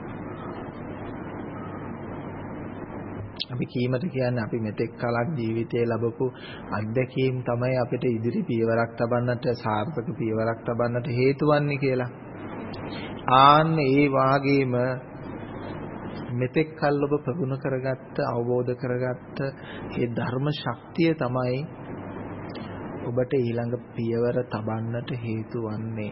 S1: අපි කීමට කියන්නේ අපි මෙතෙක් කලක් ජීවිතයේ ලැබපු අත්දැකීම් තමයි අපිට ඉදිරි පියවරක් තබන්නට සාර්ථක පියවරක් තබන්නට හේතු වන්නේ කියලා. ආන්න ඒ වාගේම මෙතෙක් කල් ඔබ ප්‍රගුණ කරගත්ත අවබෝධ කරගත්ත ඒ ධර්ම ශක්තිය තමයි ඔබට ඊළඟ පියවර තබන්නට හේතු වන්නේ.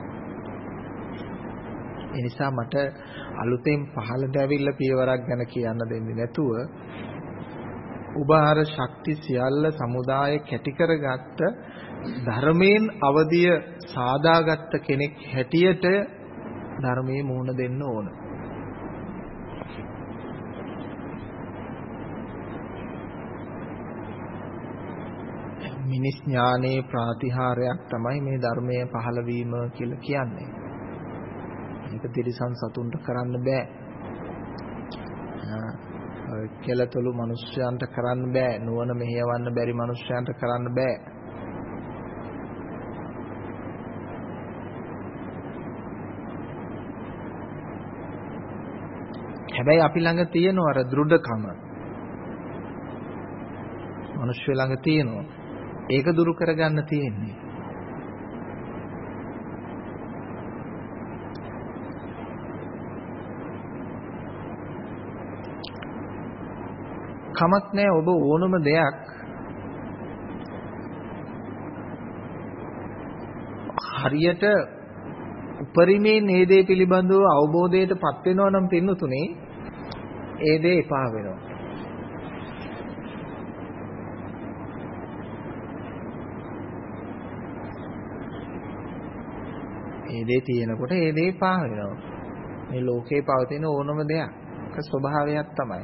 S1: ඒ නිසා මට අලුතෙන් පහළට ඇවිල්ලා පියවරක් ගැන කියන්න දෙන්නේ නැතුව ඔබ අර ශක්ති සියල්ල සමුදාය කැටි කරගත්ත ධර්මයෙන් අවදිය සාදාගත්ත කෙනෙක් හැටියට ධර්මයේ මුහුණ දෙන්න ඕන. මිනිස් ඥානයේ ප්‍රාතිහාරයක් තමයි මේ ධර්මයේ පහළ වීම කියලා කියන්නේ. මේක තිරිසන් සතුන්ට කරන්න බෑ. කෙලතොළු මිනිස්යන්ට කරන්න බෑ. නුවණ මෙහෙයවන්න බැරි මිනිස්යන්ට කරන්න බෑ. හැබැයි අපි ළඟ තියෙන අර දෘಢකම මිනිස්සු ළඟ තියෙනවා. ඒක දුරු කරගන්න තියෙන්නේ. කමක් නැහැ ඔබ ඕනම දෙයක් හරියට උපරිමයෙන් මේ දේ පිළිබඳව අවබෝධයටපත් වෙනවා නම් පින්නතුනේ ඒ දේ එපා වෙනවා. ඒ දේ තියෙනකොට ඒ දේ එපා වෙනවා. මේ ලෝකේ පවතින ඕනම දෙයක් ස්වභාවයක් තමයි.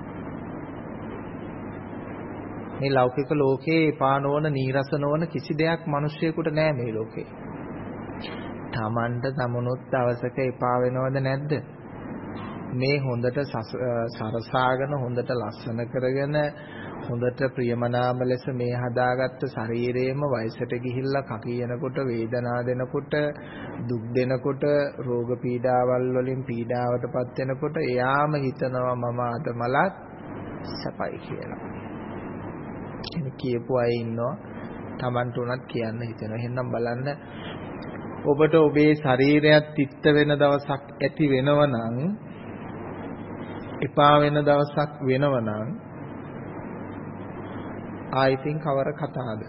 S1: මේ ලෞකික ලෝකේ එපා නොවන නීරස නොවන කිසි දෙයක් මිනිස්සෙකුට නෑ මේ ලෝකේ. Tamanට තමනුත් දවසක එපා වෙනවද නැද්ද? මේ හොඳට සරසාගෙන හොඳට ලස්සන කරගෙන හොඳට ප්‍රියමනාප ලෙස මේ හදාගත්ත ශරීරයේම වයසට ගිහිල්ලා කකියනකොට වේදනාව දෙනකොට දුක් දෙනකොට රෝග පීඩාවල් වලින් පීඩාවටපත් වෙනකොට එයාම හිතනවා මම අද මලත් සපයි කියලා. එනි කියපු අය ඉන්නවා Tamanට උනත් කියන්න හිතෙනවා. එහෙනම් බලන්න ඔබට ඔබේ ශරීරයත් තිත්ත වෙන දවසක් ඇති වෙනවනම් එපා වෙන දවසක් වෙනවනම් ආයිතින් කවර කතාවද?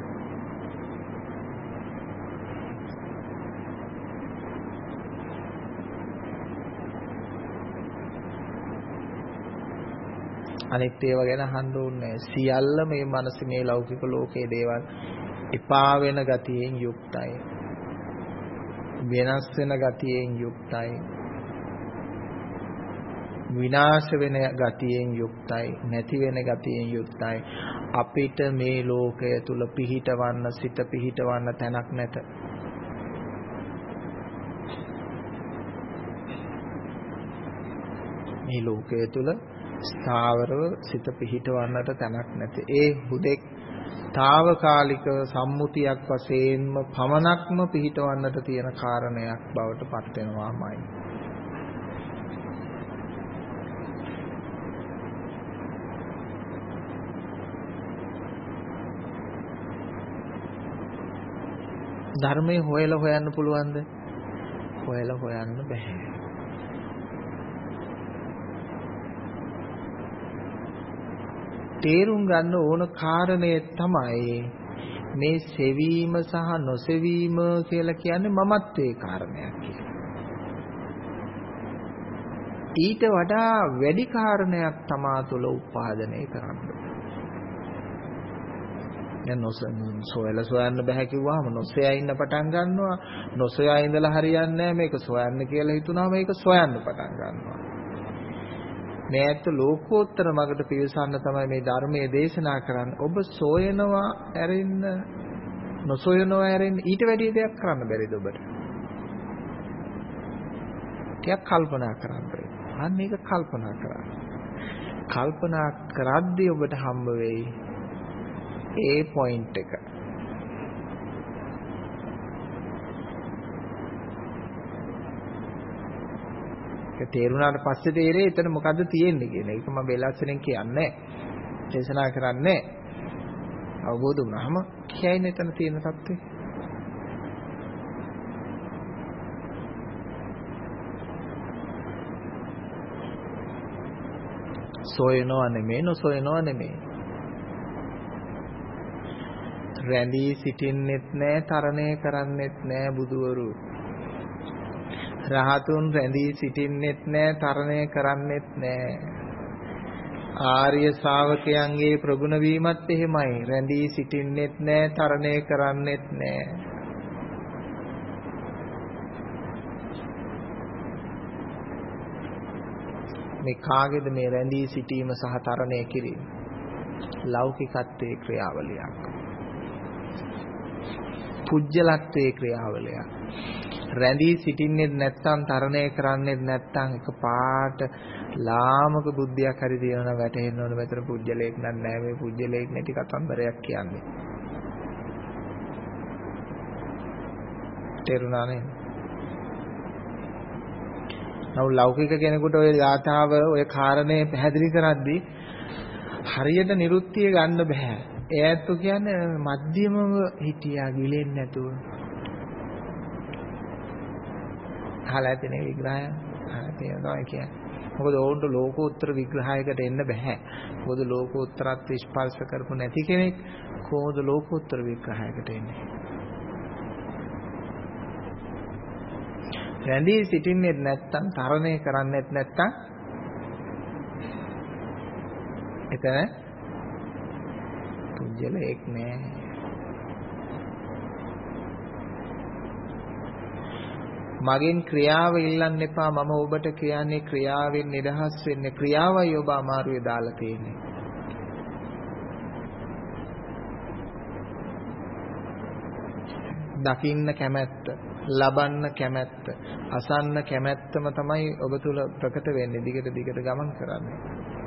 S1: අනිත් ඒවා ගැන අහන්න ඕනේ. සියල්ල මේ මනස මේ ලෞකික ලෝකයේ දේවල් එපා වෙන ගතියෙන් යුක්තයි. වෙනස් වෙන ගතියෙන් යුක්තයි. විනාශ වෙන ගතියෙන් යුක්තයි. නැති වෙන ගතියෙන් යුක්තයි. අපිට මේ ලෝකය තුල පිහිටවන්න සිත පිහිටවන්න තැනක් නැත. මේ ලෝකය තුල ස්ථාවරව සිත පිහිටවන්නට තැනක් නැත. ඒ හුදෙක් తాවකාලික සම්මුතියක් වශයෙන්ම පමණක්ම පිහිටවන්නට තියෙන කාරණයක් බවට පත් වෙනවාමයි. ධර්මයේ හොයලා හොයන්න පුළුවන්ද? හොයලා හොයන්න බෑ. තේරුම් ගන්න ඕන කාරණේ තමයි මේ සෙවීම සහ නොසෙවීම කියලා කියන්නේ මමත්වයේ කාරණයක් කියලා. ඊට වඩා වැඩි කාරණයක් තමා තුළ උපාදනය කරන්න. දැන් නොසොයලා සොයන්න බෑ කිව්වම නොසොයා ඉන්න පටන් ගන්නවා. නොසොයා ඉඳලා හරියන්නේ නැහැ මේක සොයන්න කියලා හිතුනම මේක සොයන්න පටන් ගන්නවා. මේ ඇත්ත ලෝකෝත්තර මගට පිවිසන්න තමයි මේ ධර්මයේ දේශනා කරන්නේ. ඔබ සොයනවා ඇරෙන්න නොසොයනවා ඇරෙන්න ඊට වැඩි දෙයක් කරන්න බැරිද ඔබට? ටිකක් කල්පනා කරන්න බැරි. අන්න ඒක කල්පනා කරන්න. කල්පනා කරද්දී ඔබට හම්බ වෙයි ඒ පොයින්ට් එක. ඒක තේරුණාට පස්සේ තේරෙයි එතන මොකද්ද තියෙන්නේ කියන එක. මම බෙලස්සෙන් කියන්නේ දේශනා කරන්නේ අවබෝධ වුණාම කියයිනේ එතන තියෙන தත්ත්වය. සොයනවා නෙමෙයි නොසොයනවා නෙමෙයි. රැඳී සිටින්නෙත් නෑ තරණය කරන්නෙත් නෑ බුදුවරු. රහතුන් රැඳී සිටින්නෙත් නෑ තරණය කරන්නෙත් නෑ. ආර්ය ශ්‍රාවකයන්ගේ ප්‍රගුණ වීමත් එහෙමයි. රැඳී සිටින්නෙත් නෑ තරණය කරන්නෙත් නෑ. මේ කාගේද මේ රැඳී සිටීම සහ තරණය කිරීම? ලෞකිකත්වයේ ක්‍රියාවලියක්. පුජ්‍යලත්වයේ ක්‍රියාවලියක්. රැඳී සිටින්නේ නැත්නම් තරණය කරන්නේ නැත්නම් එකපාරට ලාමක බුද්ධියක් හරි දිනන වැටෙන්න ඕන. මෙතන පුජ්‍යලයක් නෑ මේ පුජ්‍යලයක් නැති කතන්දරයක් කියන්නේ. තේරුණා නේද? නව ලෞකික කෙනෙකුට ওই ගාථාව ওই කාරණේ පැහැදිලි කරද්දී හරියට නිරුත්තිය ගන්න බෑ. ඒත් කියන්නේ මධ්‍යමව හිටියා ගිලෙන්නේ නැතුව. අහලා තියෙන විග්‍රහය අහලා තියෙනවා කියන්නේ. මොකද ඕන්ට ලෝකෝත්තර විග්‍රහයකට එන්න බෑ. මොකද ලෝකෝත්තරත් ස්පර්ශ කරපු නැති කෙනෙක් කොහොමද ලෝකෝත්තර විග්‍රහයකට එන්නේ? රැඳී සිටින්නේ නැත්තම් තරණය කරන්නේත් නැත්තම් එතන පුජ්‍යලයක් නෑ. මගෙන් ක්‍රියාව ඉල්ලන්න එපා. මම ඔබට කියන්නේ ක්‍රියාවෙන් නිදහස් වෙන්න. ක්‍රියාවයි ඔබ අමාරුවේ දාලා තියෙන්නේ. දකින්න කැමැත්ත, ලබන්න කැමැත්ත, අසන්න කැමැත්තම තමයි ඔබ තුල ප්‍රකට වෙන්නේ. දිගට දිගට ගමන් කරන්නේ.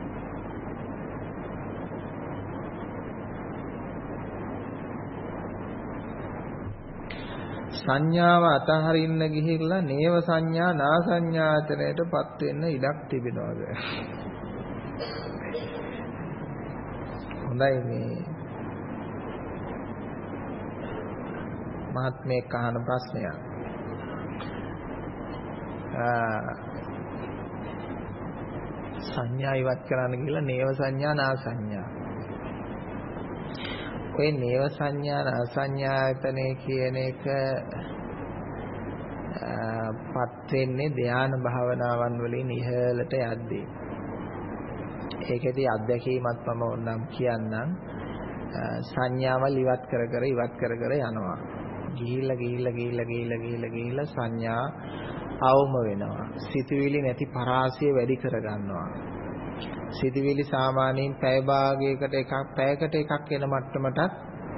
S1: සංඥාව අතහරින්න ගිහිල්ලා නේව සංඥා නා සංඥාතරයටපත් වෙන්න ඉඩක් තිබෙනවද? හොඳයි මේ මහත්මයෙක් අහන ප්‍රශ්නයක්. සංඥා ඉවත් කරන්න ගිහිල්ලා නේව සංඥා නා සංඥා. ඔය නේව සංඥා නා සංඥායතනේ කියන එක පත් වෙන්නේ ධ්‍යාන භාවනාවන් වලින් ඉහළට යද්දී. ඒකේදී අත්දැකීමත් මම ඕනම් කියන්නම්. සංඥාවල් ඉවත් කර කර ඉවත් කර කර යනවා. ගිහිල්ලා ගිහිල්ලා ගිහිල්ලා ගිහිල්ලා ගිහිල්ලා ගිහිල්ලා සංඥා අවම වෙනවා. සිතුවිලි නැති පරාසය වැඩි කර ගන්නවා. සිතුවිලි සාමාන්‍යයෙන් පැය භාගයකට එකක් පැයකට එකක් වෙන මට්ටමටත්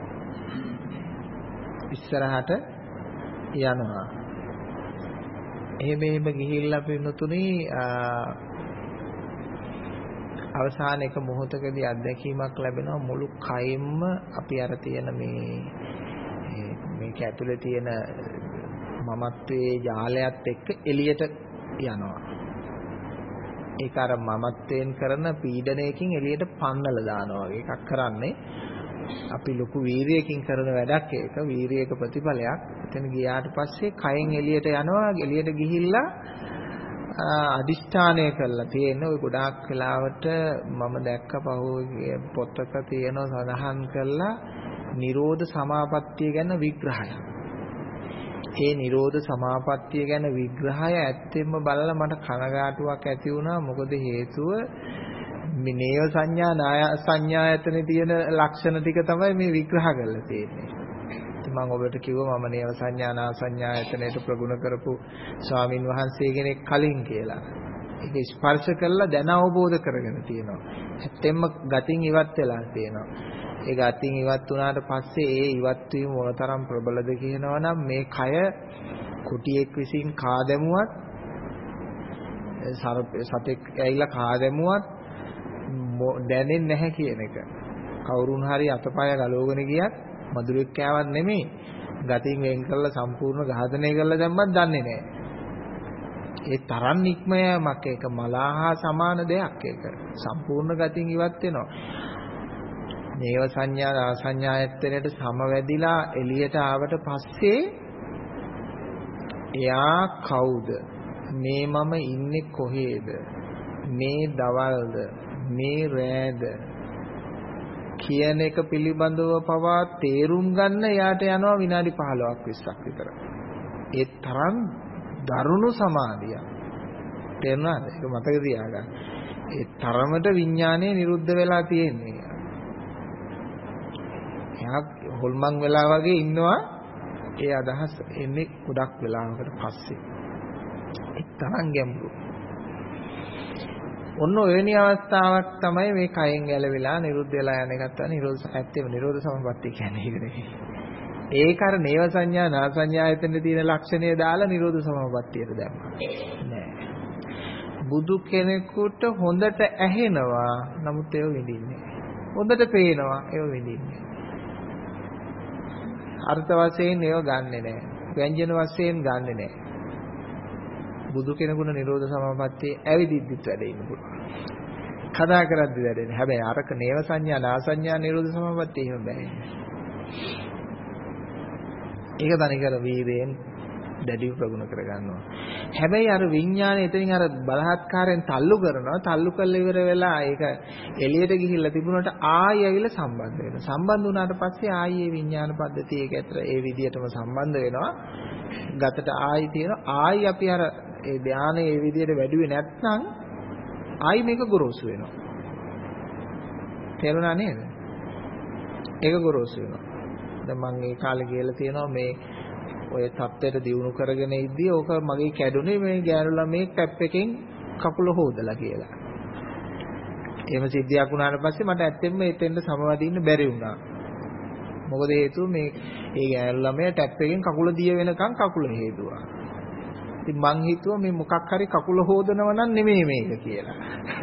S1: ඉස්සරහට යනවා. එහෙම එහෙම ගිහිල්ලා පින්නතුනි අවසාන එක මොහොතකදී අත්දැකීමක් ලැබෙනවා. මුළු කයින්ම අපි අර තියෙන මේ මේක ඇතුලේ තියෙන මමත්වයේ ජාලයත් එක්ක එළියට යනවා. ඒක අර මමත්වයෙන් කරන පීඩනයකින් එළියට පන්නලා දානවා වගේ එකක් කරන්නේ. අපි ලොකු වීරියකින් කරන වැඩක් ඒක. වීරියක ප්‍රතිඵලයක්. එතන ගියාට පස්සේ කයෙන් එළියට යනවා. එළියට ගිහිල්ලා අදිෂ්ඨානය කරලා තියෙන ඔය ගොඩාක් වෙලාවට මම දැක්ක පහුගිය පොතක තියෙනවා සඳහන් කරලා නිරෝධ සමාපත්තිය ගැන විග්‍රහයක්. ඒ නිරෝධ සමාපත්තිය ගැන විග්‍රහය ඇත්තෙන්ම බලලා මට කනගාටුවක් ඇති වුණා. මොකද හේතුව මේ නේව සංඥා නාය සංඥා ඇතනේ තියෙන ලක්ෂණ ටික තමයි මේ විග්‍රහ කරලා තියෙන්නේ. ඉතින් මම ඔබට කිව්වා මම නේව සංඥා නා සංඥා ඇතනේට ප්‍රගුණ කරපු ස්වාමින් වහන්සේ කෙනෙක් කලින් කියලා. ඒක ස්පර්ශ කරලා දැන අවබෝධ කරගෙන තියෙනවා. ඇත්තෙන්ම ගතින් ඉවත් වෙලා තියෙනවා. ඒ ගතින් ඉවත් වුණාට පස්සේ ඒ ඉවත් වීම මොනතරම් ප්‍රබලද කියනවනම් මේ කය කුටියෙක් විසින් කා දැමුවත් සතෙක් ඇවිල්ලා කා දැමුවත් දැනෙන්නේ නැහැ කියන එක. කවුරුන් හරි අතපය ගලවගෙන ගියත් මధుරෙක් කෑවත් නෙමෙයි. ගතින් වෙන් කරලා සම්පූර්ණ ඝාතනය කරලා දැම්මත් දන්නේ නැහැ. ඒ තරම් නික්මයමක් ඒක මලාහා සමාන දෙයක් ඒක. සම්පූර්ණ ගතින් ඉවත් වෙනවා. නේව සංඥා ආසඤ්ඤා ඇත්තනට සමවැදිලා එළියට ආවට පස්සේ එයා කවුද? මේ මම ඉන්නේ කොහේද? මේ දවල්ද? මේ රෑද? කියන එක පිළිබඳව පවා තේරුම් ගන්න යාට යනවා විනාඩි පහළොවක් විස්සක් විතර. ඒ තරම් දරුණු සමාධියක්. තේරුණාද? ඒක මතක තියාගන්න. ඒ තරමට විඥානය නිරුද්ධ වෙලා තියෙන්නේ. එයා හොල්මන් වෙලා වගේ ඉන්නවා. ඒ අදහස් එන්නේ ගොඩක් වෙලාවකට පස්සේ. ඒ තරම් ගැඹුරු. ඔන්න ඔයනි අවස්ථාවක් තමයි මේ කයෙන් ගැලවිලා නිරුද්ධ වෙලා යන එකත් තමයි නිරෝධ සත්‍යම නිරෝධ සමපත්තිය කියන්නේ ඒක නෙවෙයි. ඒක අර නේව සංඥා නා සංඥා ඇතෙන් තියෙන ලක්ෂණය දාලා නිරෝධ සමපත්තියට දැම්මා. නෑ. බුදු කෙනෙකුට හොඳට ඇහෙනවා නමුත් ඒව විඳින්නේ. හොඳට පේනවා ඒව විඳින්නේ. අර්ථ වශයෙන් ඒව ගන්නෙ නෑ. ව්‍යංජන වශයෙන් ගන්නෙ නෑ. බුදු කෙනෙකුට නිරෝධ සමාපත්තිය ඇවිදිද්දිත් වැඩ ඉන්න පුළුවන්. කතා කරද්දි වැඩෙන්නේ. හැබැයි අරක නේව සංඥා නා සංඥා නිරෝධ සමාපත්තිය එහෙම බෑ. ඒක තනිකර වීරයෙන් දැඩිව ප්‍රගුණ කර ගන්නවා. හැබැයි අර විඥානය එතනින් අර බලහත්කාරයෙන් තල්ලු කරනවා. තල්ලු කරලා ඉවර වෙලා ඒක එළියට ගිහිල්ලා තිබුණාට ආයෙ ඇවිල්ලා සම්බන්ධ වෙනවා. සම්බන්ධ වුණාට පස්සේ ආයෙ විඥාන පද්ධතිය ඒක ඇතර ඒ විදිහටම සම්බන්ධ වෙනවා. ගතට ආයෙ තියෙනවා. ආයෙ අපි අර ඒ ධානය ඒ විදිහට වැඩිවේ නැත්නම් ආයි මේක ගොරෝසු වෙනවා. තේරුණා නේද? ඒක ගොරෝසු වෙනවා. දැන් මම ඒ කාලේ කියලා තියෙනවා මේ ඔය තත්ත්වයට දියුණු කරගෙන ඉද්දී ඕක මගේ කැඩුනේ මේ ගෑනු ළමේ ටැප් එකෙන් කකුල හොදලා කියලා. එහෙම සිද්ධියක් වුණාට පස්සේ මට ඇත්තෙන්ම එතෙන්ට සමවදින්න බැරි වුණා. මොකද හේතුව මේ ඒ ගෑනු ළමයා ටැප් එකෙන් කකුල දිය වෙනකන් කකුල හේදුවා. ඉතින් මං හිතුවා මේ මොකක් හරි කකුල හොදනව නම් නෙමෙයි මේක කියලා.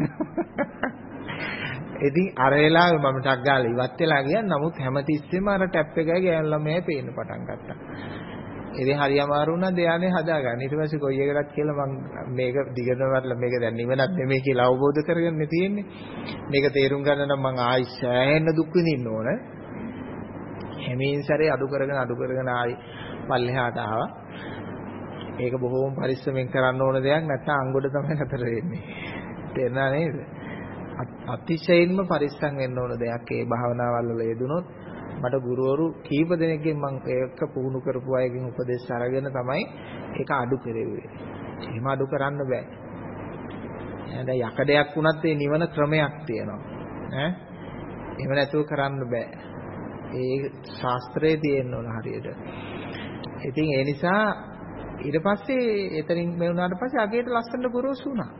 S1: ඉතින් අර වෙලාවේ මම ටක් ගාලා ඉවත් වෙලා ගියා. නමුත් හැමතිස්සෙම අර ටැප් එකයි ගෑනු ළමයා පේන්න පටන් ගත්තා. ඉතින් හරි අමාරු වුණා ධානය හදාගන්න. ඊට පස්සේ කොයි එකකටත් කියලා මම මේක දිගටම වටලා මේක දැන් නිවනක් නෙමෙයි කියලා අවබෝධ කරගන්න තියෙන්නේ. මේක තේරුම් ගන්න නම් මම ආයි සෑහෙන දුක් විඳින්න ඕන. හැමෙන් සැරේ අඩු කරගෙන අඩු කරගෙන ආයි පල්ලෙහාට ආවා. ඒක බොහෝම පරිස්සමෙන් කරන්න ඕන දෙයක් නැත්නම් අංගොඩ තමයි නතර වෙන්නේ. තේරුණා නේද? අතිශයින්ම පරිස්සම් වෙන්න ඕන දෙයක් ඒ භාවනාවල් වල යෙදුනොත් මට ගුරුවරු කීප දෙනෙක්ගෙන් මම ඒක පුහුණු කරපු අයගෙන් උපදෙස් අරගෙන තමයි ඒක අඩු කෙරෙව්වේ. එහෙම අඩු කරන්න බෑ. දැන් යකඩයක් වුණත් ඒ නිවන ක්‍රමයක් තියෙනවා. ඈ එහෙම නැතුව කරන්න බෑ. ඒ ශාස්ත්‍රයේ තියෙන්න ඕන හරියට. ඉතින් ඒ නිසා ඊට පස්සේ එතනින් මේ වුණාට පස්සේ අගේට ලස්සනට ගොරෝසු වුණා.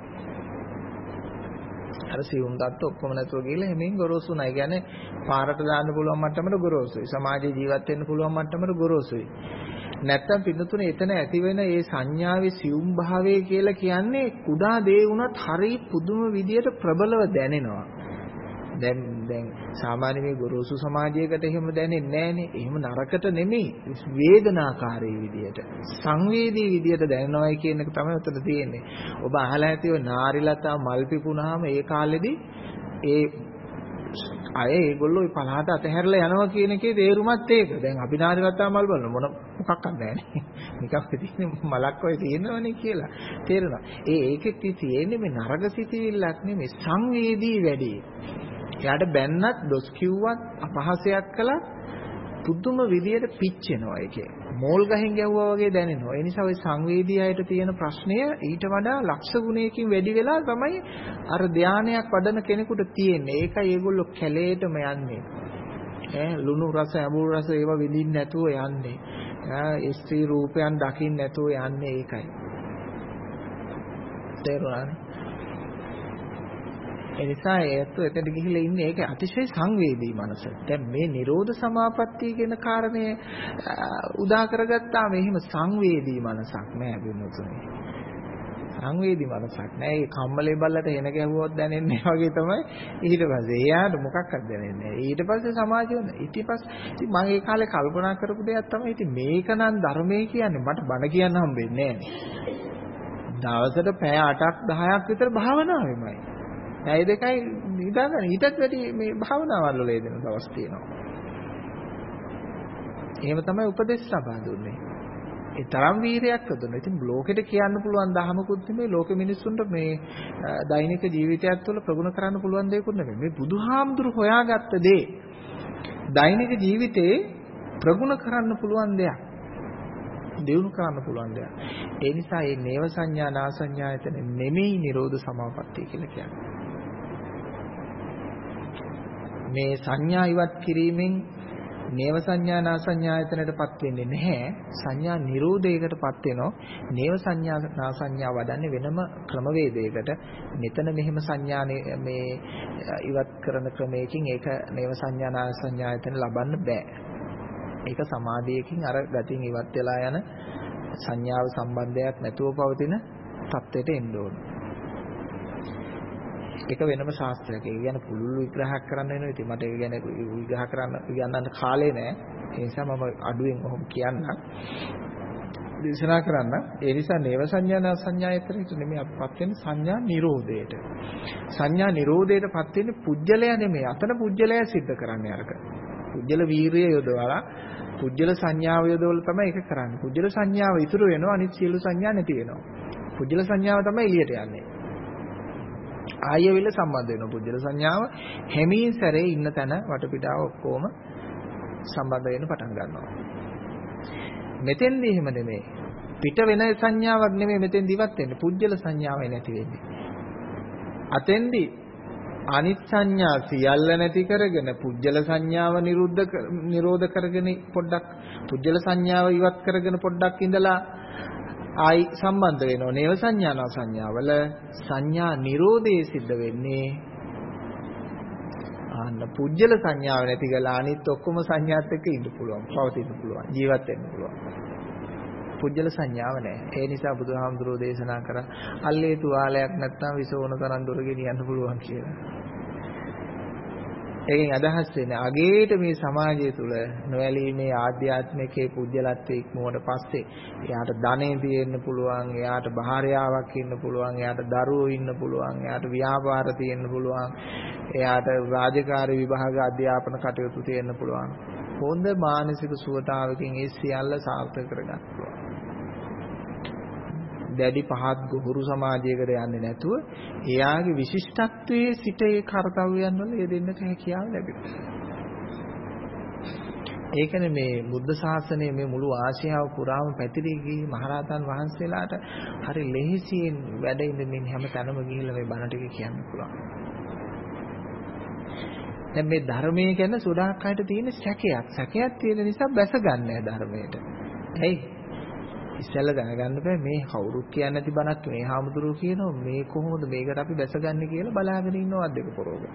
S1: අර සියුම් දත්ත ඔක්කොම නැතුව ගිහලා හැමෙන් ගොරෝසු වුණා. ඒ කියන්නේ පාරට දාන්න පුළුවන් මට්ටමට ගොරෝසුයි. සමාජයේ ජීවත් වෙන්න පුළුවන් මට්ටමට ගොරෝසුයි. නැත්තම් පින්නතුනේ එතන ඇති වෙන ඒ සංඥාවේ සියුම් භාවය කියලා කියන්නේ කුඩා දේ වුණත් හරි පුදුම විදියට ප්‍රබලව දැනෙනවා. දැන් දැන් සාමාන්‍ය මේ ගොරෝසු සමාජයකට එහෙම දැනෙන්නේ නැහනේ. එහෙම නරකට නෙමෙයි. වේදනාකාරී විදියට සංවේදී විදියට දැනෙනවයි කියන එක තමයි උතන තියෙන්නේ. ඔබ අහලා ඇතිව නාරිලතා මල් පිපුණාම ඒ කාලෙදී ඒ අය ඒගොල්ලෝ ඒ පළාත අතහැරලා යනවා කියන එකේ තේරුමත් ඒක. දැන් අපි නාරිවත්තා මල් බලන මොන මොකක්වත් නැහැ නේ. නිකන් තියෙන මලක් ඔය තියෙනවනේ කියලා තේරෙනවා. ඒ ඒකෙත් තියෙන්නේ මේ නරක සිතිවිල්ලක් නෙමෙයි සංවේදී වැඩි. එයාට බැන්නත් දොස් කිව්වත් අපහාසයක් කළත් පුදුම විදියට පිච්චෙනවා ඒකේ. මෝල් ගහෙන් ගැහුවා වගේ දැනෙනවා. ඒ නිසා ওই සංවේදී අයට තියෙන ප්‍රශ්නය ඊට වඩා ලක්ෂ ගුණයකින් වැඩි වෙලා තමයි අර ධානයක් වඩන කෙනෙකුට තියෙන්නේ. ඒකයි ඒගොල්ලෝ කැලේටම යන්නේ. ඈ ලුණු රස, අඹුරු රස ඒවා විඳින්න නැතුව යන්නේ. ඈ ස්ත්‍රී රූපයන් දකින්න නැතුව යන්නේ ඒකයි. තේරුණානේ? එනිසා ඒත් එතනට ගිහිල්ලා ඉන්නේ ඒක අතිශය සංවේදී මනස. දැන් මේ Nirodha Samapattiය කියන කාරණය උදා කරගත්තාම එහෙම සංවේදී මනසක් නෑ බිමුතුනේ. සංවේදී මනසක් නෑ. ඒ කම්මලේ බල්ලට එන ගැහුවොත් දැනෙන්නේ වගේ තමයි ඊට පස්සේ. එයාට මොකක්වත් දැනෙන්නේ නෑ. ඊට පස්සේ සමාජය ඊට පස්සේ ඉතින් මම ඒ කාලේ කල්පනා කරපු දෙයක් තමයි ඉතින් මේක නම් ධර්මයේ කියන්නේ මට බණ කියන්න හම්බෙන්නේ නෑනේ. දවසට පැය අටක් දහයක් විතර භාවනාවෙමයි. ඇයි දෙකයි ඉඳගෙන ඊටත් වැඩි මේ භාවනාවල් වල යෙදෙන දවස් තියෙනවා. එහෙම තමයි උපදේශ ලබා දුන්නේ. ඒ තරම් වීරයක් දුන්නා. ඉතින් ලෝකෙට කියන්න පුළුවන් දහමකුත් නෙමෙයි ලෝකෙ මිනිස්සුන්ට මේ දෛනික ජීවිතයත් තුළ ප්‍රගුණ කරන්න පුළුවන් දෙයක්ුත් නෙමෙයි. මේ බුදුහාමුදුරු හොයාගත්ත දේ දෛනික ජීවිතේ ප්‍රගුණ කරන්න පුළුවන් දෙයක්. දියුණු කරන්න පුළුවන් දෙයක්. ඒ නිසා මේ නේව සංඥා නා සංඥායතන නෙමෙයි Nirodha Samapattiය කියලා කියන්නේ. මේ සංඥා ඉවත් කිරීමෙන් නේව සංඥා නා සංඥායතනටපත් වෙන්නේ නැහැ. සංඥා නිරෝධයකටපත් වෙනවා. නේව සංඥා නා සංඥා වඩන්නේ වෙනම ක්‍රමවේදයකට. මෙතන මෙහෙම සංඥා මේ ඉවත් කරන ක්‍රමයකින් ඒක නේව සංඥා නා සංඥායතන ලබන්න බෑ. ඒක සමාධියකින් අර ගතින් ඉවත් වෙලා යන සංඥාව සම්බන්ධයක් නැතුව පවතින තත්ත්වයට එන්න ඕන. ඒක වෙනම ශාස්ත්‍රයක්. ඒ කියන්නේ පුළුල් විග්‍රහයක් කරන්න වෙනවා. ඉතින් මට ඒක ගැන විග්‍රහ කරන්න කියන්න කාලේ නැහැ. ඒ නිසා මම අඩුවෙන් ඔහොම කියන්නම්. දේශනා කරන්න. ඒ නිසා නේව සංඥා සංඥායතරට නෙමෙයි අපපත් වෙන්නේ සංඥා නිරෝධයට. සංඥා නිරෝධයටපත් වෙන්නේ පුජ්‍යලය නෙමෙයි. අතන පුජ්‍යලය සිද්ධ කරන්නේ අරක. පුජ්‍යල වීරිය යොදවලා පුජ්‍යල සංඥාව යොදවලා තමයි ඒක කරන්නේ. පුජ්‍යල සංඥාව ඉතුරු වෙනවා අනිත් සියලු සංඥා නැති වෙනවා. පුජ්‍යල සංඥාව තමයි එළියට යන්නේ. ආයෙවිල සම්බන්ධ වෙනවා පුජ්‍යල සංඥාව හැමීන් සැරේ ඉන්න තැන වටපිටාව ඔක්කොම සම්බන්ධ වෙන්න පටන් ගන්නවා. මෙතෙන්දී එහෙම නෙමෙයි. පිට වෙන සංඥාවක් නෙමෙයි මෙතෙන්දී ඉවත් වෙන්නේ. පුජ්‍යල සංඥාවයි නැති වෙන්නේ. අතෙන්දී අනිත් සංඥා සියල්ල නැති කරගෙන පුජ්‍යල සංඥාව නිරුද්ධ නිරෝධ කරගෙන පොඩ්ඩක් පුජ්‍යල සංඥාව ඉවත් කරගෙන පොඩ්ඩක් ඉඳලා ආයි සම්බන්ධ වෙනවා නේව සංඥානා සංඥාවල සංඥා නිරෝධයේ සිද්ධ වෙන්නේ ආන්න පුජ්‍යල සංඥාව නැති ගලා අනිත් ඔක්කොම සංඥාත් එක්ක ඉන්න පුළුවන් පවතින්න පුළුවන් ජීවත් වෙන්න පුළුවන් පුජ්‍යල සංඥාව නැහැ ඒ නිසා බුදුහාමුදුරෝ දේශනා කරා අල්ලේ තුවාලයක් නැත්නම් විසෝන තරම් දොර ගෙනියන්න පුළුවන් කියලා. ඒකෙන් අදහස් වෙන්නේ අගේට මේ සමාජය තුල නොඇලීමේ ආධ්‍යාත්මිකේ පුජ්‍යලත්වයේ ඉක්මුවට පස්සේ එයාට ධනෙ තියෙන්න පුළුවන්, එයාට භාර්යාවක් ඉන්න පුළුවන්, එයාට දරුවෝ ඉන්න පුළුවන්, එයාට ව්‍යාපාර තියෙන්න පුළුවන්, එයාට රාජකාරී විභාග අධ්‍යාපන කටයුතු තියෙන්න පුළුවන්. හොඳ මානසික සුවතාවකින් ඒ සියල්ල සාර්ථක කරගන්න පුළුවන්. දැඩි පහත් ගුරු සමාජයකට යන්නේ නැතුව එයාගේ විශිෂ්ටත්වයේ සිට ඒ කාර්යයන් වල යෙදෙන්නට හැකියාව ලැබෙනවා. ඒකනේ මේ බුද්ධ ශාසනයේ මේ මුළු ආසියාව පුරාම පැතිරී ගිය මහරහතන් වහන්සේලාට හරි ලෙහෙසියෙන් වැඩ ඉඳමින් හැම තැනම ගිහිල්ලා මේ බණ ටික කියන්න පුළුවන්. දැන් මේ ධර්මයේ ගැන සුඩාක් අයට තියෙන සැකයක්. සැකයක් තියෙන නිසා බැස ගන්න නැහැ ධර්මයට. ඇයි? ඉස්සෙල්ලා දැනගන්න බෑ මේ කවුරුත් කියන්නේ නැති බණක් මේ හාමුදුරුවෝ කියනවා මේ කොහොමද මේකට අපි බැසගන්නේ කියලා බලාගෙන ඉන්නවා දෙක පොරෝග.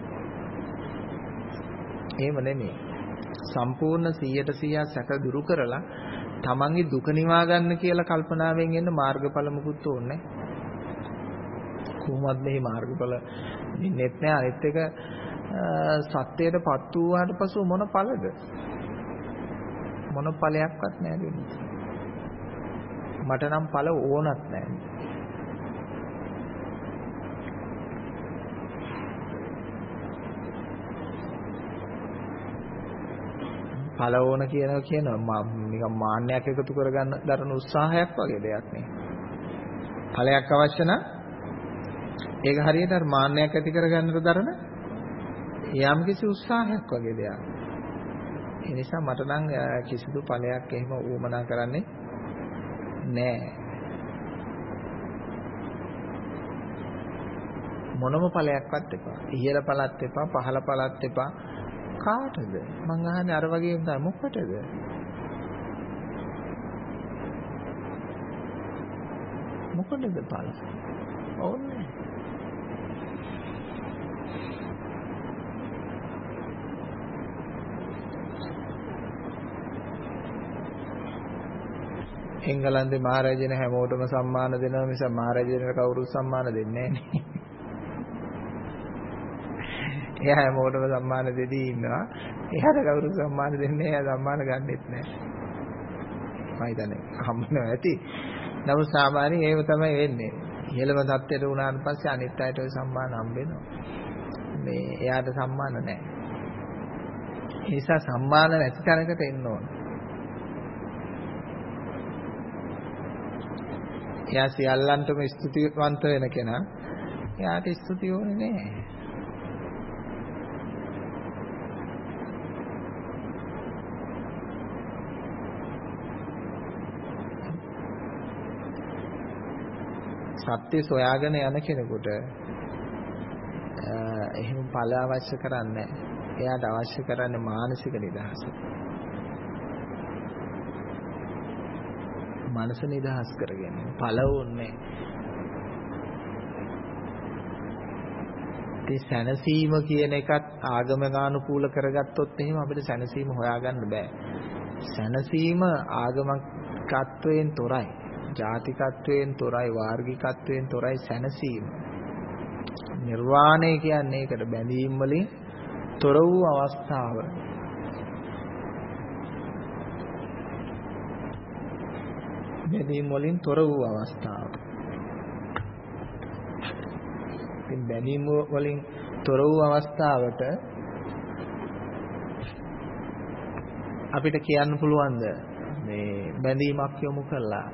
S1: එහෙම නෙමෙයි. සම්පූර්ණ සීයට සීයක් සැක දුරු කරලා තමන්ගේ දුක නිවා ගන්න කියලා කල්පනාවෙන් එන්න මාර්ගඵල මුකුත් ඕනේ. කොහොමද මේ මාර්ගඵල දෙන්නෙත් නෑ අනිත් එක සත්‍යයටපත් වූාට පසු මොන ඵලද? මොන ඵලයක්වත් නෑ දෙන්නේ. මට නම් ඵල ඕනත් නැහැ. ඵල ඕන කියනවා කියනවා නිකන් මාන්නයක් එකතු කරගන්න දරන උත්සාහයක් වගේ දෙයක් නේ. ඵලයක් අවශ්‍ය නම් ඒක හරියට අර මාන්නයක් ඇති කරගන්නට දරන යම් කිසි උත්සාහයක් වගේ දෙයක්. ඒ නිසා මට නම් කිසිදු ඵලයක් එහෙම ඌමනා කරන්නේ නෑ. මොනම ඵලයක්වත් එපා. ඉහළ ඵලත් එපා, පහළ ඵලත් එපා. කාටද? මං අහන්නේ අර වගේම තමයි මොකටද? මොකටද ඵල? ඕනේ. එංගලන්තේ මහරජාණන් හැමෝටම සම්මාන දෙනවා මිස මහරජාණන්ට කවුරුත් සම්මාන දෙන්නේ නැහැ නේ. එයා හැමෝටම සම්මාන දෙදී ඉන්නවා. එයාට කවුරුත් සම්මාන දෙන්නේ නැහැ. එයා සම්මාන ගන්නෙත් නැහැ. මම හිතන්නේ හම්බුනවා ඇති. නමුත් සාමාන්‍යයෙන් ඒව තමයි වෙන්නේ. ඉහළම தත්ත්වයට උනාට පස්සේ අනිත් අයට ওই සම්මාන හම්බෙනවා. මේ එයාට සම්මාන නැහැ. ඒ නිසා සම්මාන නැති තැනකට එන්න ඕන. එයා සියල්ලන්ටම ස්තුතිවන්ත වෙන කෙනා. එයාට ස්තුතිය ඕනේ නැහැ. සත්‍ය සොයාගෙන යන කෙනෙකුට එහෙම ඵල අවශ්‍ය කරන්නේ නැහැ. එයාට අවශ්‍ය කරන්නේ මානසික නිදහස. මනස නිදහස් කරගෙන ඵල ඕනේ. ඒ සැනසීම කියන එකත් ආගමගානුකූල කරගත්තොත් එහෙම අපිට සැනසීම හොයාගන්න බෑ. සැනසීම ආගමකත්වයෙන් තොරයි. ජාතිකත්වයෙන් තොරයි, වාර්ගිකත්වයෙන් තොරයි සැනසීම. නිර්වාණය කියන්නේ ඒකට බැඳීම් වලින් තොර වූ අවස්ථාව. බැඳීම් වලින් තොර වූ අවස්ථාව. ඉතින් බැඳීම් වලින් තොර වූ අවස්ථාවට අපිට කියන්න පුළුවන්ද මේ බැඳීමක් යොමු කළා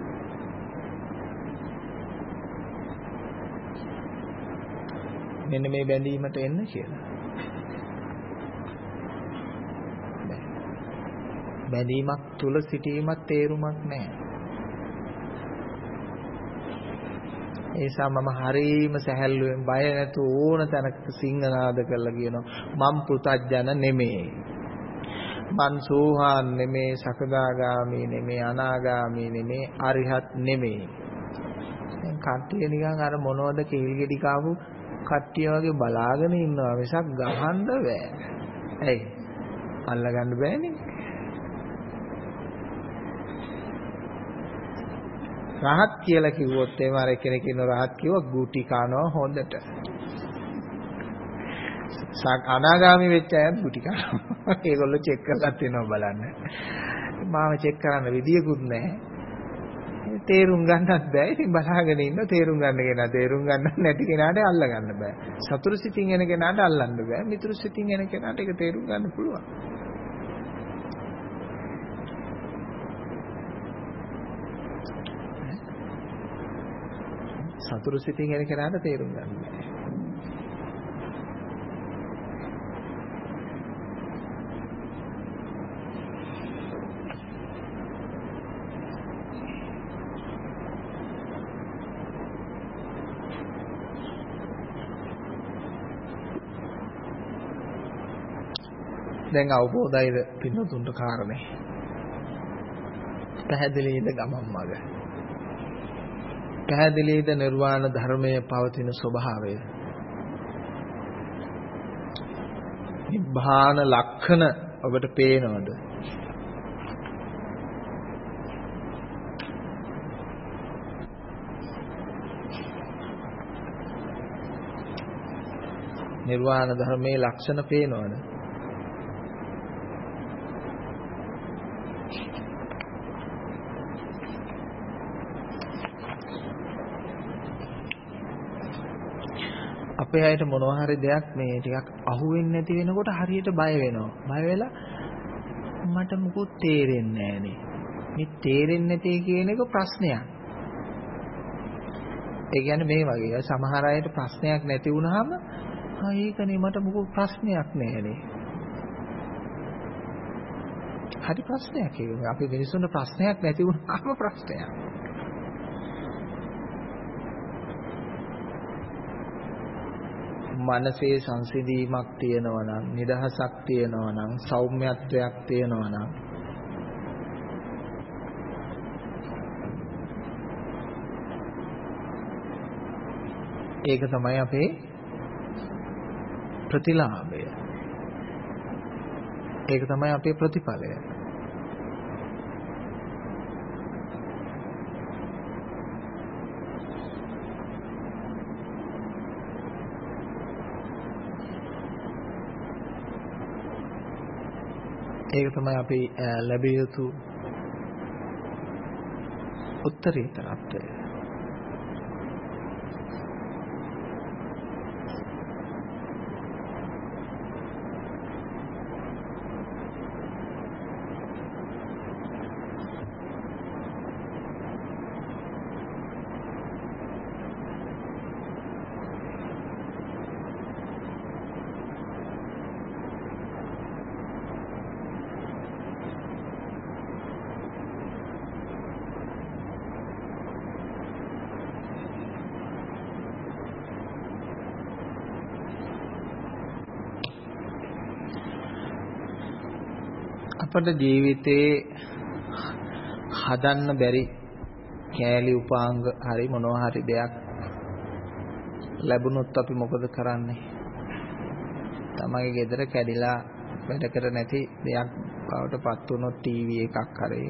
S1: මෙන්න මේ බැඳීමට එන්න කියලා. බැඳීමක් තුල සිටීමක් තේරුමක් නැහැ. ඒ නිසා මම හරීම සැහැල්ලුවෙන් බය නැතුව ඕන තැනක සිංහනාද කරලා කියනවා මම පෘථජ්ජන නෙමෙයි. මං සෝහාන් නෙමෙයි, සකදාගාමී නෙමෙයි, අනාගාමී නෙමෙයි, අරිහත් නෙමෙයි. දැන් කට්ටිය නිකන් අර මොනවද කීල් ගෙඩි කාපු කට්ටිය වගේ බලාගෙන ඉන්නවා මිසක් ගහන්න බෑ. ඇයි? අල්ලගන්න බෑනේ. රහත් කියලා කිව්වොත් එහෙම අර කෙනෙක් ඉන්න රහත් කිව්ව ගුටි කනවා හොඳට. අනාගාමි වෙච්ච අයත් ගුටි කනවා. ඒගොල්ලෝ චෙක් කරලා තියෙනවා බලන්න. මාව චෙක් කරන්න විදියකුත් නැහැ. තේරුම් ගන්නත් බෑ. ඉතින් බලාගෙන ඉන්න තේරුම් ගන්න කෙනා තේරුම් ගන්න නැති කෙනාට අල්ල ගන්න බෑ. සතුරු සිතින් එන කෙනාට අල්ලන්න බෑ. මිතුරු සිතින් එන කෙනාට ඒක තේරුම් ගන්න පුළුවන්. සතුරු සිතින් එන කෙනාට තේරුම් ගන්න බෑ. දැන් අවබෝධයිද පින්නතුන්ට කාරණේ. පැහැදිලිද ගමන් මඟ. පැහැදිලිද නිර්වාණ ධර්මයේ පවතින ස්වභාවය. නිබ්බාන ලක්ෂණ ඔබට පේනවද? නිර්වාණ ධර්මයේ ලක්ෂණ පේනවද? අපේ අයට මොනවා හරි දෙයක් මේ ටිකක් අහුවෙන්නේ නැති වෙනකොට හරියට බය වෙනවා. බය වෙලා මට මොකුත් තේරෙන්නේ නැහනේ. මේ තේරෙන්නේ නැtei කියන එක ප්‍රශ්නයක්. ඒ කියන්නේ මේ වගේ සමහර අයට ප්‍රශ්නයක් නැති වුනහම ආ ඒකනේ මට මොකුත් ප්‍රශ්නයක් නැහනේ. හරි ප්‍රශ්නයක් ඒක. අපි මිනිස්සුන්ට ප්‍රශ්නයක් නැති වුනහම ප්‍රශ්නයක්. මනසේ සංසිඳීමක් තියෙනවා නම්, නිදහසක් තියෙනවා නම්, සෞම්‍යත්වයක් තියෙනවා නම් ඒක තමයි අපේ ප්‍රතිලාභය. ඒක තමයි අපේ ප්‍රතිඵලය. ඒක තමයි අපි ලැබිය යුතු උත්තරීතරත්වය. අපේ ජීවිතේ හදන්න බැරි කෑලි උපාංග හරි මොනවා හරි දෙයක් ලැබුණොත් අපි මොකද කරන්නේ? තමයිගේ ගෙදර කැඩිලා වැඩ කර නැති දෙයක් බවට පත් වුණොත් ටීවී එකක් හරි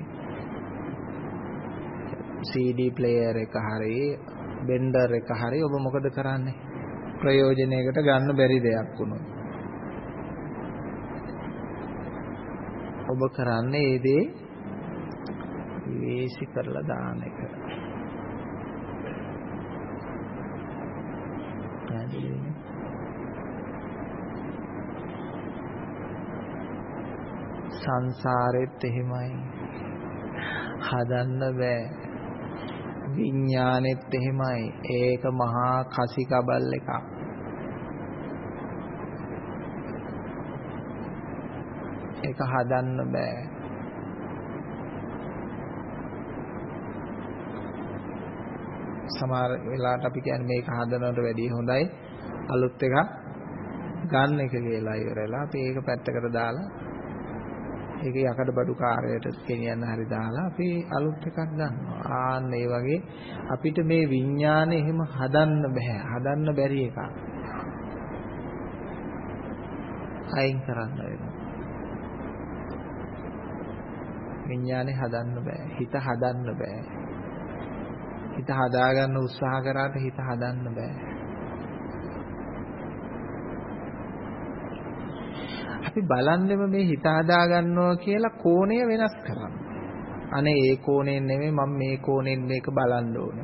S1: සී ඩී ප්ලේයර් එක හරි බෙන්ඩර් එක හරි ඔබ මොකද කරන්නේ? ප්‍රයෝජනයකට ගන්න බැරි දෙයක් වුණොත් ඔබ කරන්නේ ඒ දේ වේසි කරලා දාන එක. සංසාරෙත් එහෙමයි. හදන්න බෑ. විඥානෙත් එහෙමයි. ඒක මහා කසි කබල් එකක්. ඒක හදන්න බෑ. සමහර වෙලාවට අපි කියන්නේ මේක හදනවට වැඩිය හොඳයි අලුත් එකක් ගන්න එක කියලා ඉවරලා අපි ඒක පැත්තකට දාලා ඒක යකඩ බඩු කාර්යයට ගෙනියන්න හරි දාලා අපි අලුත් එකක් ගන්නවා. ආන්න ඒ වගේ අපිට මේ විඥානය එහෙම හදන්න බෑ. හදන්න බැරි එකක්. අයින් කරන්න වෙනවා. විඥානේ හදන්න බෑ. හිත හදන්න බෑ. හිත හදාගන්න උත්සාහ කරාට හිත හදන්න බෑ. අපි බලන්නෙම මේ හිත හදාගන්නවා කියලා කෝණය වෙනස් කරන්න. අනේ ඒ කෝණයෙන් නෙමෙයි මම මේ කෝණයෙන් මේක බලන්න ඕන.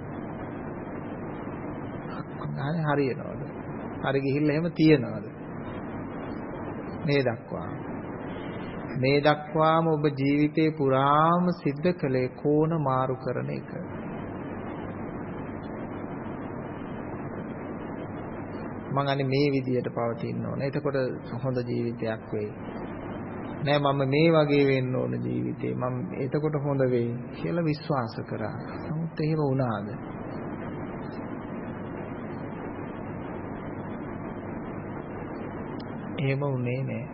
S1: අනේ හරියනවද? හරි ගිහිල්ලා එහෙම තියනවද? මේ දක්වා මේ දක්වාම ඔබ ජීවිතේ පුරාම සිද්ධ කළේ කෝණ මාරු කරන එක. මං අනේ මේ විදියට පවතින්න ඕන. එතකොට හොඳ ජීවිතයක් වෙයි. නෑ මම මේ වගේ වෙන්න ඕන ජීවිතේ. මම එතකොට හොඳ වෙයි කියලා විශ්වාස කරා. නමුත් එහෙම වුණාද? එහෙම වුණේ නෑ.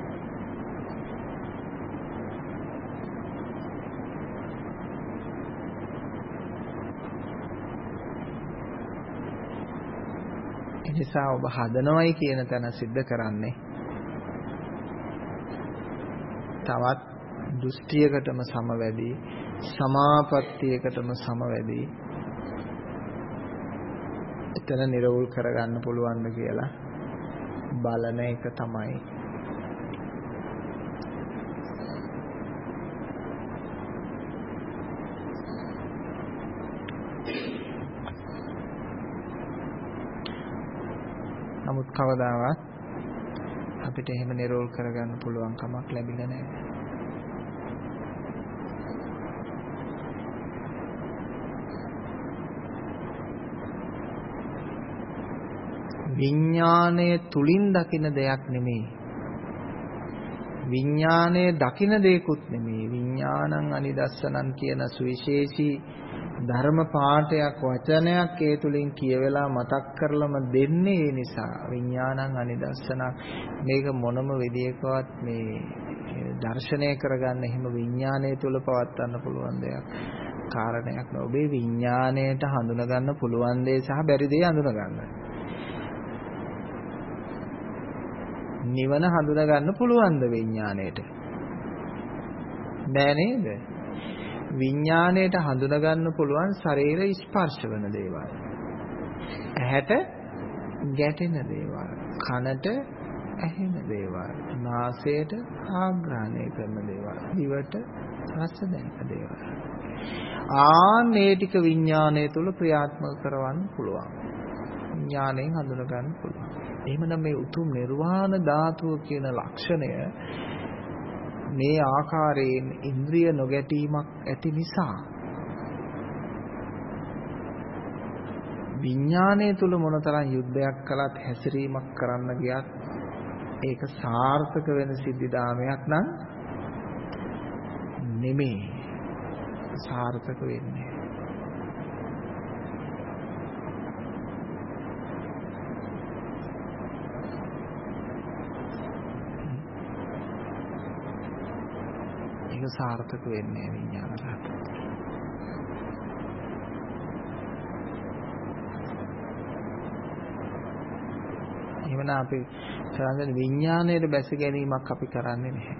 S1: නිසා ඔබ හදනවයි කියන තැන සිද්ධ කරන්නේ තවත් දෘෂ්ටියකටම සමවැදී සමාපත්තියකටම සමවැදී එතන නිරවුල් කරගන්න පුළුවන්ද කියලා බලන එක තමයි. නමුත් කවදාවත් අපිට එහෙම නිරෝල් කරගන්න පුළුවන් කමක් ලැබිලා නැහැ. විඥාණය තුලින් දකින දෙයක් නෙමෙයි. විඥාණය දකින දෙයක්ුත් නෙමෙයි. විඥානං අනිදස්සනං කියන සුවිශේෂී ධර්ම පාඨයක් වචනයක් ඒ තුලින් කියවලා මතක් කරලම දෙන්නේ ඒ නිසා විඥානං අනිදස්සනං මේක මොනම විදියකවත් මේ දර්ශනය කරගන්න එහෙම විඥානය තුල පවත්වන්න පුළුවන් දෙයක් කාරණයක් නෝ. ඔබේ විඥාණයට හඳුනා ගන්න පුළුවන් දේ සහ බැරි දේ හඳුනා ගන්න. නිවන හඳුනා ගන්න පුළුවන්ද විඥාණයට? බෑ නේද? විඥාණයට හඳුනා ගන්න පුළුවන් ශරීර ස්පර්ශ වෙන දේවල්. ඇහැට ගැටෙන දේවල්, කනට ඇහෙන දේවල්, නාසයට ආග්‍රහණය කරන දේවල්, දිවට රස දැනෙන දේවල්. ආන්නේ ටික විඥාණය තුල ක්‍රියාත්මක කරවන්න පුළුවන්. විඥාණයෙන් හඳුනා ගන්න පුළුවන්. එහෙමනම් මේ උතුම් නිර්වාණ ධාතුව කියන ලක්ෂණය මේ ආකාරයෙන් ඉන්ද්‍රිය නොගැටීමක් ඇති නිසා විඥානයේ තුල මොනතරම් යුද්ධයක් කළත් හැසිරීමක් කරන්න ගියත් ඒක සාර්ථක වෙන සිද්ධාමයක් නම් නෙමෙයි. සාර්ථක වෙන්නේ ඒක සාර්ථක වෙන්නේ විඥාන ධාතුව. එවන අපි කරන්නේ විඥාණයට බැස ගැනීමක් අපි කරන්නේ නැහැ.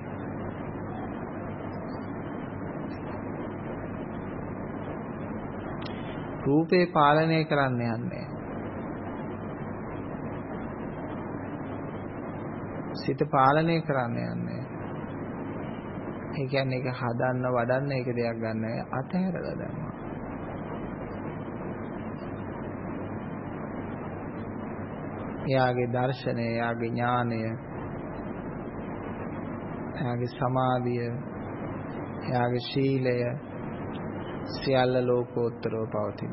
S1: රූපේ පාලනය කරන්න යන්නේ. සිත පාලනය කරන්න යන්නේ. ඒ කියන්නේ ඒක හදන්න වඩන්න ඒක දෙයක් ගන්න අතහැරලා දැම්මා. එයාගේ දර්ශනය, එයාගේ ඥානය, එයාගේ සමාධිය, එයාගේ ශීලය සියල්ල ලෝකෝත්තරව පවතින.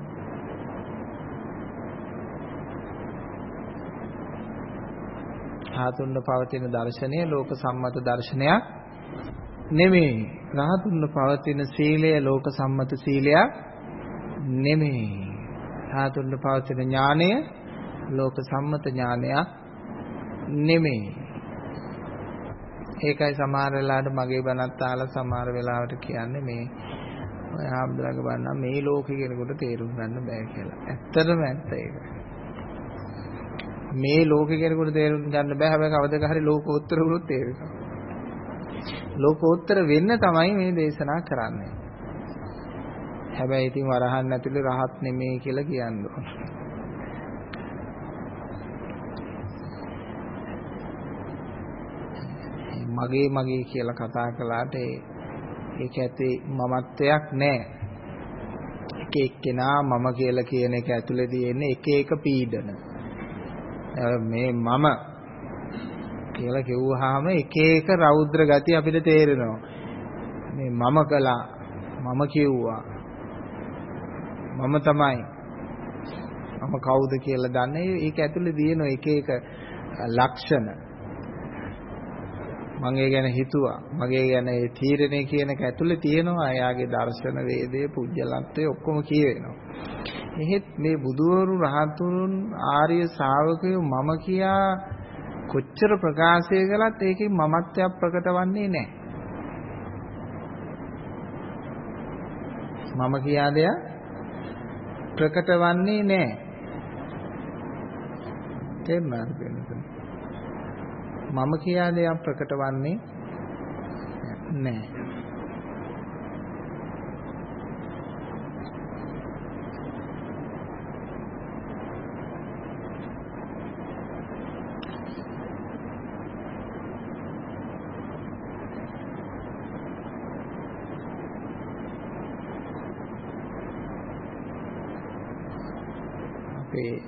S1: රහතුන්ව පවතින දර්ශනය ලෝක සම්මත දර්ශනයක් නෙමෙයි. රහතුන්ව පවතින සීලය ලෝක සම්මත සීලයක් නෙමෙයි. රහතුන්ව පවතින ඥානය ලෝක සම්මත ඥානයක් නෙමෙයි. ඒකයි සමහර වෙලාවට මගේ බණත් අහලා සමහර වෙලාවට කියන්නේ මේ ඔය ආම්දලක බණ්ණා මේ ලෝකේ කෙනෙකුට තේරුම් ගන්න බෑ කියලා. ඇත්තටම ඇත්ත ඒක. මේ ලෝකේ කෙනෙකුට තේරුම් ගන්න බෑ. හැබැයි කවදක හරි ලෝකෝත්තර වුණොත් තේරෙනවා. ලෝකෝත්තර වෙන්න තමයි මේ දේශනා කරන්නේ. හැබැයි ඉතින් වරහන් ඇතුලේ රහත් නෙමෙයි කියලා කියන්න ඕන. මගේ මගේ කියලා කතා කළාට ඒක ඇත්තේ මමත්වයක් නෑ. එක එක්කෙනා මම කියලා කියන එක ඇතුලේ තියෙන එක එක පීඩන. මේ මම කියලා කිව්වහම එක එක රෞද්‍ර ගති අපිට තේරෙනවා. මේ මම කළා, මම කිව්වා, මම තමයි, මම කවුද කියලා දන්නේ. ඒක ඇතුලේ තියෙන එක එක ලක්ෂණ. මගේ ගැන හිතුවා, මගේ ගැන ඒ තීරණය කියන එක ඇතුලේ තියෙනවා. එයාගේ දර්ශන වේදේ පුජ්‍යලත්වයේ ඔක්කොම කියවෙනවා. එහෙත් මේ බුදුවරු රහතුන් ආර්ය ශ්‍රාවකයෝ මම කියා කොච්චර ප්‍රකාශය කළත් ඒකේ මමත්වයක් ප්‍රකට වන්නේ නැහැ. මම කියා දෙයක් ප්‍රකට වන්නේ නැහැ. තේරුණාද? මම කියා දෙයක් ප්‍රකට වන්නේ නැහැ. අපේ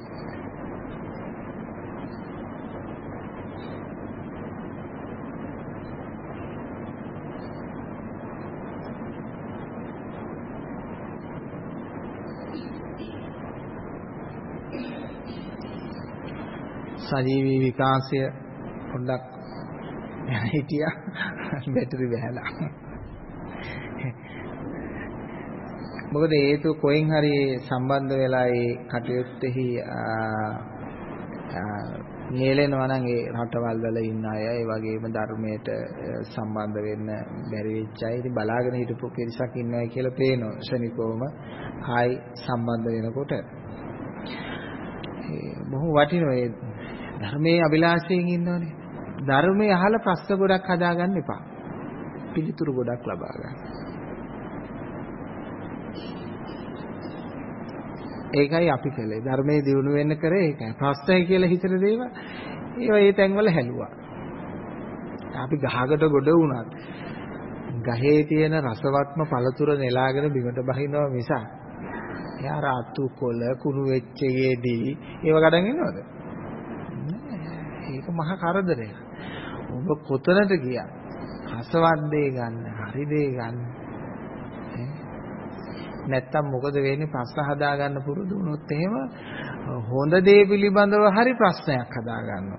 S1: සජීවී විකාශය පොඩ්ඩක් හිටියා බැටරි බහැලා. මොකද හේතු කොයින් හරි සම්බන්ධ වෙලා ඒ කටයුත්තේහි නියැලෙනවා නම් ඒ රටවල් වල ඉන්න අය ඒ වගේම ධර්මයට සම්බන්ධ වෙන්න බැරි වෙච්ච අය ඉතින් බලාගෙන හිටපු පිරිසක් ඉන්නවයි කියලා පේනවා ශනිකෝම ආයි සම්බන්ධ වෙනකොට බොහෝ වටිනවා ඒ ධර්මයේ අභිලාෂයෙන් ඉන්නවනේ ධර්මයේ අහලා ප්‍රශ්න ගොඩක් හදාගන්න එපා පිළිතුරු ගොඩක් ලබා ගන්න. ඒකයි අපි කළේ ධර්මයේ දියුණු වෙන්න කරේ ඒකයි ප්‍රශ්නයි කියලා හිතන දේවල් ඒවා ඒ තැන්වල හැලුවා. අපි ගහකට ගොඩ වුණත් ගහේ තියෙන රසවත්ම පළතුර නෙලාගෙන බිමට බහිනවා මිසක් එයා රාතු කොළ කුණු වෙච්ච යෙදී ඒව ගඩන් ඉන්නවද? ඒක මහා කරදරයක්. ඔබ කොතනට ගියා රසවත් දේ ගන්න හරි දේ ගන්න නැත්තම් මොකද වෙන්නේ ප්‍රශ්න හදා ගන්න පුරුදු වුණොත් එහෙම හොඳ දේ පිළිබඳව හරි ප්‍රශ්නයක් හදා ගන්නවා.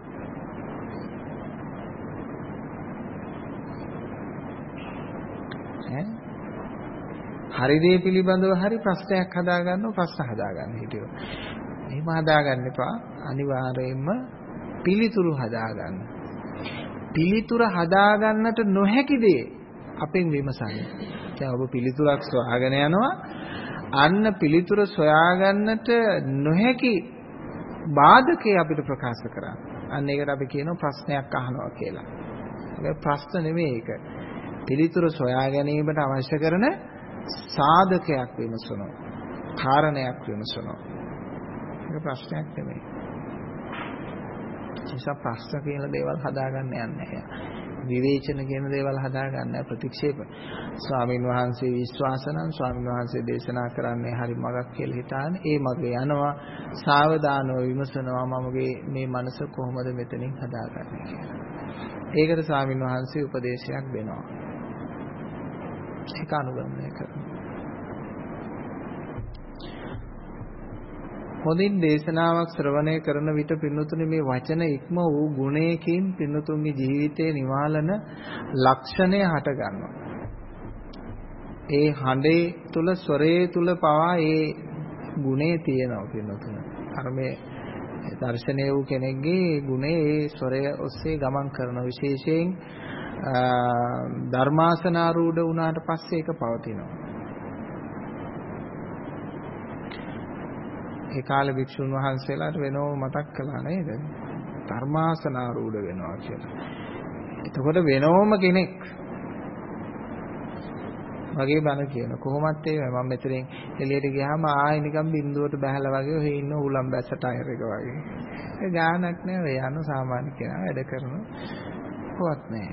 S1: ඈ හරි දේ පිළිබඳව හරි ප්‍රශ්නයක් හදා ගන්නවා ප්‍රශ්න හදා ගන්න හිටියෝ. එහෙම හදා ගන්න එපා. අනිවාර්යයෙන්ම පිළිතුරු හදා ගන්න. පිළිතුර හදා ගන්නට නොහැකි දේ අපෙන් විමසන්න. දැන් ඔබ පිළිතුරක් සොයාගෙන යනවා අන්න පිළිතුර සොයාගන්නට නොහැකි බාධකේ අපිට ප්‍රකාශ කරා. අන්න ඒකට අපි කියනවා ප්‍රශ්නයක් අහනවා කියලා. ඒක ප්‍රශ්න නෙමෙයි ඒක. පිළිතුර සොයා ගැනීමට අවශ්‍ය කරන සාධකයක් විමසනවා. කාරණයක් විමසනවා. ඒක ප්‍රශ්නයක් නෙමෙයි. නිසා ප්‍රශ්න කියන දේවල් හදාගන්න යන්නේ නැහැ. විවේචන කියන දේවල් හදාගන්න ප්‍රතික්ෂේප. ස්වාමීන් වහන්සේ විශ්වාස නම් ස්වාමීන් වහන්සේ දේශනා කරන්නේ හරි මගක් කියලා හිතාන ඒ මගේ යනවා සාවධානව විමසනවා මමගේ මේ මනස කොහොමද මෙතනින් හදාගන්නේ කියලා. ඒකට ස්වාමීන් වහන්සේ උපදේශයක් දෙනවා. ඒක අනුගමනය කරනවා. හොඳින් දේශනාවක් ශ්‍රවණය කරන විට පින්නතුනි මේ වචන ඉක්ම වූ ගුණයකින් පින්නතුන්ගේ ජීවිතේ නිවාලන ලක්ෂණය හට ගන්නවා. ඒ හඬේ තුල ස්වරයේ තුල පවා ඒ ගුණේ තියෙනවා පින්නතුනි. අර මේ දර්ශනය වූ කෙනෙක්ගේ ගුණේ ඒ ස්වරය ඔස්සේ ගමන් කරන විශේෂයෙන් ධර්මාසනාරූඪ වුණාට පස්සේ ඒක පවතිනවා. ඒ කාලේ භික්ෂුන් වහන්සේලාට වෙනව මතක් කළා නේද? ධර්මාසනාරූඪ වෙනවා කියලා. එතකොට වෙනවම කෙනෙක් වගේ බණ කියන කොහොමත් ඒ මම මෙතනින් එළියට ගියාම ආයෙ නිකන් බින්දුවට බහැලා වගේ ඔහේ ඉන්න උලම් බැස්ස ටයර් එක වගේ. ඒ ගානක් නෑ ඔය යන සාමාන්‍ය කෙනා වැඩ කරන කොහොත් නෑ.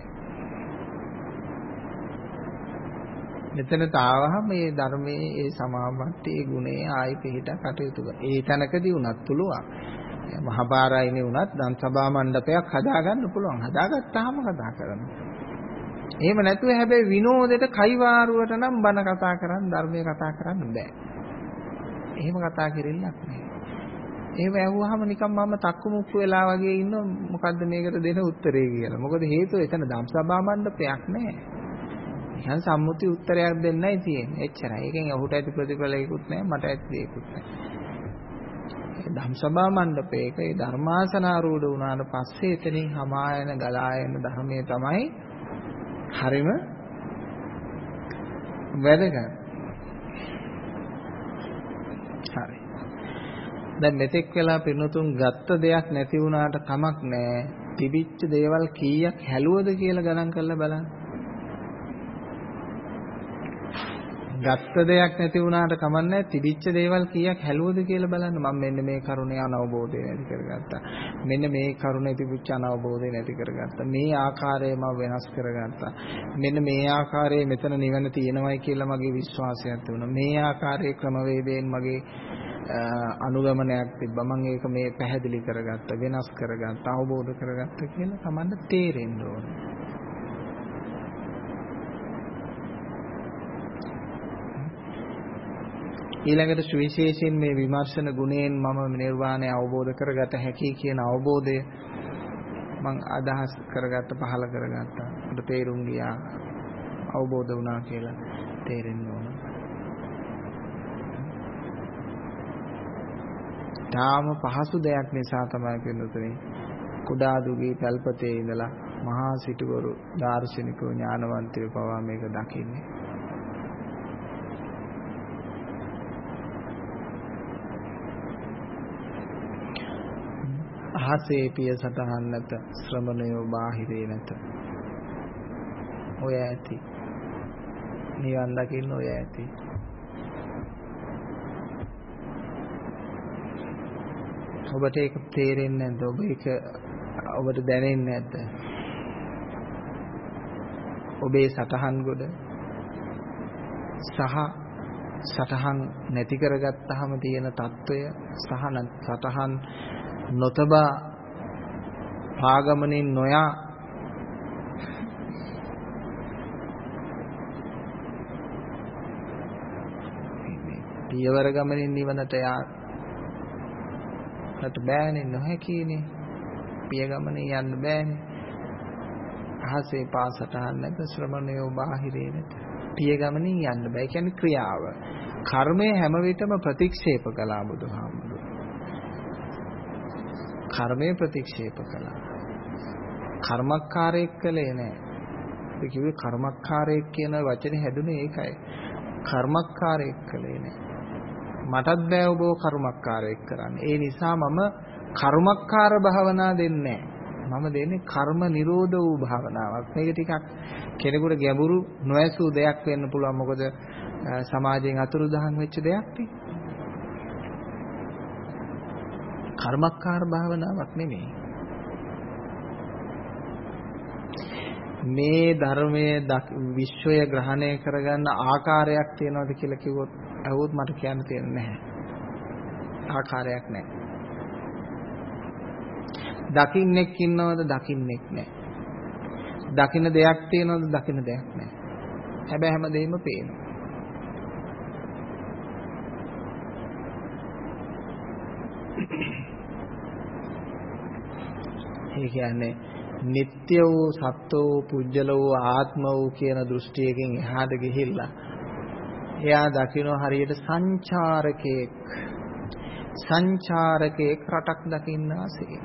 S1: මෙතනට ආවහම මේ ධර්මයේ ඒ සමාපත්තියේ ගුණේ ආයි පිහිට කටයුතු කරා. ඒ තැනකදී උනත් පුළුවන්. මහපාරායිනේ උනත් දන් සභා මණ්ඩපයක් හදාගන්න පුළුවන්. හදාගත්තාම කතා කරනවා. එහෙම නැතුව හැබැයි විනෝදෙට කයිවාරුවට නම් බණ කතා කරන් ධර්මයේ කතා කරන්න බෑ. එහෙම කතා කිරිල්ලක් නෑ. එහෙම ඇහුවාම නිකන් මම තක්කු මුක්කු වෙලා වගේ ඉන්න මොකද්ද මේකට දෙන උත්තරේ කියලා. මොකද හේතුව එතන දම් සභා මණ්ඩපයක් නෑ. නිකන් සම්මුති උත්තරයක් දෙන්නයි තියෙන්නේ. එච්චරයි. ඒකෙන් ඔහුට ඇති ප්‍රතිඵලයකුත් නෑ මට ඇති දෙයක්කුත් නෑ. දම් සභා මණ්ඩපයක ඒ ධර්මාසනාරූඪ වුණාට පස්සේ එතනින් හමායන ගලායන ධර්මයේ තමයි හරිම වැදගත්. හරි. දැන් මෙතෙක් වෙලා පින්නතුන් ගත්ත දෙයක් නැති වුණාට කමක් නැහැ. තිබිච්ච දේවල් කීයක් හැලුවද කියලා ගණන් කරලා බලන්න. ගත්ත දෙයක් නැති වුණාට කමක් නැහැ. තිබිච්ච දේවල් කීයක් හැලුවද කියලා බලන්න. මම මෙන්න මේ කරුණේ අනවබෝධය නැති කරගත්තා. මෙන්න මේ කරුණේ තිබිච්ච අනවබෝධය නැති කරගත්තා. මේ ආකාරය මම වෙනස් කරගත්තා. මෙන්න මේ ආකාරයේ මෙතන නිවන තියෙනවයි කියලා මගේ විශ්වාසයක් තිබුණා. මේ ආකාරයේ ක්‍රමවේදයෙන් මගේ අනුගමනයක් තිබ්බා. මම ඒක මේ පැහැදිලි කරගත්තා, වෙනස් කරගත්තා, අවබෝධ කරගත්තා කියලා තමයි තේරෙන්න ඕනේ. ඊළඟට සුවිශේෂයෙන් මේ විමර්ශන ගුණයෙන් මම නිර්වාණය අවබෝධ කරගත හැකි කියන අවබෝධය මං අදහස් කරගත්ත පහල කරගත්තා. මට තේරුම් ගියා අවබෝධ වුණා කියලා තේරෙන්න ඕන. තාම පහසු දෙයක් නිසා තමයි පින්නතුනේ කුඩා දුගී පැල්පතේ ඉඳලා මහා සිටුවරු දාර්ශනිකව ඥානවන්තයෝ පවා මේක දකින්නේ. අහසේ පිය සතහන් නැත ශ්‍රමණයෝ බාහිරේ නැත. ඔය ඇති. නිවන් දකින්න ඔය ඇති. ඔබට ඒක තේරෙන්නේ නැද්ද? ඔබ ඒක ඔබට දැනෙන්නේ නැද්ද? ඔබේ සතහන් ගොඩ සහ සතහන් නැති කරගත්තාම තියෙන తত্ত্বය සහ සතහන් නොතබා පාගමනින් නොයා පියවර ගමනින් නිවනට යාට බෑනේ, නොහැකීනේ. පිය ගමනේ යන්න බෑනේ. අහසේ පාසටහන් නැත ශ්‍රමණයෝ බාහිරේ නැත. පිය ගමනින් යන්න බෑ. ඒ කියන්නේ ක්‍රියාව. කර්මය හැම විටම ප්‍රතික්ෂේප කළා බුදුහාමුදුරුවෝ. කර්මය ප්‍රතික්ෂේප කළා. කර්මකාරයෙක් කළේ නෑ. ඒ කිව්වේ කර්මකාරයෙක් කියන වචනේ හැදුනේ ඒකයි. කර්මකාරයෙක් කළේ නෑ. මටත් බෑ ඔබව කර්මකාරයෙක් කරන්න. ඒ නිසා මම කර්මකාර භාවනා දෙන්නේ නෑ. මම දෙන්නේ කර්ම නිරෝධ වූ භාවනාවක්. මේක ටිකක් කෙනෙකුට ගැඹුරු නොඇසූ දෙයක් වෙන්න පුළුවන්. මොකද සමාජයෙන් අතුරුදහන් වෙච්ච දෙයක් නේ. කර්මකාර භාවනාවක් නෙමෙයි. මේ ධර්මයේ විශ්වය ග්‍රහණය කරගන්න ආකාරයක් තියෙනවද කියලා කිව්වොත් අහුවොත් මට කියන්න තේරෙන්නේ නැහැ. ආකාරයක් නැහැ. දකින්නෙක් ඉන්නවද? දකින්නෙක් නැහැ. දකින්න දෙයක් තියෙනවද? දකින්න දෙයක් නැහැ. හැබැයි හැමදේම පේනවා. ඒ කියන්නේ නিত্য වූ සත්ව වූ පුජ්‍යල වූ ආත්ම වූ කියන දෘෂ්ටියකින් එහාට ගිහිල්ලා එයා දකින්න හරියට සංචාරකෙක් සංචාරකෙක් රටක් දකින්නාසේ.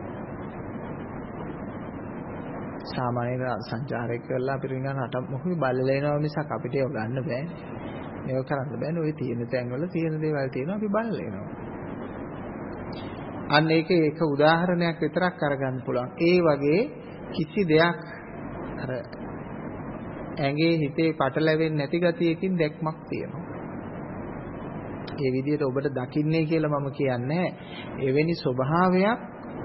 S1: සාමාන්‍යයෙන් සංචාරයක් කරලා අපිට නිකන් රටක් මොකද බලලා එනවා මිසක් අපිට ඒව ගන්න බෑනේ. මේක කරන්න බෑනේ. ওই තියෙන තැන්වල තියෙන දේවල් තියෙනවා අපි බලලා එනවා. අන්න ඒක ඒක උදාහරණයක් විතරක් අරගන්න පුළුවන්. ඒ වගේ කිසි දෙයක් අර ඇඟේ හිතේ පටලැවෙන්නේ නැති ගතියකින් දැක්මක් තියෙනවා. ඒ විදිහට ඔබට දකින්නේ කියලා මම කියන්නේ එවැනි ස්වභාවයක්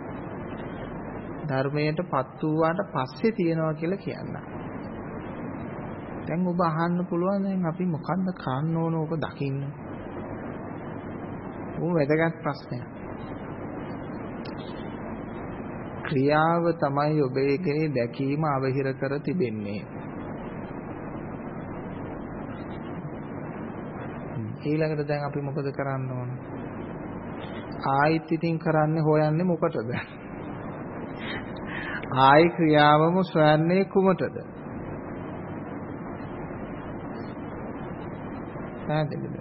S1: ධර්මයටපත් වූාට පස්සේ තියෙනවා කියලා කියන්න. දැන් ඔබ අහන්න පුළුවන් දැන් අපි මොකන්ද කරන්න ඕන ඔබ දකින්න. ਉਹ වැදගත් ප්‍රශ්නයක්. ක්‍රියාව තමයි ඔබේ දැකීම අවහිර කර තිබෙන්නේ. ඊළඟට දැන් අපි මොකද කරන්න ඕන? ආයිත් ඉතින් කරන්නේ හොයන්නේ මොකටද? ආයි ක්‍රියාවම සොයන්නේ කුමටද? පැහැදිලිද?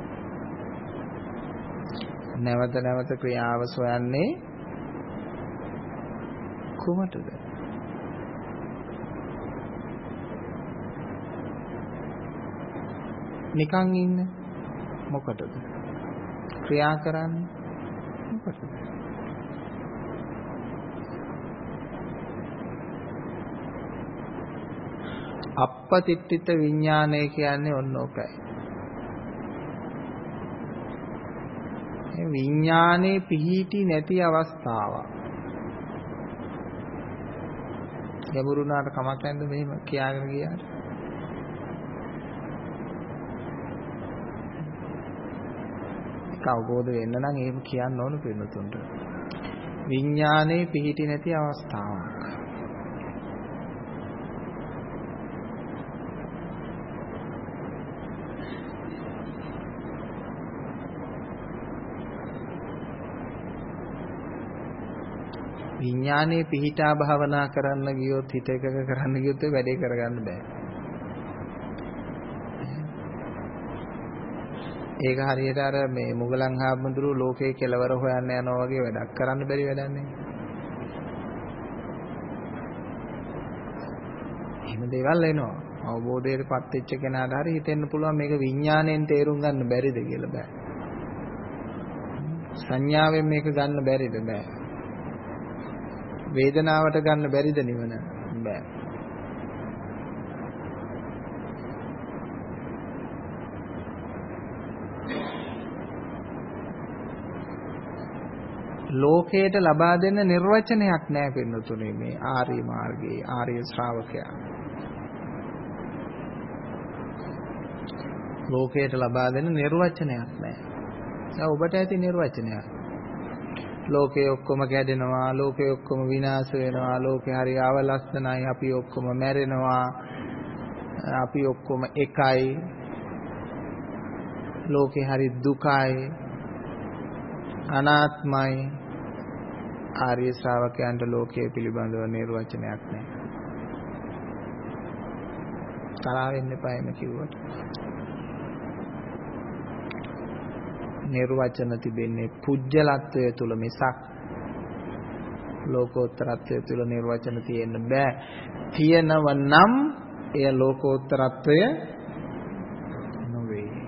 S1: නැවත නැවත ක්‍රියාව සොයන්නේ කුමටද? නිකන් ඉන්න මොකටද? ක්‍රියා කරන්නේ මොකටද? අපපතිට්ඨිත විඥානය කියන්නේ ඔන්න ඔකයි. මේ විඥානේ පිහිටි නැති අවස්ථාවක්. ගැඹුරුනාට කමක් නැද්ද මෙහෙම කියාගෙන ගියාට? අවබෝධ වෙන්න නම් එහෙම කියන්න ඕන පින්නතුන්ට. විඥානේ පිහිටි නැති අවස්ථාවක්. විඥානේ පිහිටා භාවනා කරන්න ගියොත් හිත එකක කරන්න ගියොත් ඒ වැඩේ කරගන්න බෑ. ඒක හරියට අර මේ මුගලන් හාමුදුරුවෝ ලෝකේ කෙලවර හොයන්න යනවා වගේ වැඩක් කරන්න බැරි වැඩක් නේ. එහෙම දේවල් එනවා. අවබෝධයටපත් වෙච්ච කෙනාට හරි හිතෙන්න පුළුවන් මේක විඥාණයෙන් තේරුම් ගන්න බැරිද කියලා බෑ. සංඥාවෙන් මේක ගන්න බැරිද බෑ. වේදනාවට ගන්න බැරිද නිවන බෑ. ලෝකයට ලබා දෙන්න නිර්වචනයක් නැහැ පින්නතුනේ මේ ආර්ය මාර්ගයේ ආර්ය ශ්‍රාවකයා. ලෝකයට ලබා දෙන්න නිර්වචනයක් නැහැ. දැන් ඔබට ඇති නිර්වචනයක්. ලෝකේ ඔක්කොම කැඩෙනවා, ලෝකේ ඔක්කොම විනාශ වෙනවා, ලෝකේ හරි අවලස්සනයි, අපි ඔක්කොම මැරෙනවා, අපි ඔක්කොම එකයි, ලෝකේ හරි දුකයි, අනාත්මයි. ආර්ය ශ්‍රාවකයන්ට ලෝකයේ පිළිබඳව නිර්වචනයක් නැහැ. තරහ වෙන්න එපා එම කිව්වට. නිර්වචන තිබෙන්නේ පුජ්‍යලත්වය තුල මිසක් ලෝකෝත්තරත්වය තුල නිර්වචන තියෙන්න බෑ. තියෙනව නම් එය ලෝකෝත්තරත්වය නොවේ.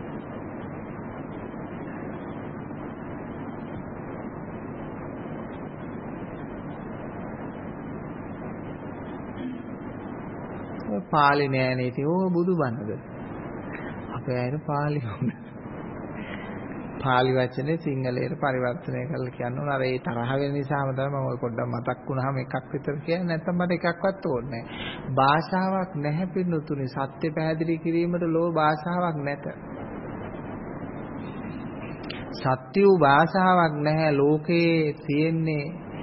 S1: පාලි නෑනේ ඉතින් ඕක බුදුබණද අපේ අයන පාලි වුණ පාලි වචනේ සිංහලයට පරිවර්තනය කරලා කියන්න ඕන. අර ඒ තරහ වෙන නිසාම තමයි මම ඔය පොඩ්ඩක් මතක් වුණාම එකක් විතර කියන්නේ. නැත්නම් මට එකක්වත් ඕනේ නැහැ. භාෂාවක් නැහැ පින්නතුනේ. සත්‍ය පැහැදිලි කිරීමට ලෝ භාෂාවක් නැත. සත්‍ය වූ භාෂාවක් නැහැ. ලෝකේ තියෙන්නේ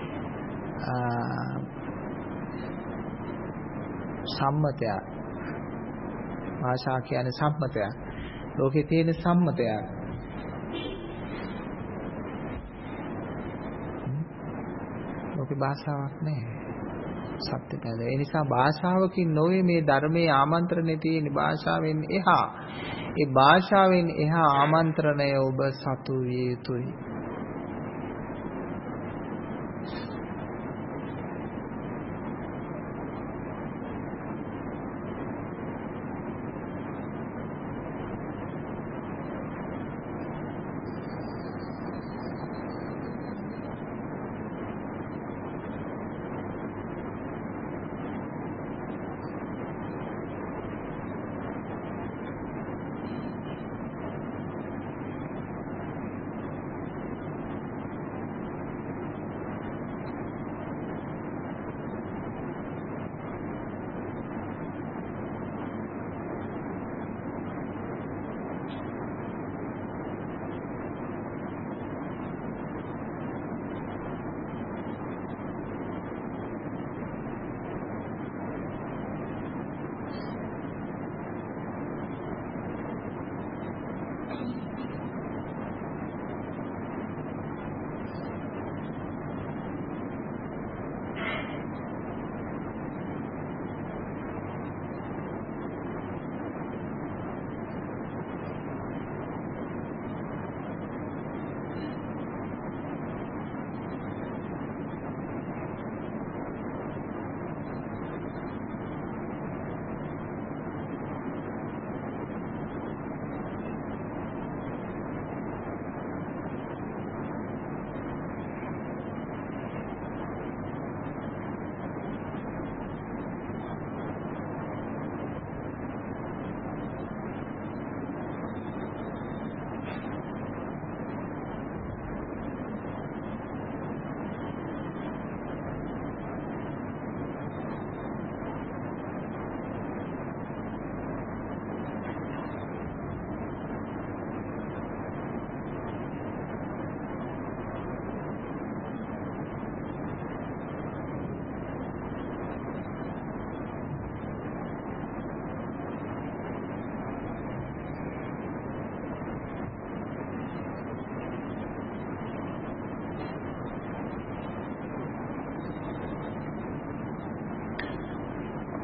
S1: සම්මතයක්. භාෂා කියන්නේ සම්මතයක්. ලෝකේ තියෙන සම්මතයක්. ලෝකේ භාෂාවක් නැහැ. සත්‍ය පැහැදිලි. ඒ නිසා භාෂාවකින් නොවේ මේ ධර්මයේ ආමන්ත්‍රණය තියෙන භාෂාවෙන් එහා. ඒ භාෂාවෙන් එහා ආමන්ත්‍රණය ඔබ සතු විය යුතුයි.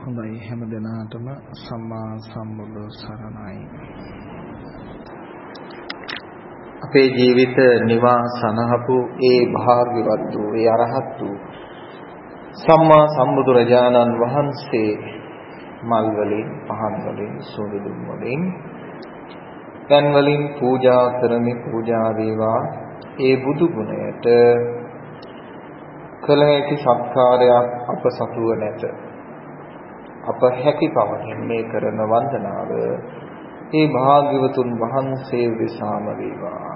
S1: හොඳයි හැම දිනාටම සම්මා සම්බුදු සරණයි. අපේ ජීවිත නිවා සනහපු ඒ භාග්‍යවත් වූ ඒ අරහත් වූ සම්මා සම්බුදුරජාණන් වහන්සේ මල් වලින් පහන් වලින් සූදුදුම් වලින් තන් වලින් පූජා කරමි පූජා වේවා ඒ බුදු ගුණයට කළ හැකි සත්කාරයක් අප සතුව නැත. අප හැකි පමණින් මේ කරන වන්දනාව ඒ භාග්‍යවතුන් වහන්සේ විසාම වේවා.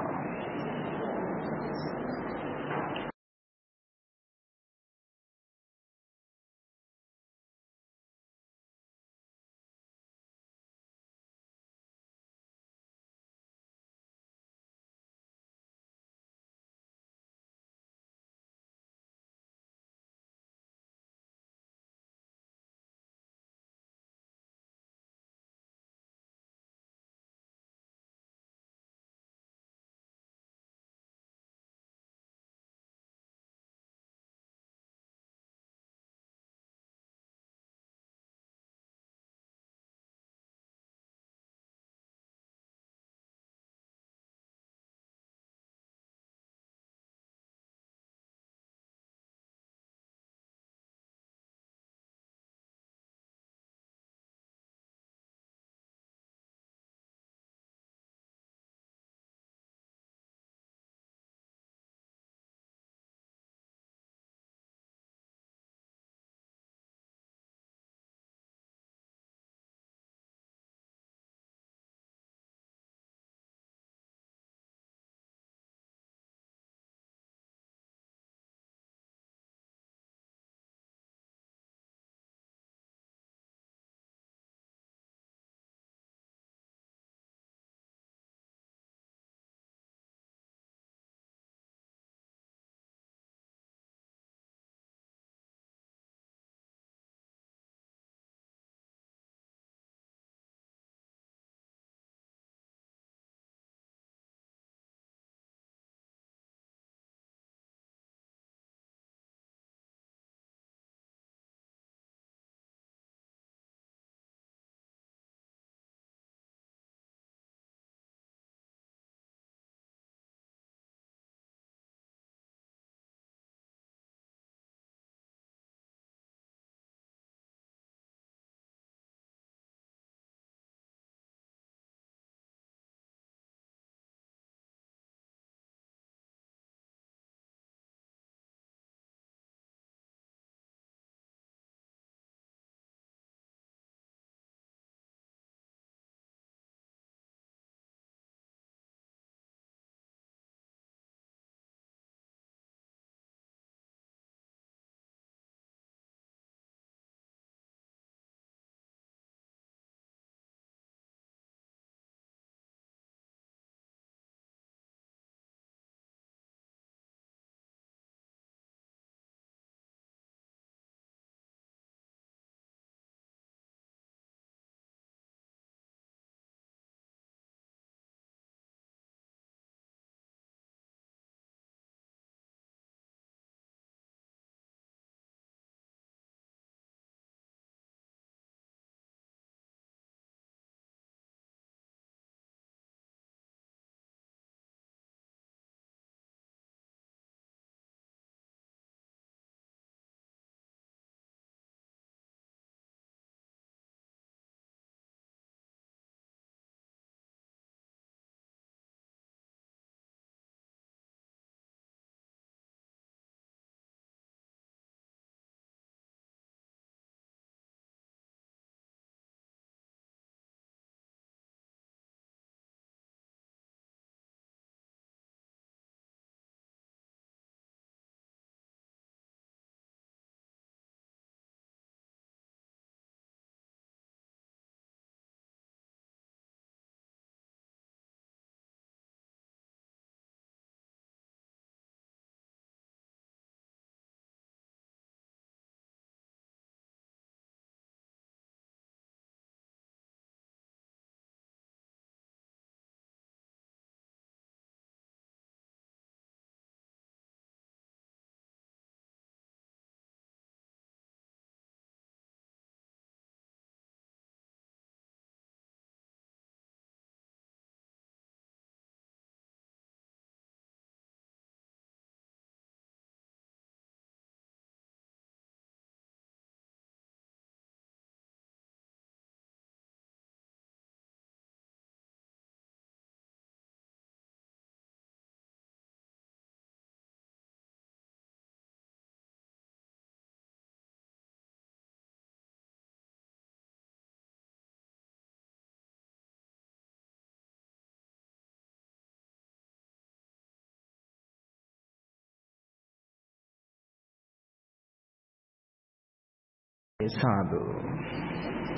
S1: සාදු.